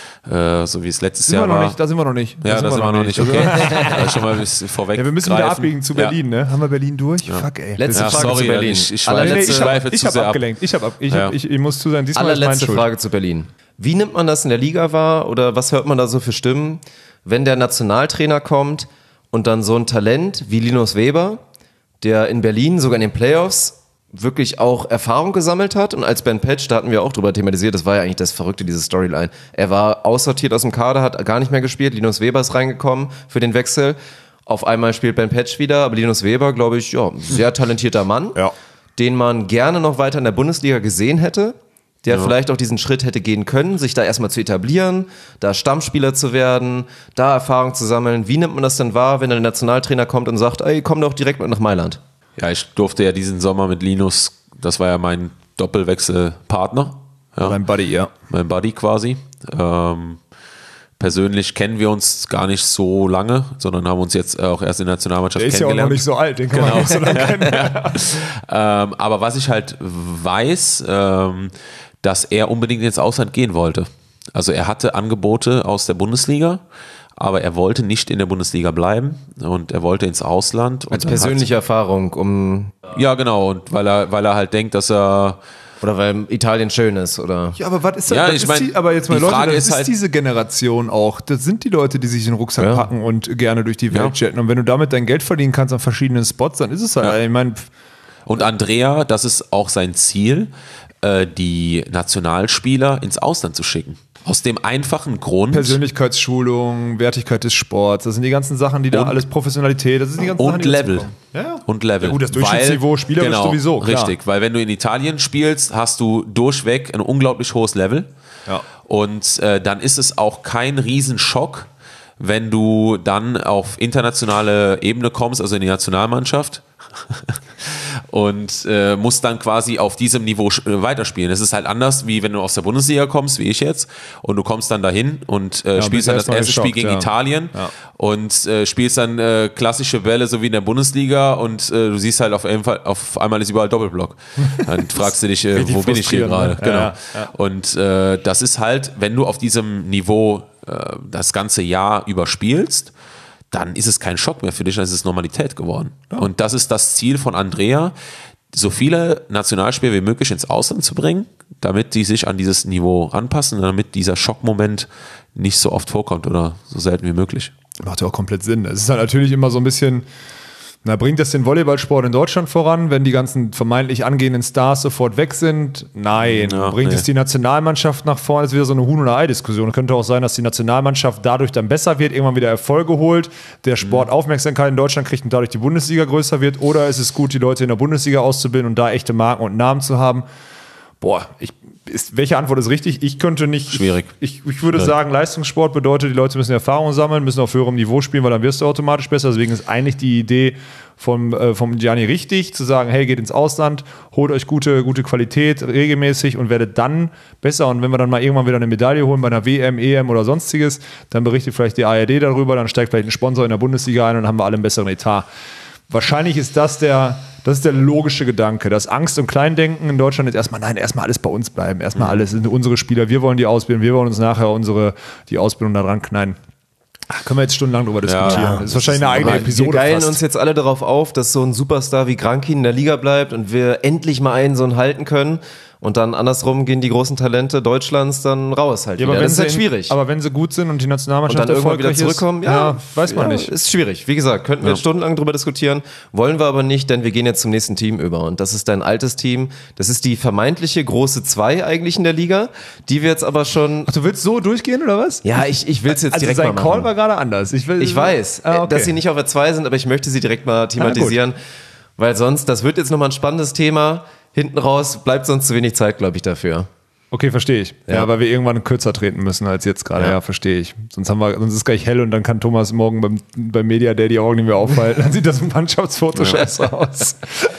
äh, so wie es letztes Sind Jahr wir noch war. nicht, da sind wir noch nicht. Ja, da sind wir noch nicht, okay. Ja, schon mal ein bisschen vorweg. Ja, wir müssen wieder abbiegen zu Berlin, ne? Haben wir Berlin durch? Fuck, ey. Letzte Ja, Frage sorry, zu Berlin. ich, ich, Allerletzte- ich ich schleife habe zu hab sehr ab. abgelenkt. Ich, hab ab, ich, Ja. hab, ich, ich muss zu sein, diesmal ist mein Allerletzte Schuld. Frage zu Berlin. Wie nimmt man das in der Liga wahr oder was hört man da so für Stimmen, wenn der Nationaltrainer kommt und dann so ein Talent wie Linus Weber, der in Berlin sogar in den Playoffs wirklich auch Erfahrung gesammelt hat und als Ben Petsch, da hatten wir auch drüber thematisiert, das war ja eigentlich das Verrückte, diese Storyline. Er war aussortiert aus dem Kader, hat gar nicht mehr gespielt, Linus Weber ist reingekommen für den Wechsel. Auf einmal spielt Ben Petsch wieder, aber Linus Weber, glaube ich, ja, sehr talentierter Mann, Ja. den man gerne noch weiter in der Bundesliga gesehen hätte, der vielleicht auch diesen Schritt hätte gehen können, sich da erstmal zu etablieren, da Stammspieler zu werden, da Erfahrung zu sammeln. Wie nimmt man das denn wahr, wenn dann der Nationaltrainer kommt und sagt, ey, komm doch direkt mit nach Mailand? Ja, ich durfte ja diesen Sommer mit Linus, das war ja mein Doppelwechselpartner, ja, Mein Buddy, ja. mein Buddy quasi. Ähm, persönlich kennen wir uns gar nicht so lange, sondern haben uns jetzt auch erst in der Nationalmannschaft Der ist ja auch noch kennengelernt. nicht so alt, den kann man nicht so lange kennen. ähm, aber was ich halt weiß, ähm, dass er unbedingt ins Ausland gehen wollte. Also er hatte Angebote aus der Bundesliga, aber er wollte nicht in der Bundesliga bleiben und er wollte ins Ausland. Und Als dann persönliche Erfahrung, um Hat, ja, genau. Und weil er, weil er halt denkt, dass er oder weil Italien schön ist, oder? Ja, aber was ist das? Ja, das ich ist mein, die, aber jetzt mal die Leute, Frage das ist ist halt- diese Generation auch. Das sind die Leute, die sich in den Rucksack Ja. packen und gerne durch die Welt Ja. jetten. Und wenn du damit dein Geld verdienen kannst an verschiedenen Spots, dann ist es halt. Ja. Ich meine, Und Andrea, das ist auch sein Ziel, äh, die Nationalspieler ins Ausland zu schicken. Aus dem einfachen Grund. Persönlichkeitsschulung, Wertigkeit des Sports, das sind die ganzen Sachen, die da Und- alles Professionalität, das sind die ganzen Sachen, Und die Level. dazukommen. Ja, ja. Und Level. Ja, gut, das Durchschnittsniveau spielerisch genau, sowieso, klar. Richtig, weil wenn du in Italien spielst, hast du durchweg ein unglaublich hohes Level. Ja. Und äh, dann ist es auch kein Riesenschock, wenn du dann auf internationale Ebene kommst, also in die Nationalmannschaft. Und äh, musst dann quasi auf diesem Niveau sch- äh, weiterspielen. Es ist halt anders, wie wenn du aus der Bundesliga kommst, wie ich jetzt, und du kommst dann dahin und äh, und spielst bist dann das erstmal erste Spiel geschockt, gegen ja. Italien Ja. und äh, spielst dann äh, klassische Bälle, so wie in der Bundesliga, und äh, du siehst halt auf, jeden Fall, auf einmal ist überall Doppelblock. Dann fragst du dich, äh, Richtig wo bin ich hier gerade? frustrierend, ne? Genau. Ja, ja. Und äh, das ist halt, wenn du auf diesem Niveau äh, das ganze Jahr überspielst, dann ist es kein Schock mehr für dich, dann ist es Normalität geworden. Und das ist das Ziel von Andrea, so viele Nationalspieler wie möglich ins Ausland zu bringen, damit die sich an dieses Niveau anpassen, damit dieser Schockmoment nicht so oft vorkommt oder so selten wie möglich. Macht ja auch komplett Sinn. Es ist halt natürlich immer so ein bisschen, Na, bringt das den Volleyballsport in Deutschland voran, wenn die ganzen vermeintlich angehenden Stars sofort weg sind? Nein. Ja, bringt nee. es die Nationalmannschaft nach vorne? Das ist wieder so eine Huhn- oder Ei-Diskussion. Könnte auch sein, dass die Nationalmannschaft dadurch dann besser wird, irgendwann wieder Erfolge holt, der Sport Mhm. Aufmerksamkeit in Deutschland kriegt und dadurch die Bundesliga größer wird. Oder ist es gut, die Leute in der Bundesliga auszubilden und da echte Marken und Namen zu haben? Boah, ich, ist, welche Antwort ist richtig? Ich könnte nicht. Schwierig. Ich, ich würde Nein. sagen, Leistungssport bedeutet, die Leute müssen Erfahrung sammeln, müssen auf höherem Niveau spielen, weil dann wirst du automatisch besser. Deswegen ist eigentlich die Idee vom, äh, vom Gianni richtig, zu sagen, hey, geht ins Ausland, holt euch gute, gute Qualität regelmäßig und werdet dann besser. Und wenn wir dann mal irgendwann wieder eine Medaille holen bei einer W M, E M oder sonstiges, dann berichtet vielleicht die A R D darüber, dann steigt vielleicht ein Sponsor in der Bundesliga ein und dann haben wir alle einen besseren Etat. Wahrscheinlich ist das der, das ist der logische Gedanke. Das Angst- und Kleindenken in Deutschland ist erstmal, nein, erstmal alles bei uns bleiben. Erstmal Mhm. alles sind unsere Spieler. Wir wollen die ausbilden. Wir wollen uns nachher unsere, die Ausbildung da dran knallen. Ach, können wir jetzt stundenlang drüber diskutieren. Ja, das ist wahrscheinlich eine eigene Aber Episode wir geilen fast. uns jetzt alle darauf auf, dass so ein Superstar wie Grankin in der Liga bleibt und wir endlich mal einen so einen halten können. Und dann andersrum gehen die großen Talente Deutschlands dann raus halt Ja, wieder. aber wenn Das ist sie halt in- schwierig. Aber wenn sie gut sind und die Und Nationalmannschaft dann irgendwann wieder erfolgreich zurückkommen, ist, ja, weiß man ja, nicht. Ist schwierig. Wie gesagt, könnten wir jetzt stundenlang drüber diskutieren, wollen wir aber nicht, denn wir gehen jetzt zum nächsten Team über. Und das ist dein altes Team. Das ist die vermeintliche große Zwei eigentlich in der Liga, die wir jetzt aber schon. Ach, du willst so durchgehen oder was? Ja, ich, ich will es jetzt Also direkt sein mal Call machen. war gerade anders. Ich, will, Ich weiß, Ah, okay. dass sie nicht auf der zwei sind, aber ich möchte sie direkt mal thematisieren, weil sonst, das wird jetzt nochmal ein spannendes Thema. Hinten raus bleibt sonst zu wenig Zeit, glaube ich, dafür. Okay, verstehe ich. Ja. Ja. weil wir irgendwann kürzer treten müssen als jetzt gerade. Ja, Ja. verstehe ich. Sonst haben wir, sonst ist es gleich hell und dann kann Thomas morgen beim, beim Media Day die Augen nicht mehr aufhalten. Dann sieht das Mannschaftsfoto scheiße aus.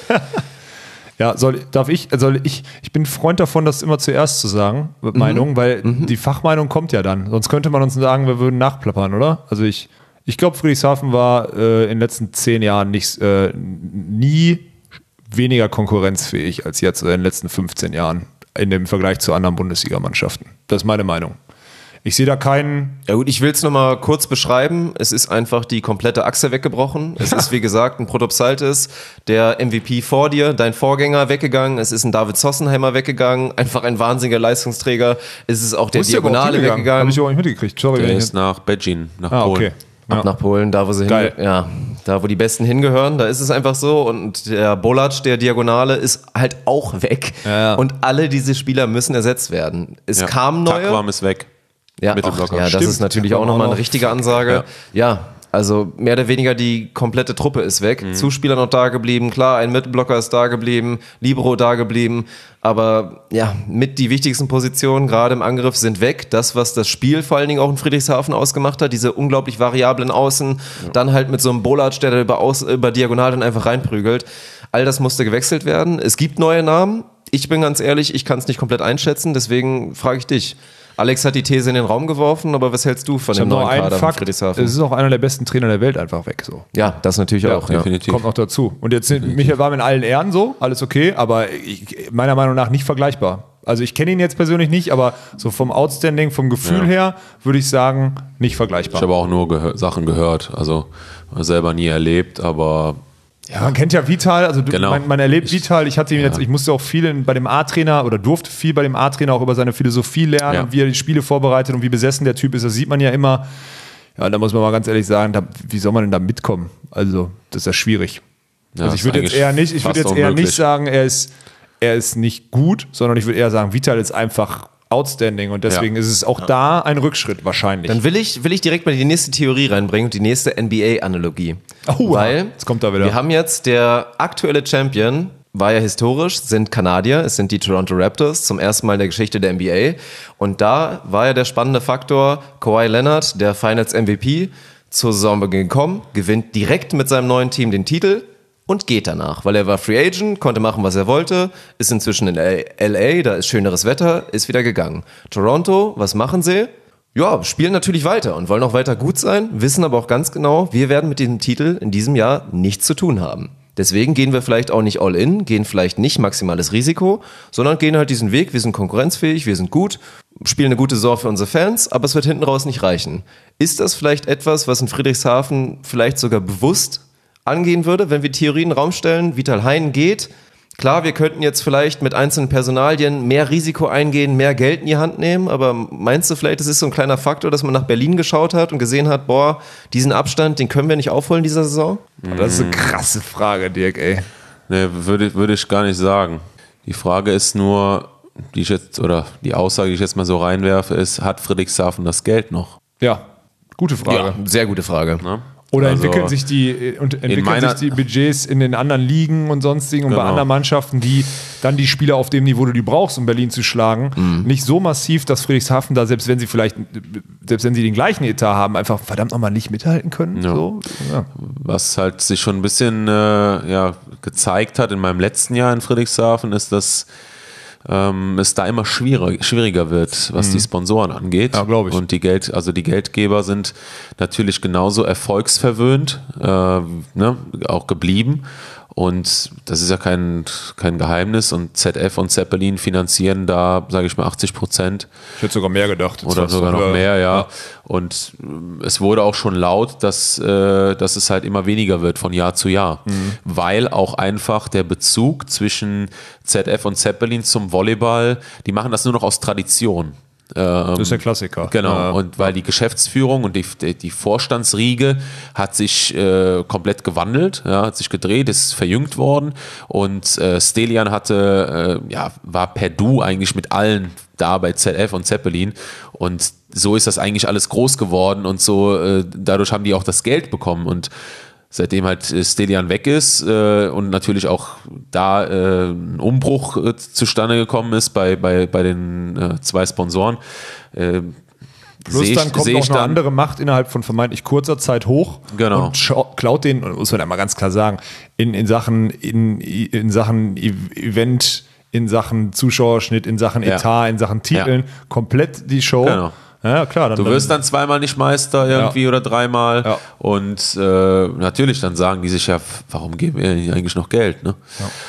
Ja, soll, darf ich, soll ich, ich bin Freund davon, das immer zuerst zu sagen, Meinung, weil die Fachmeinung kommt ja dann. Sonst könnte man uns sagen, wir würden nachplappern, oder? Also ich, ich glaube, Friedrichshafen war äh, in den letzten zehn Jahren nicht, äh, nie weniger konkurrenzfähig als jetzt in den letzten fünfzehn Jahren in dem Vergleich zu anderen Bundesligamannschaften. Das ist meine Meinung. Ich sehe da keinen. Ja gut, ich will es nochmal kurz beschreiben. Es ist einfach die komplette Achse weggebrochen. Es ist, wie gesagt, ein Protopsaltis, der M V P vor dir, dein Vorgänger weggegangen. Es ist ein David Sossenheimer weggegangen. Einfach ein wahnsinniger Leistungsträger. Es ist auch der Wo ist der überhaupt Diagonale hingegangen? weggegangen. Habe ich überhaupt nicht mitgekriegt. Sorry. Der wenn ich ist nach Beijing, nach ah, Polen. okay. Ab Ja. nach Polen, da wo sie Geil. hin, ja, da wo die Besten hingehören, da ist es einfach so. Und der Bolac, der Diagonale, ist halt auch weg. Ja, ja. Und alle diese Spieler müssen ersetzt werden. Es Ja. kamen neue. Takwam ist weg. Ja, Mittelblocker. ach, ja, das Stimmt. ist natürlich Takwam auch nochmal auch eine noch. richtige Ansage. Ja. Also mehr oder weniger die komplette Truppe ist weg. Mhm. Zuspieler noch da geblieben. Klar, ein Mittelblocker ist da geblieben. Libero da geblieben. Aber ja, mit die wichtigsten Positionen, gerade im Angriff, sind weg. Das, was das Spiel vor allen Dingen auch in Friedrichshafen ausgemacht hat, diese unglaublich variablen Außen, dann halt mit so einem Bolac, der da über, Aus, über Diagonal dann einfach reinprügelt. All das musste gewechselt werden. Es gibt neue Namen. Ich bin ganz ehrlich, ich kann es nicht komplett einschätzen. Deswegen frage ich dich. Alex hat die These in den Raum geworfen, aber was hältst du von Ich dem habe noch neuen einen Kader von Fakt. Friedrichshafen? Es ist auch einer der besten Trainer der Welt einfach weg. So. Ja, das natürlich auch. Ja. definitiv. Kommt noch dazu. Und jetzt sind, Michael war mit allen Ehren so, alles okay, aber ich, meiner Meinung nach nicht vergleichbar. Also ich kenne ihn jetzt persönlich nicht, aber so vom Outstanding, vom Gefühl Ja. her, würde ich sagen, nicht vergleichbar. Ich habe auch nur gehör- Sachen gehört, also selber nie erlebt, aber Ja, man kennt ja Vital, also du, Genau. man, man erlebt Vital. Ich hatte ihn jetzt, ich musste auch viel in, bei dem A-Trainer oder durfte viel bei dem A-Trainer auch über seine Philosophie lernen Ja. und wie er die Spiele vorbereitet und wie besessen der Typ ist. Das sieht man ja immer. Ja, da muss man mal ganz ehrlich sagen, da, wie soll man denn da mitkommen? Also, das ist ja schwierig. ja, also ich ist würde jetzt eigentlich eher nicht, ich würde fast jetzt eher unmöglich. nicht sagen, er ist, er ist nicht gut, sondern ich würde eher sagen, Vital ist einfach outstanding und deswegen Ja. ist es auch da ein Rückschritt wahrscheinlich. Dann will ich, will ich direkt mal die nächste Theorie reinbringen und die nächste N B A-Analogie. Oh, Weil jetzt kommt er wieder. wir haben jetzt der aktuelle Champion, war ja historisch, sind Kanadier, es sind die Toronto Raptors, zum ersten Mal in der Geschichte der N B A. Und da war ja der spannende Faktor, Kawhi Leonard, der Finals M V P, zur Saisonbeginn gekommen, gewinnt direkt mit seinem neuen Team den Titel und geht danach, weil er war Free Agent, konnte machen, was er wollte, ist inzwischen in L A, da ist schöneres Wetter, ist wieder gegangen. Toronto, was machen sie? Ja, spielen natürlich weiter und wollen auch weiter gut sein, wissen aber auch ganz genau, wir werden mit diesem Titel in diesem Jahr nichts zu tun haben. Deswegen gehen wir vielleicht auch nicht all in, gehen vielleicht nicht maximales Risiko, sondern gehen halt diesen Weg, wir sind konkurrenzfähig, wir sind gut, spielen eine gute Saison für unsere Fans, aber es wird hinten raus nicht reichen. Ist das vielleicht etwas, was in Friedrichshafen vielleicht sogar bewusst angehen würde, wenn wir Theorien in den Raum stellen, Vital Hein geht, Klar, wir könnten jetzt vielleicht mit einzelnen Personalien mehr Risiko eingehen, mehr Geld in die Hand nehmen, aber meinst du vielleicht, es ist so ein kleiner Faktor, dass man nach Berlin geschaut hat und gesehen hat, boah, diesen Abstand, den können wir nicht aufholen dieser Saison? Das ist eine krasse Frage, Dirk, ey. Nee, würde, würde ich gar nicht sagen. Die Frage ist nur, die ich jetzt, oder die Aussage, die ich jetzt mal so reinwerfe, ist, hat Friedrichshafen das Geld noch? Ja, gute Frage. Ja, sehr gute Frage. Ne? Oder Also, entwickeln sich die und entwickeln meiner- sich die Budgets in den anderen Ligen und sonstigen und bei Genau. anderen Mannschaften, die dann die Spieler auf dem Niveau, die du brauchst, um Berlin zu schlagen, Mhm. nicht so massiv, dass Friedrichshafen da, selbst wenn sie vielleicht, selbst wenn sie den gleichen Etat haben, einfach verdammt nochmal nicht mithalten können. Ja. So, ja. Was halt sich schon ein bisschen äh, ja, gezeigt hat in meinem letzten Jahr in Friedrichshafen, ist, dass ähm, es da immer schwieriger, schwieriger wird, was die Sponsoren angeht. Ja, glaub ich. Und die Geld, also die Geldgeber sind natürlich genauso erfolgsverwöhnt, äh, ne, auch geblieben. Und das ist ja kein, kein Geheimnis. Und Z F und Zeppelin finanzieren da, sage ich mal, achtzig Prozent. Ich hätte sogar mehr gedacht. Oder sogar noch mehr, ja. Und äh, es wurde auch schon laut, dass, äh, dass es halt immer weniger wird von Jahr zu Jahr. Mhm. Weil auch einfach der Bezug zwischen Z F und Zeppelin zum Volleyball, die machen das nur noch aus Tradition. Das ist der Klassiker. Genau, Ja. und weil die Geschäftsführung und die, die, die Vorstandsriege hat sich äh, komplett gewandelt, ja, hat sich gedreht, ist verjüngt worden und äh, Stelian hatte, äh, ja, war per Du eigentlich mit allen da bei Z F und Zeppelin und so ist das eigentlich alles groß geworden und so, äh, dadurch haben die auch das Geld bekommen und seitdem halt äh, Stelian weg ist äh, und natürlich auch da äh, ein Umbruch äh, zustande gekommen ist bei, bei, bei den äh, zwei Sponsoren. Äh, Plus seh ich- dann kommt seh noch ich eine dann- andere Macht innerhalb von vermeintlich kurzer Zeit hoch Genau. und schau- klaut den, und muss man einmal ganz klar sagen, in, in Sachen, in, in Sachen E- Event, in Sachen Zuschauerschnitt, in Sachen Ja. Etat, in Sachen Titeln, komplett die Show. Genau. Ja, klar. Dann, Du wirst dann zweimal nicht Meister irgendwie Ja. oder dreimal Ja. und äh, natürlich dann sagen die sich ja, warum geben wir ihnen eigentlich noch Geld? Ne?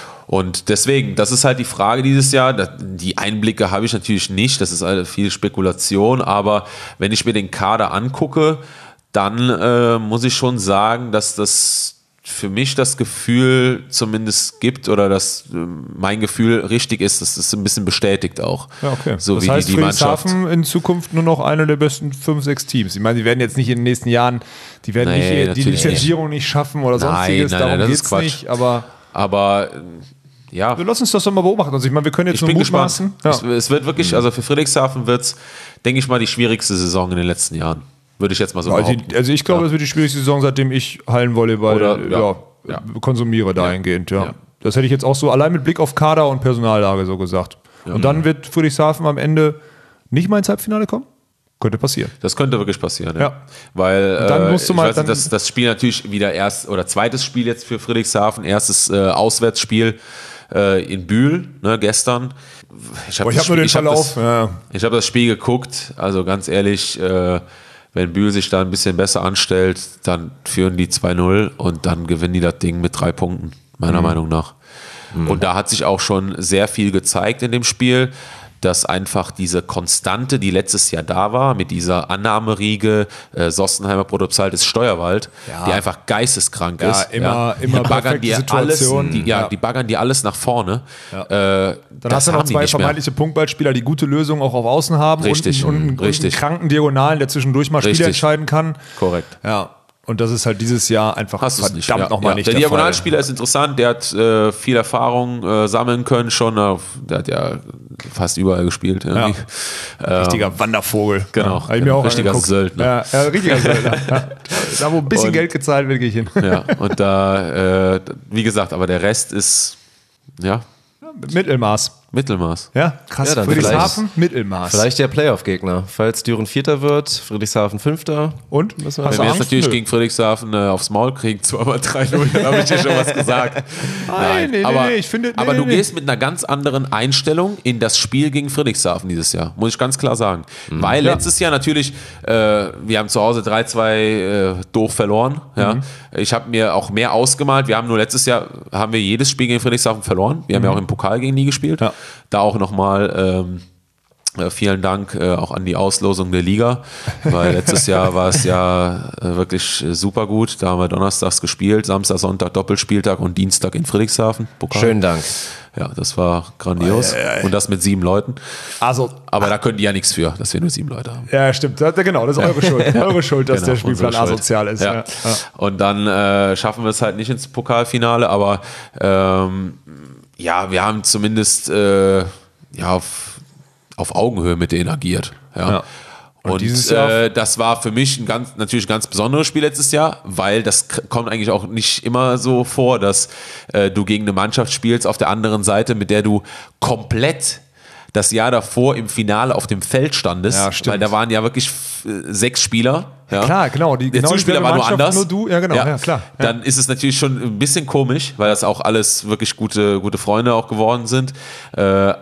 Und deswegen, das ist halt die Frage dieses Jahr. Da- Die Einblicke habe ich natürlich nicht, das ist halt viel Spekulation, aber wenn ich mir den Kader angucke, dann äh, muss ich schon sagen, dass das für mich das Gefühl zumindest gibt oder dass äh, mein Gefühl richtig ist, dass das ein bisschen bestätigt auch. Ja, okay. So das wie heißt, die, die Mannschaft. Friedrichshafen in Zukunft nur noch eine der besten fünf, sechs Teams. Ich meine, die werden jetzt nicht in den nächsten Jahren, die werden Nee, nicht die natürlich Lizenzierung nicht schaffen oder Nein, sonstiges, nein, darum nein, das geht ist es Quatsch. nicht, aber Aber äh, ja, wir lassen uns das doch mal beobachten. Also ich meine, wir können jetzt ich nur bin gespannt. mutmaßen. Ja. Es, es wird wirklich, also für Friedrichshafen wird es, denke ich mal, die schwierigste Saison in den letzten Jahren. Würde ich jetzt mal so Also, behaupten. die, also ich glaube, Ja. das wird die schwierigste Saison, seitdem ich Hallenvolleyball Oder- ja, ja. ja, konsumiere dahingehend. Ja. Ja. Das hätte ich jetzt auch so allein mit Blick auf Kader und Personallage so gesagt. Und dann wird Friedrichshafen am Ende nicht mal ins Halbfinale kommen? Könnte passieren. Das könnte wirklich passieren, ja. Ja. Weil Und dann äh, musst du ich mal- weiß nicht, dann- das, das Spiel natürlich wieder erst oder zweites Spiel jetzt für Friedrichshafen, erstes äh, Auswärtsspiel äh, in Bühl, ne, gestern. Ich habe Aber ich habe nur den ich hab Verlauf. das, Ja. ich hab das Spiel geguckt, also ganz ehrlich, äh, wenn Bühl sich da ein bisschen besser anstellt, dann führen die zwei null und dann gewinnen die das Ding mit drei Punkten, meiner Mhm. Meinung nach. Und da hat sich auch schon sehr viel gezeigt in dem Spiel, dass einfach diese Konstante, die letztes Jahr da war, mit dieser Annahmeriege, äh, Sossenheimer, Protopsaltis, Steuerwald, Ja. die einfach geisteskrank Ja, ist. immer- immer die baggern perfekte dir alles, Situation. die, ja, Ja. die baggern dir alles nach vorne. Äh, Dann das hast du noch haben die zwei nicht mehr. vermeintliche Punktballspieler, die gute Lösungen auch auf Außen haben Richtig, und, einen- und, richtig. und einen kranken Diagonalen, der zwischendurch mal Spiele Richtig. entscheiden kann. Korrekt. Ja, und das ist halt dieses Jahr einfach Hast du's verdammt nicht. Ja, nochmal ja. nicht Der der, Diagonalspieler ist interessant, der hat äh, viel Erfahrung äh, sammeln können schon. Auf, der hat ja fast überall gespielt. Fall. Irgendwie. Ja. Richtiger Wandervogel. Genau. Ja, hab ich mir auch Richtiger angeguckt. Söldner. Ja, ja, richtiger Söldner. Ja. Da, wo ein bisschen Und- Geld gezahlt wird, gehe ich hin. Ja, und da, äh, wie gesagt, aber der Rest ist, ja, Mittelmaß. Mittelmaß. Ja, krass. Ja, dann Friedrichshafen, Mittelmaß. Vielleicht der Playoff-Gegner. Falls Düren Vierter wird, Friedrichshafen Fünfter. Und? Müssen wir- Hast Wenn du wir jetzt Angst? natürlich Nö. gegen Friedrichshafen äh, aufs Maul kriegen, zweimal drei null, dann habe ich dir schon was gesagt. Nein, nee, nee, aber, nee, ich finde- nee, aber nee, du nee. gehst mit einer ganz anderen Einstellung in das Spiel gegen Friedrichshafen dieses Jahr, muss ich ganz klar sagen. Weil Ja. letztes Jahr natürlich, äh, wir haben zu Hause drei zwei äh, doof verloren. Ja. Ich habe mir auch mehr ausgemalt. Wir haben nur letztes Jahr, haben wir jedes Spiel gegen Friedrichshafen verloren. Wir haben ja auch im Pokal gegen die gespielt. Ja. Da auch nochmal ähm, Äh, vielen Dank äh, auch an die Auslosung der Liga, weil letztes Jahr war es ja äh, wirklich äh, super gut. Da haben wir donnerstags gespielt, Samstag, Sonntag Doppelspieltag und Dienstag in Friedrichshafen. Pokal. Schönen Dank. Ja, das war grandios. Ei, ei, ei. Und das mit sieben Leuten. Also, Aber da können die ja nichts für, dass wir nur sieben Leute haben. ja, stimmt. Das, genau, das ist eure Schuld. Eure Schuld, dass Genau, der Spielplan unsere Schuld. asozial ist. Ja. Ja. Ja. Und dann äh, schaffen wir es halt nicht ins Pokalfinale, aber ähm, ja, wir haben zumindest äh, ja, auf, auf Augenhöhe mit denen agiert. Ja. Ja. Und Und, dieses Jahr- äh, das war für mich ein ganz, natürlich ein ganz besonderes Spiel letztes Jahr, weil das k- kommt eigentlich auch nicht immer so vor, dass äh, du gegen eine Mannschaft spielst auf der anderen Seite, mit der du komplett das Jahr davor im Finale auf dem Feld standest, Ja, stimmt. weil da waren ja wirklich f- sechs Spieler. Ja. Klar, genau. Die, Der genau Zuspieler dieselbe war nur Mannschaft, anders. Nur du, ja genau, ja, klar. Ja. Dann ist es natürlich schon ein bisschen komisch, weil das auch alles wirklich gute, gute Freunde auch geworden sind. Äh,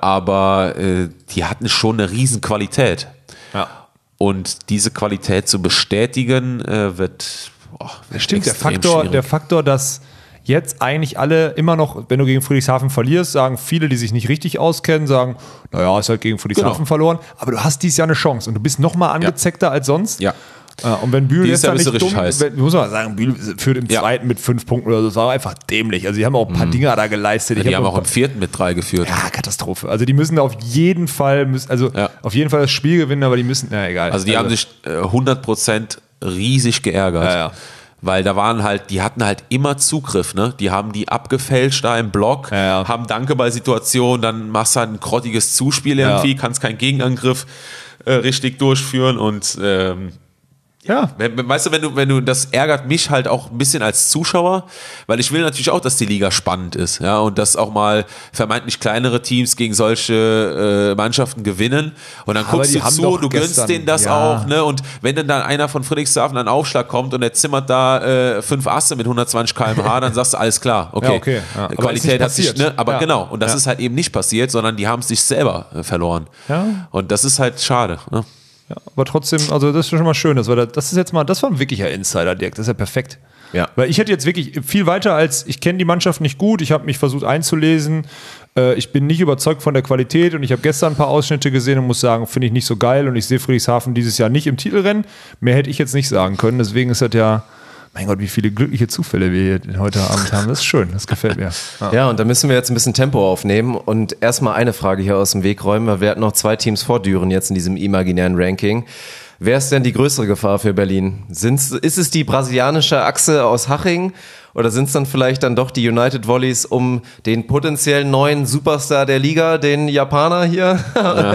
aber äh, die hatten schon eine riesen Qualität. Ja. Und diese Qualität zu bestätigen, äh, wird, boah, wird Stimmt, der extrem Faktor, schwierig. der Faktor, dass jetzt eigentlich alle immer noch, wenn du gegen Friedrichshafen verlierst, sagen viele, die sich nicht richtig auskennen, sagen, naja, ist halt gegen Friedrichshafen Genau. verloren, aber du hast dieses Jahr eine Chance und du bist noch mal angezeckter als sonst. Ja. Ja, und wenn Bühl Dieses jetzt Jahr da bist nicht du richtig dumm, heiß. wenn, muss man sagen, Bühl führt im Ja. zweiten mit fünf Punkten oder so, das war einfach dämlich. Also die haben auch ein paar Dinger da geleistet. Ich Die hab haben auch ein im vierten mit drei geführt. Ja, Katastrophe. Also die müssen auf jeden Fall, müssen, also Ja. auf jeden Fall das Spiel gewinnen, aber die müssen, na egal. Also die haben sich äh, hundert Prozent riesig geärgert. Ja, ja. Weil da waren halt, die hatten halt immer Zugriff, ne? Die haben die abgefälscht da im Block, Ja, ja. haben Dankeball-Situation, dann machst du halt ein grottiges Zuspiel irgendwie, kannst keinen Gegenangriff äh, richtig durchführen und ähm, ja. Wenn- Weißt du, wenn du, wenn du, das ärgert mich halt auch ein bisschen als Zuschauer, weil ich will natürlich auch, dass die Liga spannend ist, ja, und dass auch mal vermeintlich kleinere Teams gegen solche äh, Mannschaften gewinnen und dann Aber guckst die du haben zu, doch du gönnst gestern- denen das ja. auch, ne, und wenn dann, dann einer von Friedrichshafen an Aufschlag kommt und er zimmert da äh, fünf Asse mit hundertzwanzig Kilometer pro Stunde, dann sagst du, alles klar, okay, Ja, okay, ja. Aber ist Qualität nicht hat sich, passiert. ne, aber Ja. genau, und das Ja. ist halt eben nicht passiert, sondern die haben es sich selber äh, verloren. Ja. Und das ist halt schade, ne? Ja, aber trotzdem, also das ist schon mal schön. Das, war da, das ist jetzt mal, das war ein wirklicher Insider, Dirk. Das ist ja perfekt. Ja. Weil ich hätte jetzt wirklich viel weiter als, ich kenne die Mannschaft nicht gut, ich habe mich versucht einzulesen, äh, ich bin nicht überzeugt von der Qualität und ich habe gestern ein paar Ausschnitte gesehen und muss sagen, finde ich nicht so geil und ich sehe Friedrichshafen dieses Jahr nicht im Titelrennen. Mehr hätte ich jetzt nicht sagen können, deswegen ist das ja, mein Gott, wie viele glückliche Zufälle wir hier heute Abend haben. Das ist schön, das gefällt mir. Ja. Ja, und da müssen wir jetzt ein bisschen Tempo aufnehmen und erstmal eine Frage hier aus dem Weg räumen, weil wir hatten noch zwei Teams vor Düren jetzt in diesem imaginären Ranking. Wer ist denn die größere Gefahr für Berlin? Sind's, ist es die brasilianische Achse aus Haching oder sind es dann vielleicht dann doch die United Volleys um den potenziellen neuen Superstar der Liga, den Japaner hier? Ja.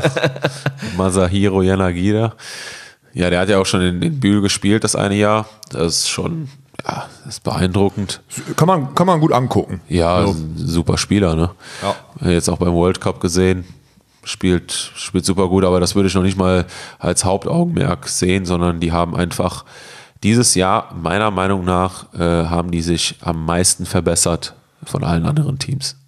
Masahiro Yanagida. Ja, der hat ja auch schon in, in Bühl gespielt das eine Jahr. Das ist schon, ja, das ist beeindruckend. Kann, man, kann man gut angucken. Ja, So. ist ein super Spieler, ne? Ja. Jetzt auch beim World Cup gesehen. Spielt, spielt super gut, aber das würde ich noch nicht mal als Hauptaugenmerk sehen, sondern die haben einfach dieses Jahr, meiner Meinung nach, äh, haben die sich am meisten verbessert von allen anderen Teams.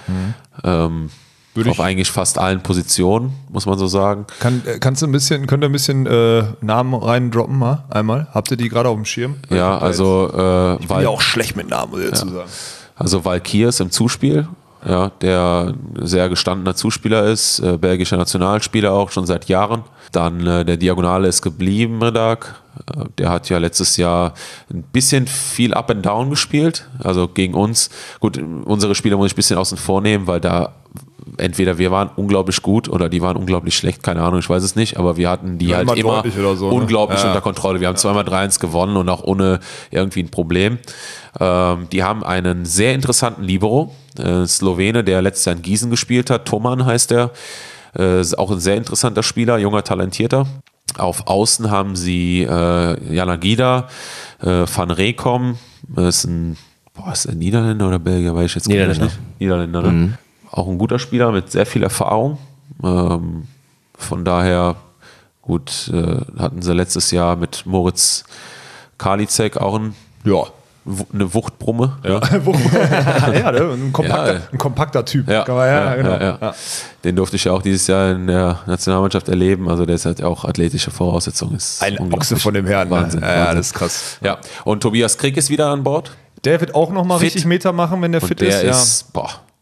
Ähm, Würde auf ich- eigentlich fast allen Positionen, muss man so sagen. Kann, äh, kannst du ein bisschen, könnt ihr ein bisschen äh, Namen reindroppen mal einmal? Habt ihr die gerade auf dem Schirm? Ja, also äh, Ich bin Val- ja auch schlecht mit Namen, muss ich dazu sagen. Also Valkirs im Zuspiel, ja, der sehr gestandener Zuspieler ist, äh, belgischer Nationalspieler auch schon seit Jahren. Dann äh, der Diagonale ist geblieben, Redak. Äh, der hat ja letztes Jahr ein bisschen viel Up and Down gespielt, also gegen uns. Gut, unsere Spieler muss ich ein bisschen außen vor nehmen, weil da entweder wir waren unglaublich gut oder die waren unglaublich schlecht, keine Ahnung, ich weiß es nicht, aber wir hatten die Ja, halt immer immer deutlich oder so, ne? unglaublich Ja. unter Kontrolle. Wir haben zweimal drei eins gewonnen und auch ohne irgendwie ein Problem. Ähm, die haben einen sehr interessanten Libero, äh, Slowene, der letztes Jahr in Gießen gespielt hat, Toman heißt der, äh, ist auch ein sehr interessanter Spieler, junger, talentierter. Auf Außen haben sie äh, Yanagida, äh, Van Rekom, ist ein, boah, ist er Niederländer oder Belgier, weiß ich jetzt gar Niederländer. nicht. Niederländer, ne? Auch ein guter Spieler mit sehr viel Erfahrung. Ähm, von daher, gut, äh, hatten sie letztes Jahr mit Moritz Karliczek auch ein, Ja. Wu- eine Wuchtbrumme. Ja. ja, ne? ein, kompakter, Ja. ein kompakter Typ. Ja, Kann man, ja, ja, genau. ja, ja. Ja. Den durfte ich ja auch dieses Jahr in der Nationalmannschaft erleben. Also der ist halt auch athletische Voraussetzung. Ist Ein unglaublich. Ochse von dem Herrn. ne? Wahnsinn, Ja, ja, Wahnsinn. das ist krass. Ja, und Tobias Krieg ist wieder an Bord. Der wird auch nochmal Fit. richtig Meter machen, wenn der Und fit der ist. ist, boah,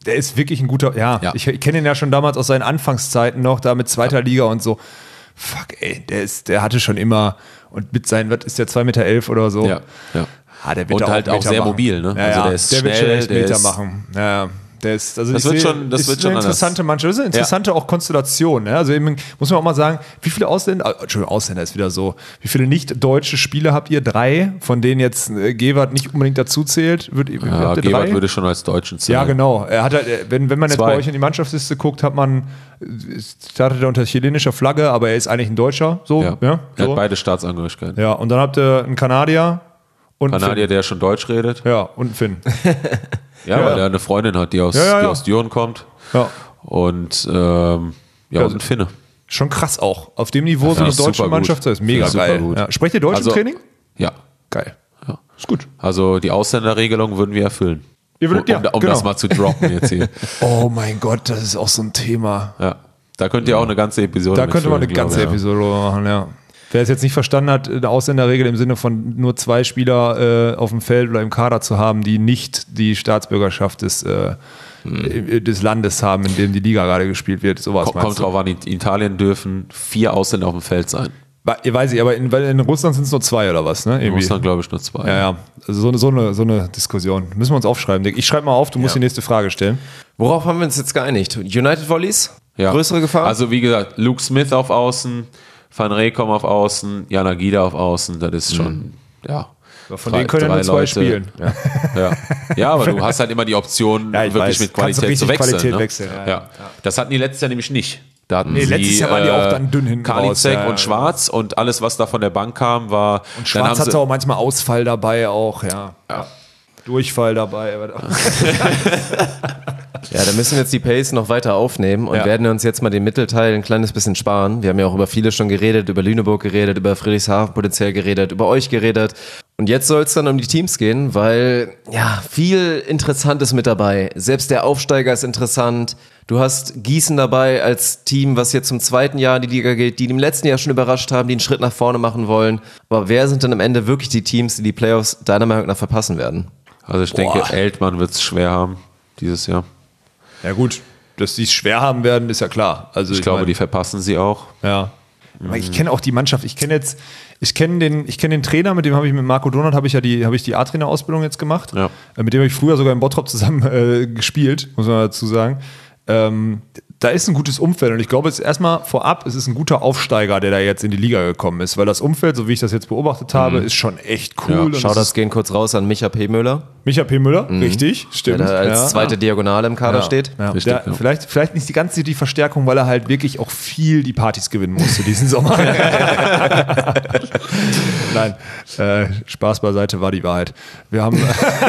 Der ist wirklich ein guter, ja, Ja. ich, ich kenne ihn ja schon damals aus seinen Anfangszeiten noch, da mit zweiter Liga und so. Fuck, ey, der ist, der hatte schon immer, und mit seinen, was ist der, zwei Meter elf oder so? Ja, ja. Ah, der wird Und da halt auch Meter sehr machen. mobil, ne? Ja, Also ja, der ist der wird schon schnell, echt der Meter ist- machen. Ja, der ist, also Das ich wird sehe, schon- das ist wird schon eine anders. interessante Mannschaft. Das ist eine interessante auch Konstellation. Ne? Also eben, muss man auch mal sagen, wie viele Ausländer, oh, Entschuldigung, Ausländer ist wieder so, wie viele nicht-deutsche Spieler habt ihr? Drei, von denen jetzt äh, Gewart nicht unbedingt dazu zählt? Wird, Ja, habt ihr Gebert drei? würde schon als Deutschen zählen. Ja, genau. Er hat halt, äh, wenn, wenn man jetzt Zwei. bei euch in die Mannschaftsliste guckt, hat man, äh, startet er unter chilenischer Flagge, aber er ist eigentlich ein Deutscher. So, Ja. ja, Er so. hat beide Staatsangehörigkeiten. Ja, und dann habt ihr einen Kanadier und einen Kanadier, der schon Deutsch redet. Finn. Ja, und einen Finn. Ja, weil er eine Freundin hat, die aus, Ja, ja, die ja. aus Düren kommt. Ja. Und ähm, ja, Ja, und ein Finne. Schon krass auch. Auf dem Niveau so Ja, eine ist deutsche super gut. Mannschaft, das ist mega Ja, super geil. gut. Ja. Sprecht ihr Deutsch Also- im Training? Ja. Geil. Ja. Ist gut. Also die Ausländerregelung würden wir erfüllen. Ihr würdet- um ja, um genau. das mal zu droppen jetzt hier. Oh mein Gott, das ist auch so ein Thema. Ja. Da könnt ihr auch eine ganze Episode Da könnte man eine mitfüllen, ganze glaube ich, Episode machen, ja. Wer es jetzt nicht verstanden hat, eine Ausländerregel im Sinne von nur zwei Spieler äh, auf dem Feld oder im Kader zu haben, die nicht die Staatsbürgerschaft des, äh, Hm. des Landes haben, in dem die Liga gerade gespielt wird. Sowas Ja. Kommt, kommt drauf an, in Italien dürfen vier Ausländer auf dem Feld sein. Ihr weiß ich, aber in, weil in Russland sind es nur zwei oder was, ne? In Irgendwie. Russland glaube ich nur zwei. Ja, ja. Also so eine, so, eine, so eine Diskussion. Müssen wir uns aufschreiben. Dick. Ich schreibe mal auf, du musst Ja. die nächste Frage stellen. Worauf haben wir uns jetzt geeinigt? United Volleys? Ja. Größere Gefahr? Also wie gesagt, Luke Smith auf Außen, Van Reekom auf Außen, Jana Gida auf Außen, das ist schon, ja. Von Drei- denen können ja drei nur zwei Leute. spielen. Ja. Ja. ja, aber du hast halt immer die Option, Ja, ich wirklich weiß. mit Kannst du Qualität zu richtig wechseln. Qualität ne? wechseln, ja, ja. ja. Das hatten die letztes Jahr nämlich nicht. Da hatten Nee, sie, letztes Jahr waren die auch dann dünn hinten raus. Karliczek Ja, ja. und Schwarz und alles, was da von der Bank kam, war. Und Schwarz hatte auch manchmal Ausfall dabei auch, ja. Ja. Durchfall dabei. Ja, da müssen wir jetzt die Pace noch weiter aufnehmen und Ja. werden uns jetzt mal den Mittelteil ein kleines bisschen sparen. Wir haben ja auch über viele schon geredet, über Lüneburg geredet, über Friedrichshafen potenziell geredet, über euch geredet. Und jetzt soll es dann um die Teams gehen, weil ja, viel Interessantes mit dabei. Selbst der Aufsteiger ist interessant. Du hast Gießen dabei als Team, was jetzt zum zweiten Jahr in die Liga geht, die im letzten Jahr schon überrascht haben, die einen Schritt nach vorne machen wollen. Aber wer sind denn am Ende wirklich die Teams, die die Playoffs deiner Meinung nach verpassen werden? Also ich denke, Eltmann wird es schwer haben dieses Jahr. Ja gut, dass die es schwer haben werden, ist ja klar. Also Ich, glaube, meine, die verpassen sie auch. ja. Aber ich kenne auch die Mannschaft. Ich kenne jetzt, ich kenne den, ich kenne den Trainer, mit dem habe ich mit Marco Donat habe ich ja die, habe ich die A-Trainer-Ausbildung jetzt gemacht. Ja. Äh, Mit dem habe ich früher sogar in Bottrop zusammen äh, gespielt, muss man dazu sagen. Ähm, da ist ein gutes Umfeld und ich glaube, es ist erstmal vorab, es ist ein guter Aufsteiger, der da jetzt in die Liga gekommen ist, weil das Umfeld, so wie ich das jetzt beobachtet habe, ist schon echt cool. Ja, und Schau es das ist gehen kurz raus an Micha P. Müller, Micha P. Müller, richtig, stimmt. der da als ja. zweite Diagonale im Kader Ja. steht. Ja. Richtig, Der, ja. vielleicht, vielleicht nicht die ganze die Verstärkung, weil er halt wirklich auch viel die Partys gewinnen musste diesen Sommer. Nein, äh, Spaß beiseite, war die Wahrheit. Wir haben,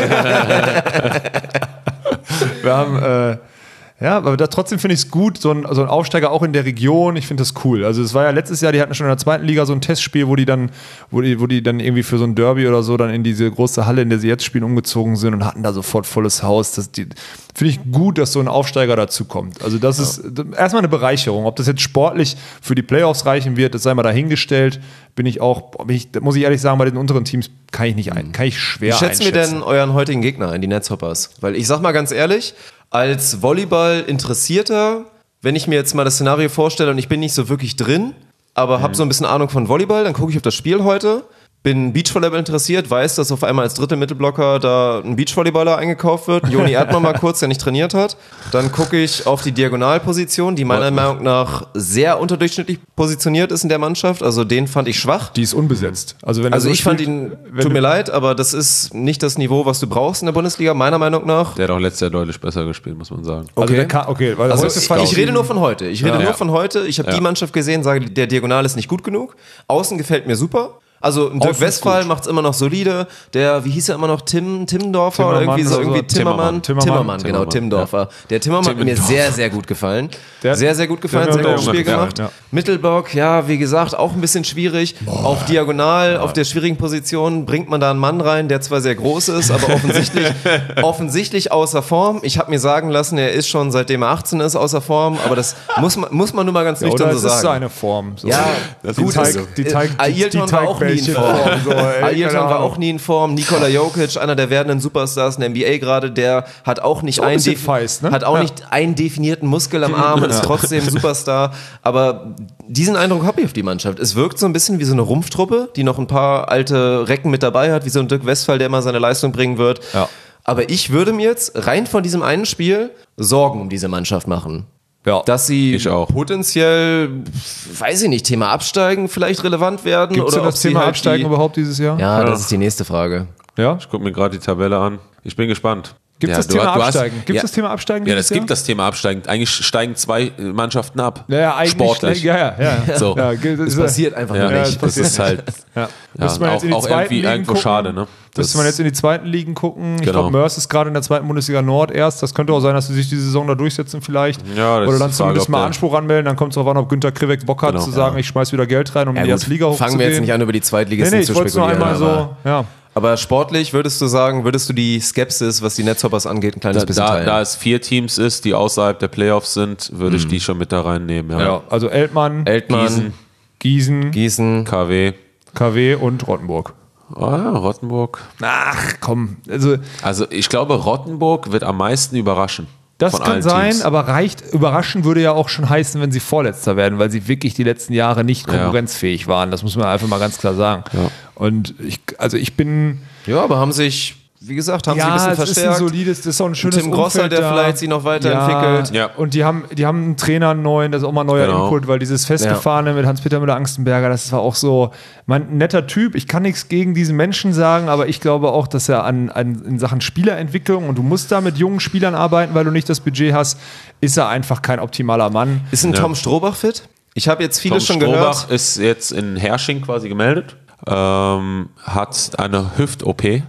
wir haben, äh, ja, aber da, trotzdem finde ich es gut, so ein, so ein Aufsteiger auch in der Region, ich finde das cool. Also es war ja letztes Jahr, die hatten schon in der zweiten Liga so ein Testspiel, wo die dann, wo die, wo die dann irgendwie für so ein Derby oder so dann in diese große Halle, in der sie jetzt spielen, umgezogen sind und hatten da sofort volles Haus. Das die, finde ich gut, dass so ein Aufsteiger dazu kommt. Also das ist erstmal eine Bereicherung. Ob das jetzt sportlich für die Playoffs reichen wird, das sei mal dahingestellt. Bin ich auch, bin ich, muss ich ehrlich sagen, bei den unteren Teams kann ich nicht ein, kann ich schwer Wie schätzen wir einschätzen. denn euren heutigen Gegner ein, die Netzhoppers? Weil ich sag mal ganz ehrlich, als Volleyball-Interessierter, wenn ich mir jetzt mal das Szenario vorstelle und ich bin nicht so wirklich drin, aber habe so ein bisschen Ahnung von Volleyball, dann gucke ich auf das Spiel heute, bin Beachvolleyball interessiert, weiß, dass auf einmal als dritte Mittelblocker da ein Beachvolleyballer eingekauft wird, Joni Erdmann mal kurz, der nicht trainiert hat. Dann gucke ich auf die Diagonalposition, die meiner Meinung nach sehr unterdurchschnittlich positioniert ist in der Mannschaft. Also den fand ich schwach. Die ist unbesetzt. Also, wenn er Also so ich fand spielt, ihn, wenn tut du- mir leid, aber das ist nicht das Niveau, was du brauchst in der Bundesliga, meiner Meinung nach. Der hat auch letztes Jahr deutlich besser gespielt, muss man sagen. Also Okay. der kann, okay, weil Also heute ich, fand ich rede nur von heute. Ich rede Ja. nur von heute. Ich habe Ja. die Mannschaft gesehen, sage, der Diagonal ist nicht gut genug. Außen gefällt mir super. Also ein Dirk Außen ist Westphal gut. macht es immer noch solide. Der, wie hieß er immer noch, Tim Timmendorfer oder Timmermann irgendwie so, oder so. irgendwie Timmermann. Timmermann. Timmermann, genau, Timmermann, Timmendorfer. Der Timmermann hat mir Timmendorfer. sehr, sehr gut gefallen. Der hat- sehr, sehr gut gefallen, der- sehr der gutes Junge, Spiel ja, gemacht. ja. Mittelblock, ja, wie gesagt, auch ein bisschen schwierig. Auf Diagonal, auf der schwierigen Position bringt man da einen Mann rein, der zwar sehr groß ist, aber offensichtlich, offensichtlich außer Form. Ich habe mir sagen lassen, er ist schon seitdem er achtzehn ist außer Form, aber das muss man, muss man nur mal ganz ja, nüchtern oder so es ist sagen. seine Form. So. Ja, die gut, Teig, ist- die Teig, äh, die, die Ailton war auch ein nie in Form. So, Ayrton war auch nie in Form. Nikola Jokic, einer der werdenden Superstars in der N B A gerade, der hat auch nicht, einen, ein feist, ne? hat auch ja. nicht einen definierten Muskel am Arm und ist trotzdem Superstar. Aber diesen Eindruck habe ich auf die Mannschaft. Es wirkt so ein bisschen wie so eine Rumpftruppe, die noch ein paar alte Recken mit dabei hat, wie so ein Dirk Westphal, der immer seine Leistung bringen wird. Ja. Aber ich würde mir jetzt rein von diesem einen Spiel Sorgen um diese Mannschaft machen. Ja. Dass sie Ich auch. potenziell, weiß ich nicht, Thema Absteigen vielleicht relevant werden. Gibt es oder das ob sie Thema halt Absteigen die, überhaupt dieses Jahr? Ja, Ja. das ist die nächste Frage. Ja? Ich gucke mir gerade die Tabelle an. Ich bin gespannt. Gibt es Ja, das du- Thema du hast- Absteigen? Gibt es ja. das Thema Absteigen Ja, dieses das gibt Jahr? das Thema Absteigen. Eigentlich steigen zwei Mannschaften ab. Ja, ja, eigentlich. Sportlich. Ja, ja, ja. So. Ja, das Das ist- passiert einfach Ja, nur Ja, nicht. das das ist halt Ja. ja, Müsste man jetzt auch, in die auch zweiten irgendwie Ligen irgendwo gucken. schade. Ne? Müsste man jetzt in die zweiten Ligen gucken. Ich Genau. glaube, Mörs ist gerade in der zweiten Bundesliga Nord erst. Das könnte auch sein, dass sie sich die Saison da durchsetzen vielleicht. Ja, das Oder ist dann die Frage, zumindest ob mal der- Anspruch anmelden. Dann kommt es darauf an, ob Günter Krivek Bock hat Genau. zu sagen, ich schmeiß wieder Geld rein, um in Ja, die gut, erste Liga hochzugehen. fangen wir jetzt nicht an, über die Nee, Zweitligisten nee, ich zu wollte es nur spekulieren. einmal aber, so, ja. aber sportlich würdest du sagen, würdest du die Skepsis, was die Netzhoppers angeht, ein kleines Da, bisschen da, teilen? da es vier Teams ist, die außerhalb der Playoffs sind, würde ich die schon mit da reinnehmen. Ja. Ja, also Eltmann, Eltmann, Gießen. Gießen, Gießen. K W. K W und Rottenburg. Ah, ja, Rottenburg. Ach, komm. Also, Also ich glaube, Rottenburg wird am meisten überraschen. das von kann allen sein, Teams. aber reicht. Überraschen würde ja auch schon heißen, wenn sie Vorletzter werden, weil sie wirklich die letzten Jahre nicht konkurrenzfähig waren. Das muss man einfach mal ganz klar sagen. Ja. Und ich, also ich bin. Ja, aber haben sich, wie gesagt, haben sie ein Ja, bisschen es ist verstärkt. ein solides, das ist auch ein schönes Tim Grosser, Umfeld der da. vielleicht sie noch weiterentwickelt. Ja. Und die haben, die haben einen Trainer einen neuen, das ist auch mal neuer Genau. Input, weil dieses Festgefahrene mit Hans-Peter Müller-Angstenberger, das war auch so, mein ein netter Typ. Ich kann nichts gegen diesen Menschen sagen, aber ich glaube auch, dass er an, an in Sachen Spielerentwicklung, und du musst da mit jungen Spielern arbeiten, weil du nicht das Budget hast, ist er einfach kein optimaler Mann. Ist ein Ja. Tom Strobach fit? Ich habe jetzt vieles Tom schon Strobach gehört. ist jetzt in Hersching quasi gemeldet, ähm, hat eine Hüft-O P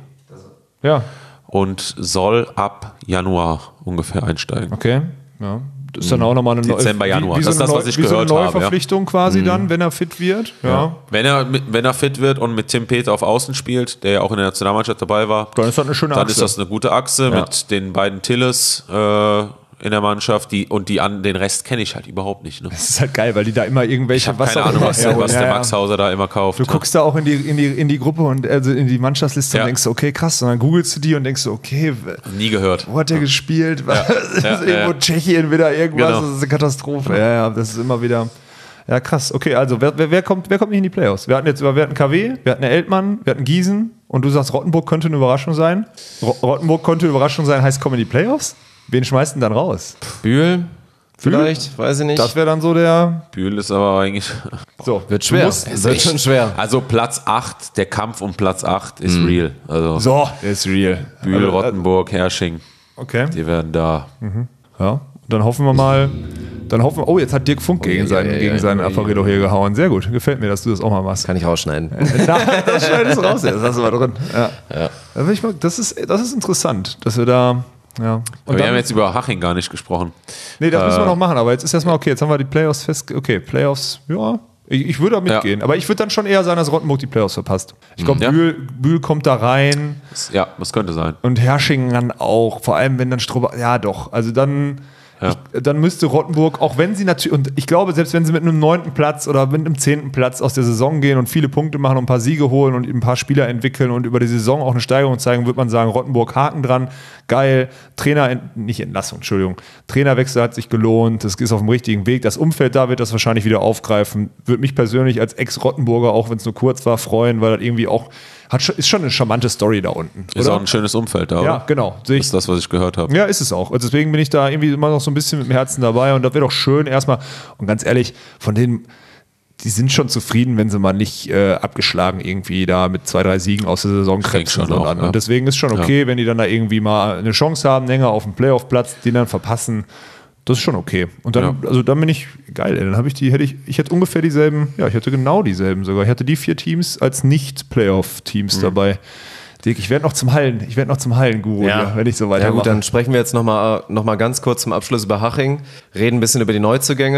Ja, und soll ab Januar ungefähr einsteigen. okay. Ja. Das ist dann auch nochmal eine neue Dezember, Januar. Wie, wie Das so ist eine das, was ich Neu- wie so eine gehört habe, ja. Neuverpflichtung quasi dann, wenn er fit wird. Ja. Wenn er, mit- wenn er fit wird und mit Tim Peter auf Außen spielt, der ja auch in der Nationalmannschaft dabei war, Dann ist das eine schöne dann Achse. ist das eine gute Achse Ja. mit den beiden Tilles äh, in der Mannschaft. Die, und die an, den Rest kenne ich halt überhaupt nicht. Ne? Das ist halt geil, weil die da immer irgendwelche Ich habe keine auch Ahnung, immer was, der, herholen. was Ja, der ja. Max Hauser da immer kauft. Du guckst da auch in die, in die, in die Gruppe und also in die Mannschaftsliste Ja. und denkst, okay, krass. Und dann googelst du die und denkst, okay, Nie gehört. wo hat der gespielt? Was? Das Ja, ist irgendwo ja. Tschechien wieder irgendwas. Genau. Das ist eine Katastrophe. Ja, ja, das ist immer wieder. Ja, krass. Okay, also wer, wer, wer, kommt, wer kommt nicht in die Playoffs? Wir hatten jetzt wir hatten K W, wir hatten Eltmann, wir hatten Gießen und du sagst, Rottenburg könnte eine Überraschung sein. Ro- Rottenburg könnte eine Überraschung sein, heißt, kommen in die Playoffs? Wen schmeißt denn dann raus? Bühl, vielleicht, weiß ich nicht. Das wäre dann so der. Bühl ist aber eigentlich. So, wird schwer. Du musst, Es wird schon schwer. Also Platz acht, der Kampf um Platz acht ist real. Also so, der ist real. Bühl, Also, äh, Rottenburg, Hersching, Okay. die werden da. Ja, dann hoffen wir mal. Dann hoffen wir, oh, jetzt hat Dirk Funk gegen ja, seinen, ja, ja, gegen ja, seinen ja, ja. Apparedo hier gehauen. Sehr gut, gefällt mir, dass du das auch mal machst. Kann ich rausschneiden. Na, das schneidest du raus, das hast du mal drin. Ja. Ja. Da bin ich mal, das, ist, das ist interessant, dass wir da. Ja. Und Aber wir dann, haben jetzt über Haching gar nicht gesprochen. nee, das müssen wir äh, noch machen, aber jetzt ist erstmal okay, jetzt haben wir die Playoffs fest. Okay, Playoffs, ja. Ich, ich würde da mitgehen, aber ich würde dann schon eher sagen, dass Rottenburg die Playoffs verpasst. Ich glaube, Ja. Bühl, Bühl kommt da rein Ja, das könnte sein. und Hersching dann auch. Vor allem, wenn dann Strober. Ja, doch. Also dann. Ja. Ich, dann müsste Rottenburg, auch wenn sie natürlich, und ich glaube, selbst wenn sie mit einem neunten Platz oder mit einem zehnten Platz aus der Saison gehen und viele Punkte machen und ein paar Siege holen und ein paar Spieler entwickeln und über die Saison auch eine Steigerung zeigen, wird man sagen, Rottenburg Haken dran, geil, Trainer, nicht Entlassung, Entschuldigung, Trainerwechsel hat sich gelohnt, das ist auf dem richtigen Weg, das Umfeld da wird das wahrscheinlich wieder aufgreifen, würde mich persönlich als Ex-Rottenburger, auch wenn es nur kurz war, freuen, weil das irgendwie auch, hat, schon- ist schon eine charmante Story da unten. Ist oder? auch ein schönes Umfeld da, Ja, oder? genau. Sehe ich, Das ist das, was ich gehört habe. ja, ist es auch. Und deswegen bin ich da irgendwie immer noch so ein bisschen mit dem Herzen dabei und das wäre doch schön erstmal. Und ganz ehrlich, von denen, die sind schon zufrieden, wenn sie mal nicht äh, abgeschlagen irgendwie da mit zwei, drei Siegen aus der Saison denke krebsen. schon auch, sondern- ja. Und deswegen ist schon okay, wenn die dann da irgendwie mal eine Chance haben, länger auf dem Playoff-Platz, den dann verpassen. Das ist schon okay. Und dann, Ja. also dann bin ich geil, ey. Dann habe ich die, hätte ich, ich hätte ungefähr dieselben, ja, ich hätte genau dieselben sogar. Ich hatte die vier Teams als Nicht-Playoff-Teams Mhm. dabei. Dirk, ich werde noch zum Hallen, ich werde noch zum Hallen-Guru, hier, wenn ich so Ja weitermache. gut, dann sprechen wir jetzt nochmal noch mal ganz kurz zum Abschluss über Haching, reden ein bisschen über die Neuzugänge.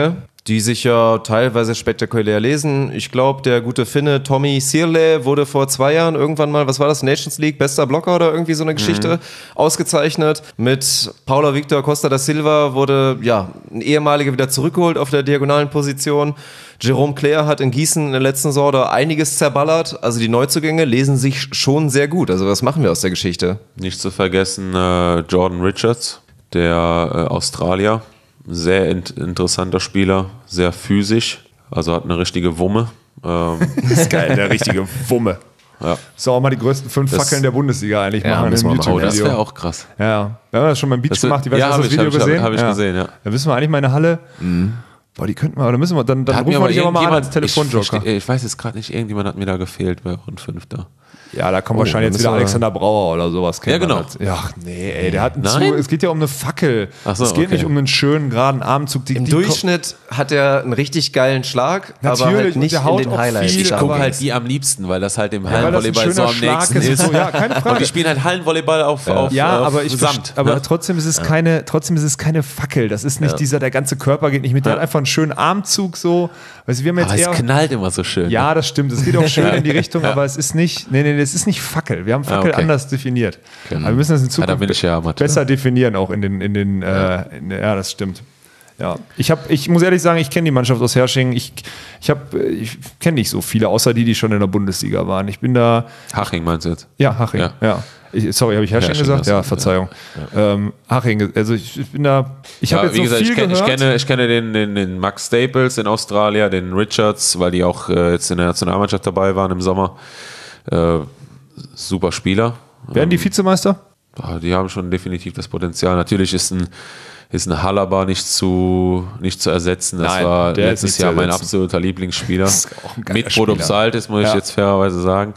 die sich ja teilweise spektakulär lesen. Ich glaube, der gute Finne Tommy Sirle wurde vor zwei Jahren irgendwann mal, was war das, Nations League, bester Blocker oder irgendwie so eine Geschichte, mhm. ausgezeichnet. Mit Paulo Victor Costa da Silva wurde ja ein ehemaliger wieder zurückgeholt auf der diagonalen Position. Jerome Claire hat in Gießen in der letzten Saison da einiges zerballert. Also die Neuzugänge lesen sich schon sehr gut. Also was machen wir aus der Geschichte? Nicht zu vergessen äh, Jordan Richards, der äh, Australier. Sehr in- interessanter Spieler, sehr physisch, also hat eine richtige Wumme. Ähm, Das ist geil, der richtige Wumme. ja. So auch mal die größten fünf Das- Fackeln der Bundesliga eigentlich Ja, machen müssen im wir mal- Oh, das YouTube-Video. wäre auch krass. Ja, ja. Wir haben das schon beim Beach Das wird- gemacht. Ich weiß, ja, hast du hab das ich, Video hab ich, gesehen? hab ich ja. gesehen, ja. Da müssen wir eigentlich mal in der Halle. Boah, die könnten wir, oder müssen wir, dann, dann Hat rufen mir wir dich aber mal an irgendjemand- als Telefonjoker. Ich, versteh- ich weiß jetzt gerade nicht, irgendjemand hat mir da gefehlt bei Rund fünf da. Ja, da kommt Oh, wahrscheinlich dann jetzt wieder müssen wir- Alexander Brauer oder sowas. Ja, genau. Halt. Ja, nee, ey, der hat einen Nein? zu, es geht ja um eine Fackel. Ach so, es geht okay. nicht um einen schönen, geraden Armzug. Die, Im die Durchschnitt hat er einen richtig geilen Schlag, Natürlich, aber halt und nicht der in haut den auch Highlights. viel, Ich aber- gucke halt die am liebsten, weil das halt im weil das ein Hallenvolleyball so schöner am Schlag nächsten ist. ist. So, ja, keine Frage. Und die spielen halt Hallenvolleyball auf, auf, Ja, auf aber ich Sand. verst- aber ne? trotzdem ist es keine, trotzdem ist es keine Fackel. Das ist nicht dieser, der ganze Körper geht nicht mit. Der hat einfach einen schönen Armzug so. Weißt du, wir haben jetzt Aber es eher. knallt immer so schön. Ja, das stimmt. Es geht auch schön in die Richtung, aber es ist nicht. Nee, nee, es ist nicht Fackel. Wir haben Fackel Ah, okay. anders definiert. Aber wir müssen das in Ja, da Zukunft bin ich ja Amateur. besser definieren, auch in den, in den, ja, äh, in, ja das stimmt. Ja, ich habe, ich muss ehrlich sagen, ich kenne die Mannschaft aus Hersching. Ich, ich habe, ich kenne nicht so viele, außer die, die schon in der Bundesliga waren. Ich bin da. Haching meinst du jetzt? Ja, Haching. Ja. Ja. Ich, sorry, habe ich Hersching Hersching, gesagt? das- Ja, Verzeihung. Ähm, Haching. Also ich, ich bin da. Ich habe Ja, jetzt wie so gesagt, viel ich, kenn, ich gehört. kenne, ich kenne den, den, den Max Staples in Australien, den Richards, weil die auch äh, jetzt in der Nationalmannschaft dabei waren im Sommer. Äh, super Spieler. Werden die Vizemeister? Ah, Die haben schon definitiv das Potenzial. Natürlich ist ein, ist ein Halaba nicht zu, nicht zu ersetzen. Das Nein, war der ist letztes nicht zu Jahr mein ersetzen. absoluter Lieblingsspieler. Das ist auch ein geiler Mit Bodum Spieler. Saltis, muss ich Ja. jetzt fairerweise sagen.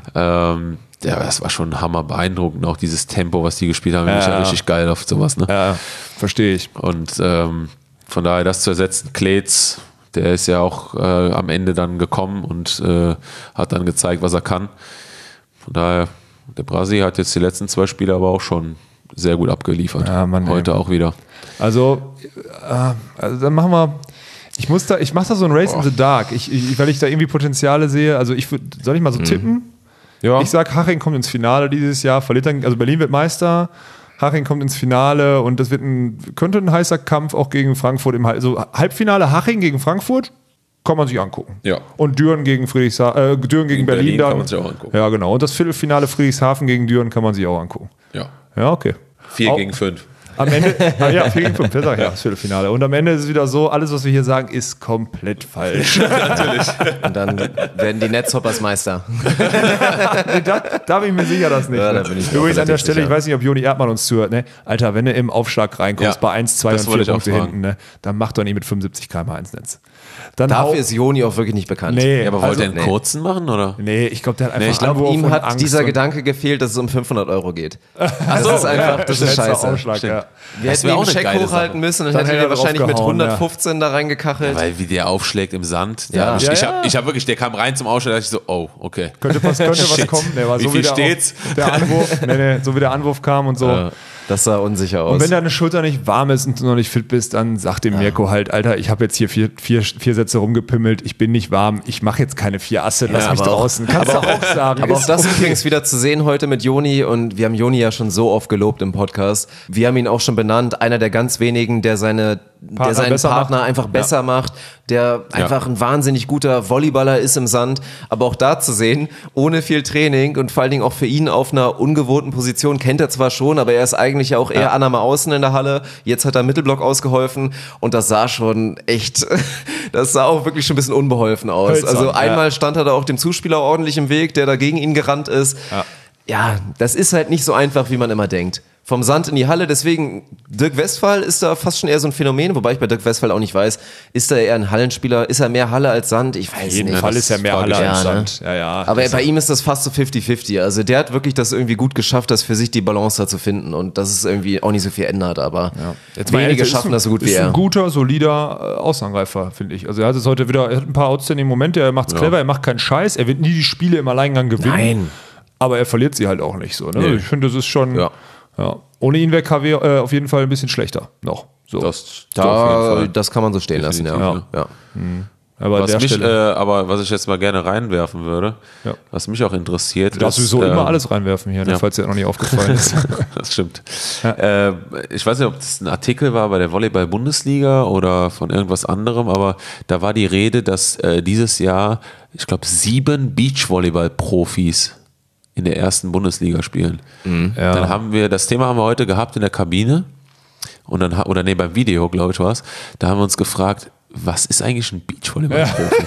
Ähm, ja, das war schon hammer beeindruckend. Auch dieses Tempo, was die gespielt haben, bin ich ja Ja. richtig geil auf sowas. Ne? Ja, verstehe ich. Und ähm, von daher das zu ersetzen, Klets, der ist ja auch äh, am Ende dann gekommen und äh, hat dann gezeigt, was er kann. Von daher, der Brasi hat jetzt die letzten zwei Spiele aber auch schon sehr gut abgeliefert. Ja, Mann, ey. Heute auch wieder. Also, äh, also dann machen wir. Ich muss da, ich mache da so ein Race in the Dark, ich, ich, weil ich da irgendwie Potenziale sehe. Also ich würd, soll ich mal so tippen? Ja. Ich sag, Haching kommt ins Finale dieses Jahr, verliert dann, also Berlin wird Meister, Haching kommt ins Finale und das wird ein, könnte ein heißer Kampf auch gegen Frankfurt im Halb, also Halbfinale Haching gegen Frankfurt. Kann man sich angucken. Ja. Und Düren gegen Friedrichshafen, äh, Düren gegen Berlin Berlin, dann. kann man sich auch angucken. Ja, genau. Und das Viertelfinale Friedrichshafen gegen Düren kann man sich auch angucken. Ja. Ja, okay. Vier Auch- gegen fünf. Am Ende, ah ja, vier gegen fünf, das sag ich ja, das Viertelfinale. Und am Ende ist es wieder so, alles, was wir hier sagen, ist komplett falsch. Und dann werden die Netzhoppers Meister. Nee, da, da bin ich mir sicher, dass nicht. Ja, ne? da bin ich mir auch Übrigens an der relativ Stelle, ich sicher. weiß nicht, ob Joni Erdmann uns zuhört, ne? Alter, wenn du im Aufschlag reinkommst Ja, bei eins, zwei das und wollte vier ich auch Punkte fragen. hinten, ne? Dann mach doch nicht mit fünfundsiebzig Kilometer pro Stunde ins Netz. Dann hau- Dafür ist Joni auch wirklich nicht bekannt. Nee, Ja, aber wollt also, ihr einen nee. kurzen machen, oder? Nee, ich glaube, der hat einfach Ich glaube, Anwurf ihm und hat Angst dieser und- Gedanke gefehlt, dass es um fünfhundert Euro geht. Das ist einfach, das ist letzter scheiße. Aufschlag, ja. Wir Das hätten wär ihn auch einen eine Scheck geile hochhalten Sache. müssen, dann, Dann hätte hätte er er wahrscheinlich mit draufgehauen, ja. hundertfünfzehn da reingekachelt. Weil wie der aufschlägt im Sand. Ja. Da hab ich Ja, ich ja. habe ich hab wirklich, der kam rein zum Aufschlag, da dachte ich so, oh, okay. Könnte was, könnte was Shit. kommen. Der war Wie so viel der, steht's? Auf, der Anwurf, nee, nee, so wie der Anwurf kam und so. Ja, das sah unsicher aus. Und wenn deine Schulter nicht warm ist und du noch nicht fit bist, dann sagt dem Mirko halt, Alter, ich habe jetzt hier vier, vier, vier Sätze rumgepimmelt, ich bin nicht warm, ich mache jetzt keine vier Asse, lass Ja, mich aber auch- draußen. Kannst du auch sagen. Aber auch Ist das okay. übrigens wieder zu sehen heute mit Joni, und wir haben Joni ja schon so oft gelobt im Podcast. Wir haben ihn auch schon benannt, einer der ganz wenigen, der seine Partner der seinen besser Partner macht. einfach besser macht, der einfach ein wahnsinnig guter Volleyballer ist im Sand. Aber auch da zu sehen, ohne viel Training und vor allen Dingen auch für ihn auf einer ungewohnten Position, kennt er zwar schon, aber er ist eigentlich ja auch eher Annahme außen in der Halle. Jetzt hat er Mittelblock ausgeholfen und das sah schon echt, das sah auch wirklich schon ein bisschen unbeholfen aus. Hölzern, Also ja. einmal stand er da auch dem Zuspieler ordentlich im Weg, der da gegen ihn gerannt ist. Ja. Ja, das ist halt nicht so einfach, wie man immer denkt. Vom Sand in die Halle, deswegen Dirk Westphal ist da fast schon eher so ein Phänomen, wobei ich bei Dirk Westphal auch nicht weiß, ist er eher ein Hallenspieler, ist er mehr Halle als Sand? Ich weiß In jedem nicht. Fall ist er mehr frage Halle ich als ja, ne? Sand. Ja, ja. Aber Das- bei ihm ist das fast so fifty fifty. Also der hat wirklich das irgendwie gut geschafft, das für sich die Balance da zu finden und dass es irgendwie auch nicht so viel ändert, aber Jetzt mal wenige ehrlich, schaffen ist ein- das so gut wie Ist er. ein guter, solider äh, Außenangreifer, finde ich. Also er hat es heute wieder, er hat ein paar outstanding Momente, er macht's clever, er macht keinen Scheiß, er wird nie die Spiele im Alleingang gewinnen. Nein. Aber er verliert sie halt auch nicht so. Ne? Nee. Ich finde, das ist schon. Ja. Ja. Ohne ihn wäre K W äh, auf jeden Fall ein bisschen schlechter noch. So. Das, Da, auf jeden Fall. das kann man so stehen lassen, ja. Definitiv, ja. Aber, Was der mich, äh, Stelle, aber was ich jetzt mal gerne reinwerfen würde, Ja. was mich auch interessiert, du darfst ist, sowieso ähm, immer alles reinwerfen hier, ne, ja. falls dir noch nicht aufgefallen ist. Das stimmt. Äh, ich weiß nicht, ob das ein Artikel war bei der Volleyball-Bundesliga oder von irgendwas anderem, aber da war die Rede, dass äh, dieses Jahr, ich glaube, sieben Beachvolleyball-Profis in der ersten Bundesliga spielen. Ja. Dann haben wir, das Thema haben wir heute gehabt in der Kabine und dann, ha- oder nee, beim Video, glaube ich, war es. Da haben wir uns gefragt, was ist eigentlich ein Beachvolleyball-Profi?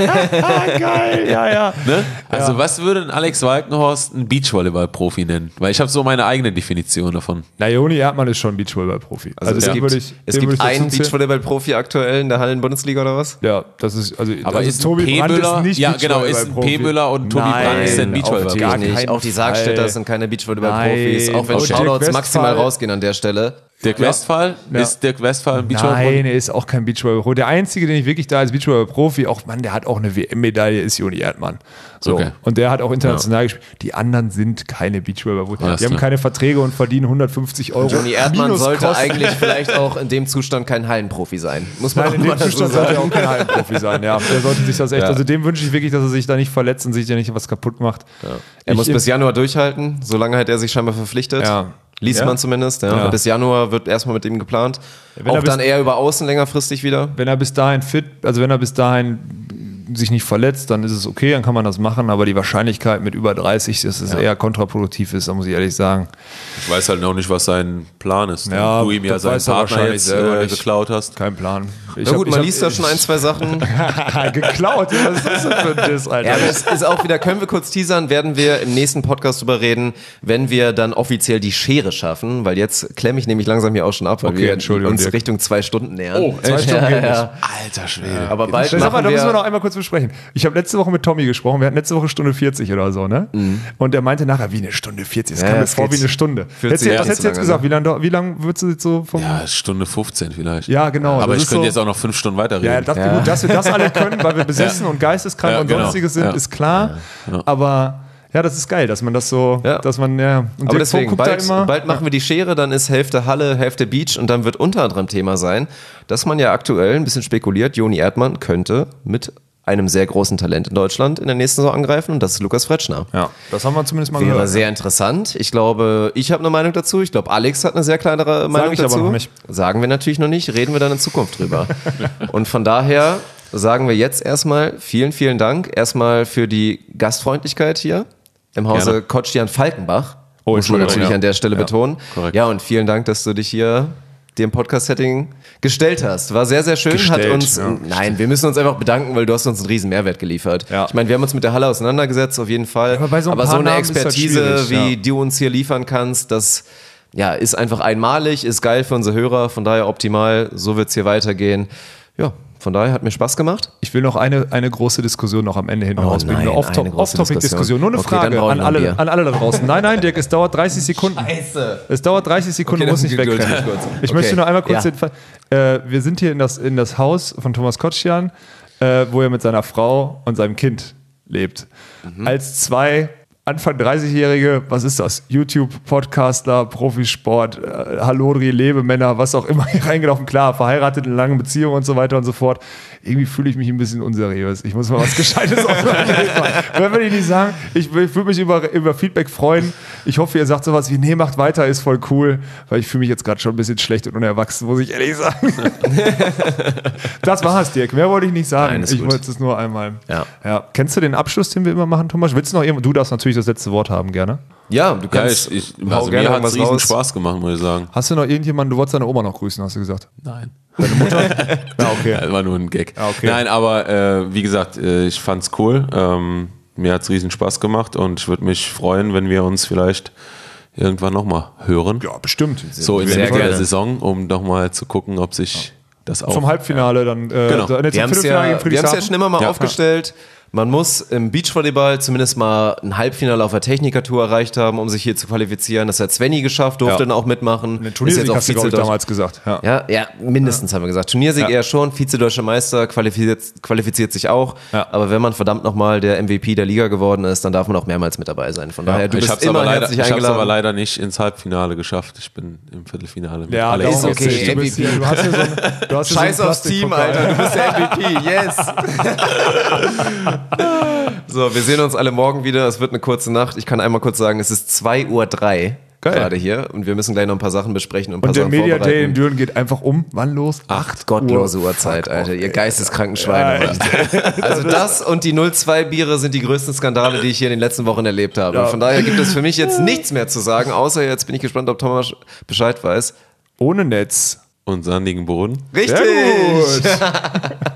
Geil, ja, ja. Ne? Also was würde ein Alex Walkenhorst ein Beachvolleyball-Profi nennen? Weil ich habe so meine eigene Definition davon. Na, Joni Erdmann ist schon Beachvolleyball-Profi. Also, es den gibt, würde ich, es den gibt würde ich dazu einen zählen. Beachvolleyball-Profi aktuell in der Hallen-Bundesliga oder was? Ja, das ist, also, Aber also ist Tobi P. Brandt Müller, ist nicht ja genau, ist ein Beachvolleyball-Profi. P. Müller und Tobi Nein, Brandt ist ein auf Beachvolleyball-Profi. gar Natürlich nicht. keinen Auch die Sargstädter Fall. sind keine Beachvolleyball-Profis, Nein. auch wenn Okay. Shoutouts Dirk maximal Westphal- rausgehen an der Stelle. Dirk Westphal? Ja. Ist Dirk Westphal ein Beachvolleyball-Profi? Nein, er ist auch kein Beachvolleyball-Profi. Der Einzige, den ich wirklich da als Beachvolleyball-Profi, auch Mann, der hat auch eine W M-Medaille, ist Joni Erdmann. So. Okay. Und der hat auch international gespielt. Die anderen sind keine Beachvolleyball-Profis. Alles Die haben klar. keine Verträge und verdienen hundertfünfzig Euro. Johnny Erdmann Minus sollte Kosten. eigentlich vielleicht auch in dem Zustand kein Hallenprofi sein. Muss man Nein, in auch dem mal dazu Zustand sollte er sagen. auch kein Hallenprofi sein. Ja, der sollte sich das echt. Ja. Also dem wünsche ich wirklich, dass er sich da nicht verletzt und sich da nicht was kaputt macht. Er Ich- muss bis Januar durchhalten, solange hat er sich scheinbar verpflichtet. Ja. Liest Ja. man zumindest. Ja. Ja. Bis Januar wird erstmal mit ihm geplant. Wenn er Auch bis- dann eher über Außen längerfristig wieder. Wenn er bis dahin fit, also wenn er bis dahin sich nicht verletzt, dann ist es okay, dann kann man das machen, aber die Wahrscheinlichkeit mit über dreißig, dass es eher kontraproduktiv ist, da muss ich ehrlich sagen. Ich weiß halt noch nicht, was sein Plan ist. Ja, du ihm ja das seinen weiß er Partner wahrscheinlich jetzt selber äh, nicht. geklaut hast. Kein Plan. Ich Na gut, hab- ich man hab- liest da schon ein, zwei Sachen. geklaut, was ist das denn für ein Diss, Alter? Ja, aber es ist auch wieder, können wir kurz teasern, werden wir im nächsten Podcast drüber reden, wenn wir dann offiziell die Schere schaffen, weil jetzt klemme ich nämlich langsam hier auch schon ab, weil Okay, wir Entschuldigung, uns Dirk. Richtung zwei Stunden nähern. Oh, zwei Stunden ja, gehen ja. Alter Schwede. Aber bald Sag mal, machen da müssen wir noch wir... einmal kurz besprechen. Ich habe letzte Woche mit Tommy gesprochen, wir hatten letzte Woche Stunde vierzig oder so, ne? Und der meinte nachher, wie eine Stunde vierzig, das Ja, kam mir das vor geht- wie eine Stunde. fühlt Hättest sich du- ja Was nicht hättest so du jetzt lange gesagt? Wie lange wie lang würdest du jetzt so vom... Ja, Stunde fünfzehn vielleicht. Ja, genau. Aber das ich ist könnte so- jetzt auch noch fünf Stunden weiterreden. Ja, das, gut, dass wir das alle können, weil wir besessen und geisteskrank Ja, und genau. sonstiges sind, Ja. ist klar. Aber ja, das ist geil, dass man das so, Ja. dass man, ja. Und Aber Dirk deswegen, guckt da bald, immer. bald machen wir die Schere, dann ist Hälfte Halle, Hälfte Beach und dann wird unter anderem Thema sein, dass man ja aktuell ein bisschen spekuliert, Joni Erdmann könnte mit einem sehr großen Talent in Deutschland in der nächsten Saison angreifen und das ist Lukas Fretschner. Ja, das haben wir zumindest mal Wäre gehört. sehr interessant. Ich glaube, ich habe eine Meinung dazu. Ich glaube, Alex hat eine sehr kleinere Meinung ich aber dazu. noch nicht. Sagen wir natürlich noch nicht. Reden wir dann in Zukunft drüber. Und von daher sagen wir jetzt erstmal vielen, vielen Dank. Erstmal für die Gastfreundlichkeit hier im Hause Gerne. Kotschdian Falkenbach. Oh, muss man Entschuldigung, natürlich ja. an der Stelle betonen. korrekt. Ja, und vielen Dank, dass du dich hier dem Podcast-Setting gestellt hast. War sehr, sehr schön. Gestellt, hat uns, ja. Nein, wir müssen uns einfach bedanken, weil du hast uns einen riesen Mehrwert geliefert. Ja. Ich meine, wir haben uns mit der Halle auseinandergesetzt, auf jeden Fall. aber bei so ein aber paar so eine Namen ist das Expertise, schwierig, wie ja. du uns hier liefern kannst, das ja, ist einfach einmalig, ist geil für unsere Hörer, von daher optimal. So wird es hier weitergehen. Ja, von daher hat mir Spaß gemacht. Ich will noch eine, eine große Diskussion noch am Ende hinten Oh rausbringen. nein, Eine Off- eine große Off-Topic-Diskussion. Nur eine Okay, dann Frage brauche ich an noch ein alle, Bier. an alle da draußen. Nein, nein, Dirk, es dauert dreißig Sekunden. Scheiße. Es dauert dreißig Sekunden, Okay, du musst dann nicht geduld wegrennen. mich kurz. Ich Okay. möchte nur einmal kurz Ja. den Fall. Äh, wir sind hier in das, in das Haus von Thomas Kotschdian, äh, wo er mit seiner Frau und seinem Kind lebt. Mhm. Als zwei Anfang dreißigjährige, was ist das? YouTube, Podcaster, Profisport, äh, Hallodri, Lebemänner, was auch immer hier reingelaufen. Klar, verheiratet in langen Beziehungen und so weiter und so fort. Irgendwie fühle ich mich ein bisschen unseriös. Ich muss mal was Gescheites ausmachen. Wenn wir nicht sagen, ich, ich würde mich über, über Feedback freuen. Ich hoffe, ihr sagt sowas wie, nee, macht weiter, ist voll cool, weil ich fühle mich jetzt gerade schon ein bisschen schlecht und unerwachsen, muss ich ehrlich sagen. Das war's, Dirk. Mehr wollte ich nicht sagen. Nein, ist ich gut. wollte es nur einmal. Ja. Ja. Kennst du den Abschluss, den wir immer machen, Thomas? Willst du noch irgendwo? Du darfst natürlich das letzte Wort haben, gerne. Ja, du Ja, kannst ich, ich, hau also gerne mir hat es irgendwas riesen raus. Spaß gemacht, muss ich sagen. Hast du noch irgendjemanden, du wolltest deine Oma noch grüßen, hast du gesagt? Nein. Ja, okay. Das war nur ein Gag. Ah, okay. Nein, aber äh, wie gesagt, äh, ich fand's cool. Ähm, mir hat's riesen Spaß gemacht und ich würde mich freuen, wenn wir uns vielleicht irgendwann nochmal hören. Ja, bestimmt. So in Sehr der Mitte der gerne. Saison, um nochmal zu gucken, ob sich das auch... Zum Halbfinale dann. Äh, Genau. da- nee, Wir zum haben es Viertelfinale ja, gegen wir haben's ja Friedrichshafen. schon immer mal Ja. aufgestellt. Man muss im Beachvolleyball zumindest mal ein Halbfinale auf der Techniker-Tour erreicht haben, um sich hier zu qualifizieren. Das hat Svenny geschafft, durfte Ja. dann auch mitmachen. Den Turniersieg hast du, glaube ich, damals gesagt. Ja, ja, ja mindestens ja. haben wir gesagt. Turniersieg ja. eher schon, Vize-Deutscher Meister, qualifiziert, qualifiziert sich auch. Ja. Aber wenn man verdammt nochmal der M V P der Liga geworden ist, dann darf man auch mehrmals mit dabei sein. Von ja. daher, du ich bist immer aber leider, herzlich ich eingeladen. Ich habe es aber leider nicht ins Halbfinale geschafft. Ich bin im Viertelfinale mit ja, Alex. Ist okay, du, bist hier, du hast hier so ein, du hast hier Scheiß so ein aufs Team, Alter, du bist der M V P, yes! So, wir sehen uns alle morgen wieder. Es wird eine kurze Nacht. Ich kann einmal kurz sagen, es ist zwei Uhr drei gerade hier und wir müssen gleich noch ein paar Sachen besprechen und ein paar und der Sachen Media vorbereiten. Day in Düren geht einfach um. Wann los? Acht gottlose Uhr. Uhrzeit, Alter. Fuck Ihr off, geisteskranken Schweine. Ja, also das und die null zwei Biere sind die größten Skandale, die ich hier in den letzten Wochen erlebt habe. Ja. Von daher gibt es für mich jetzt nichts mehr zu sagen, außer jetzt bin ich gespannt, ob Thomas Bescheid weiß. Ohne Netz. Und sandigen Boden. Richtig! Sehr gut.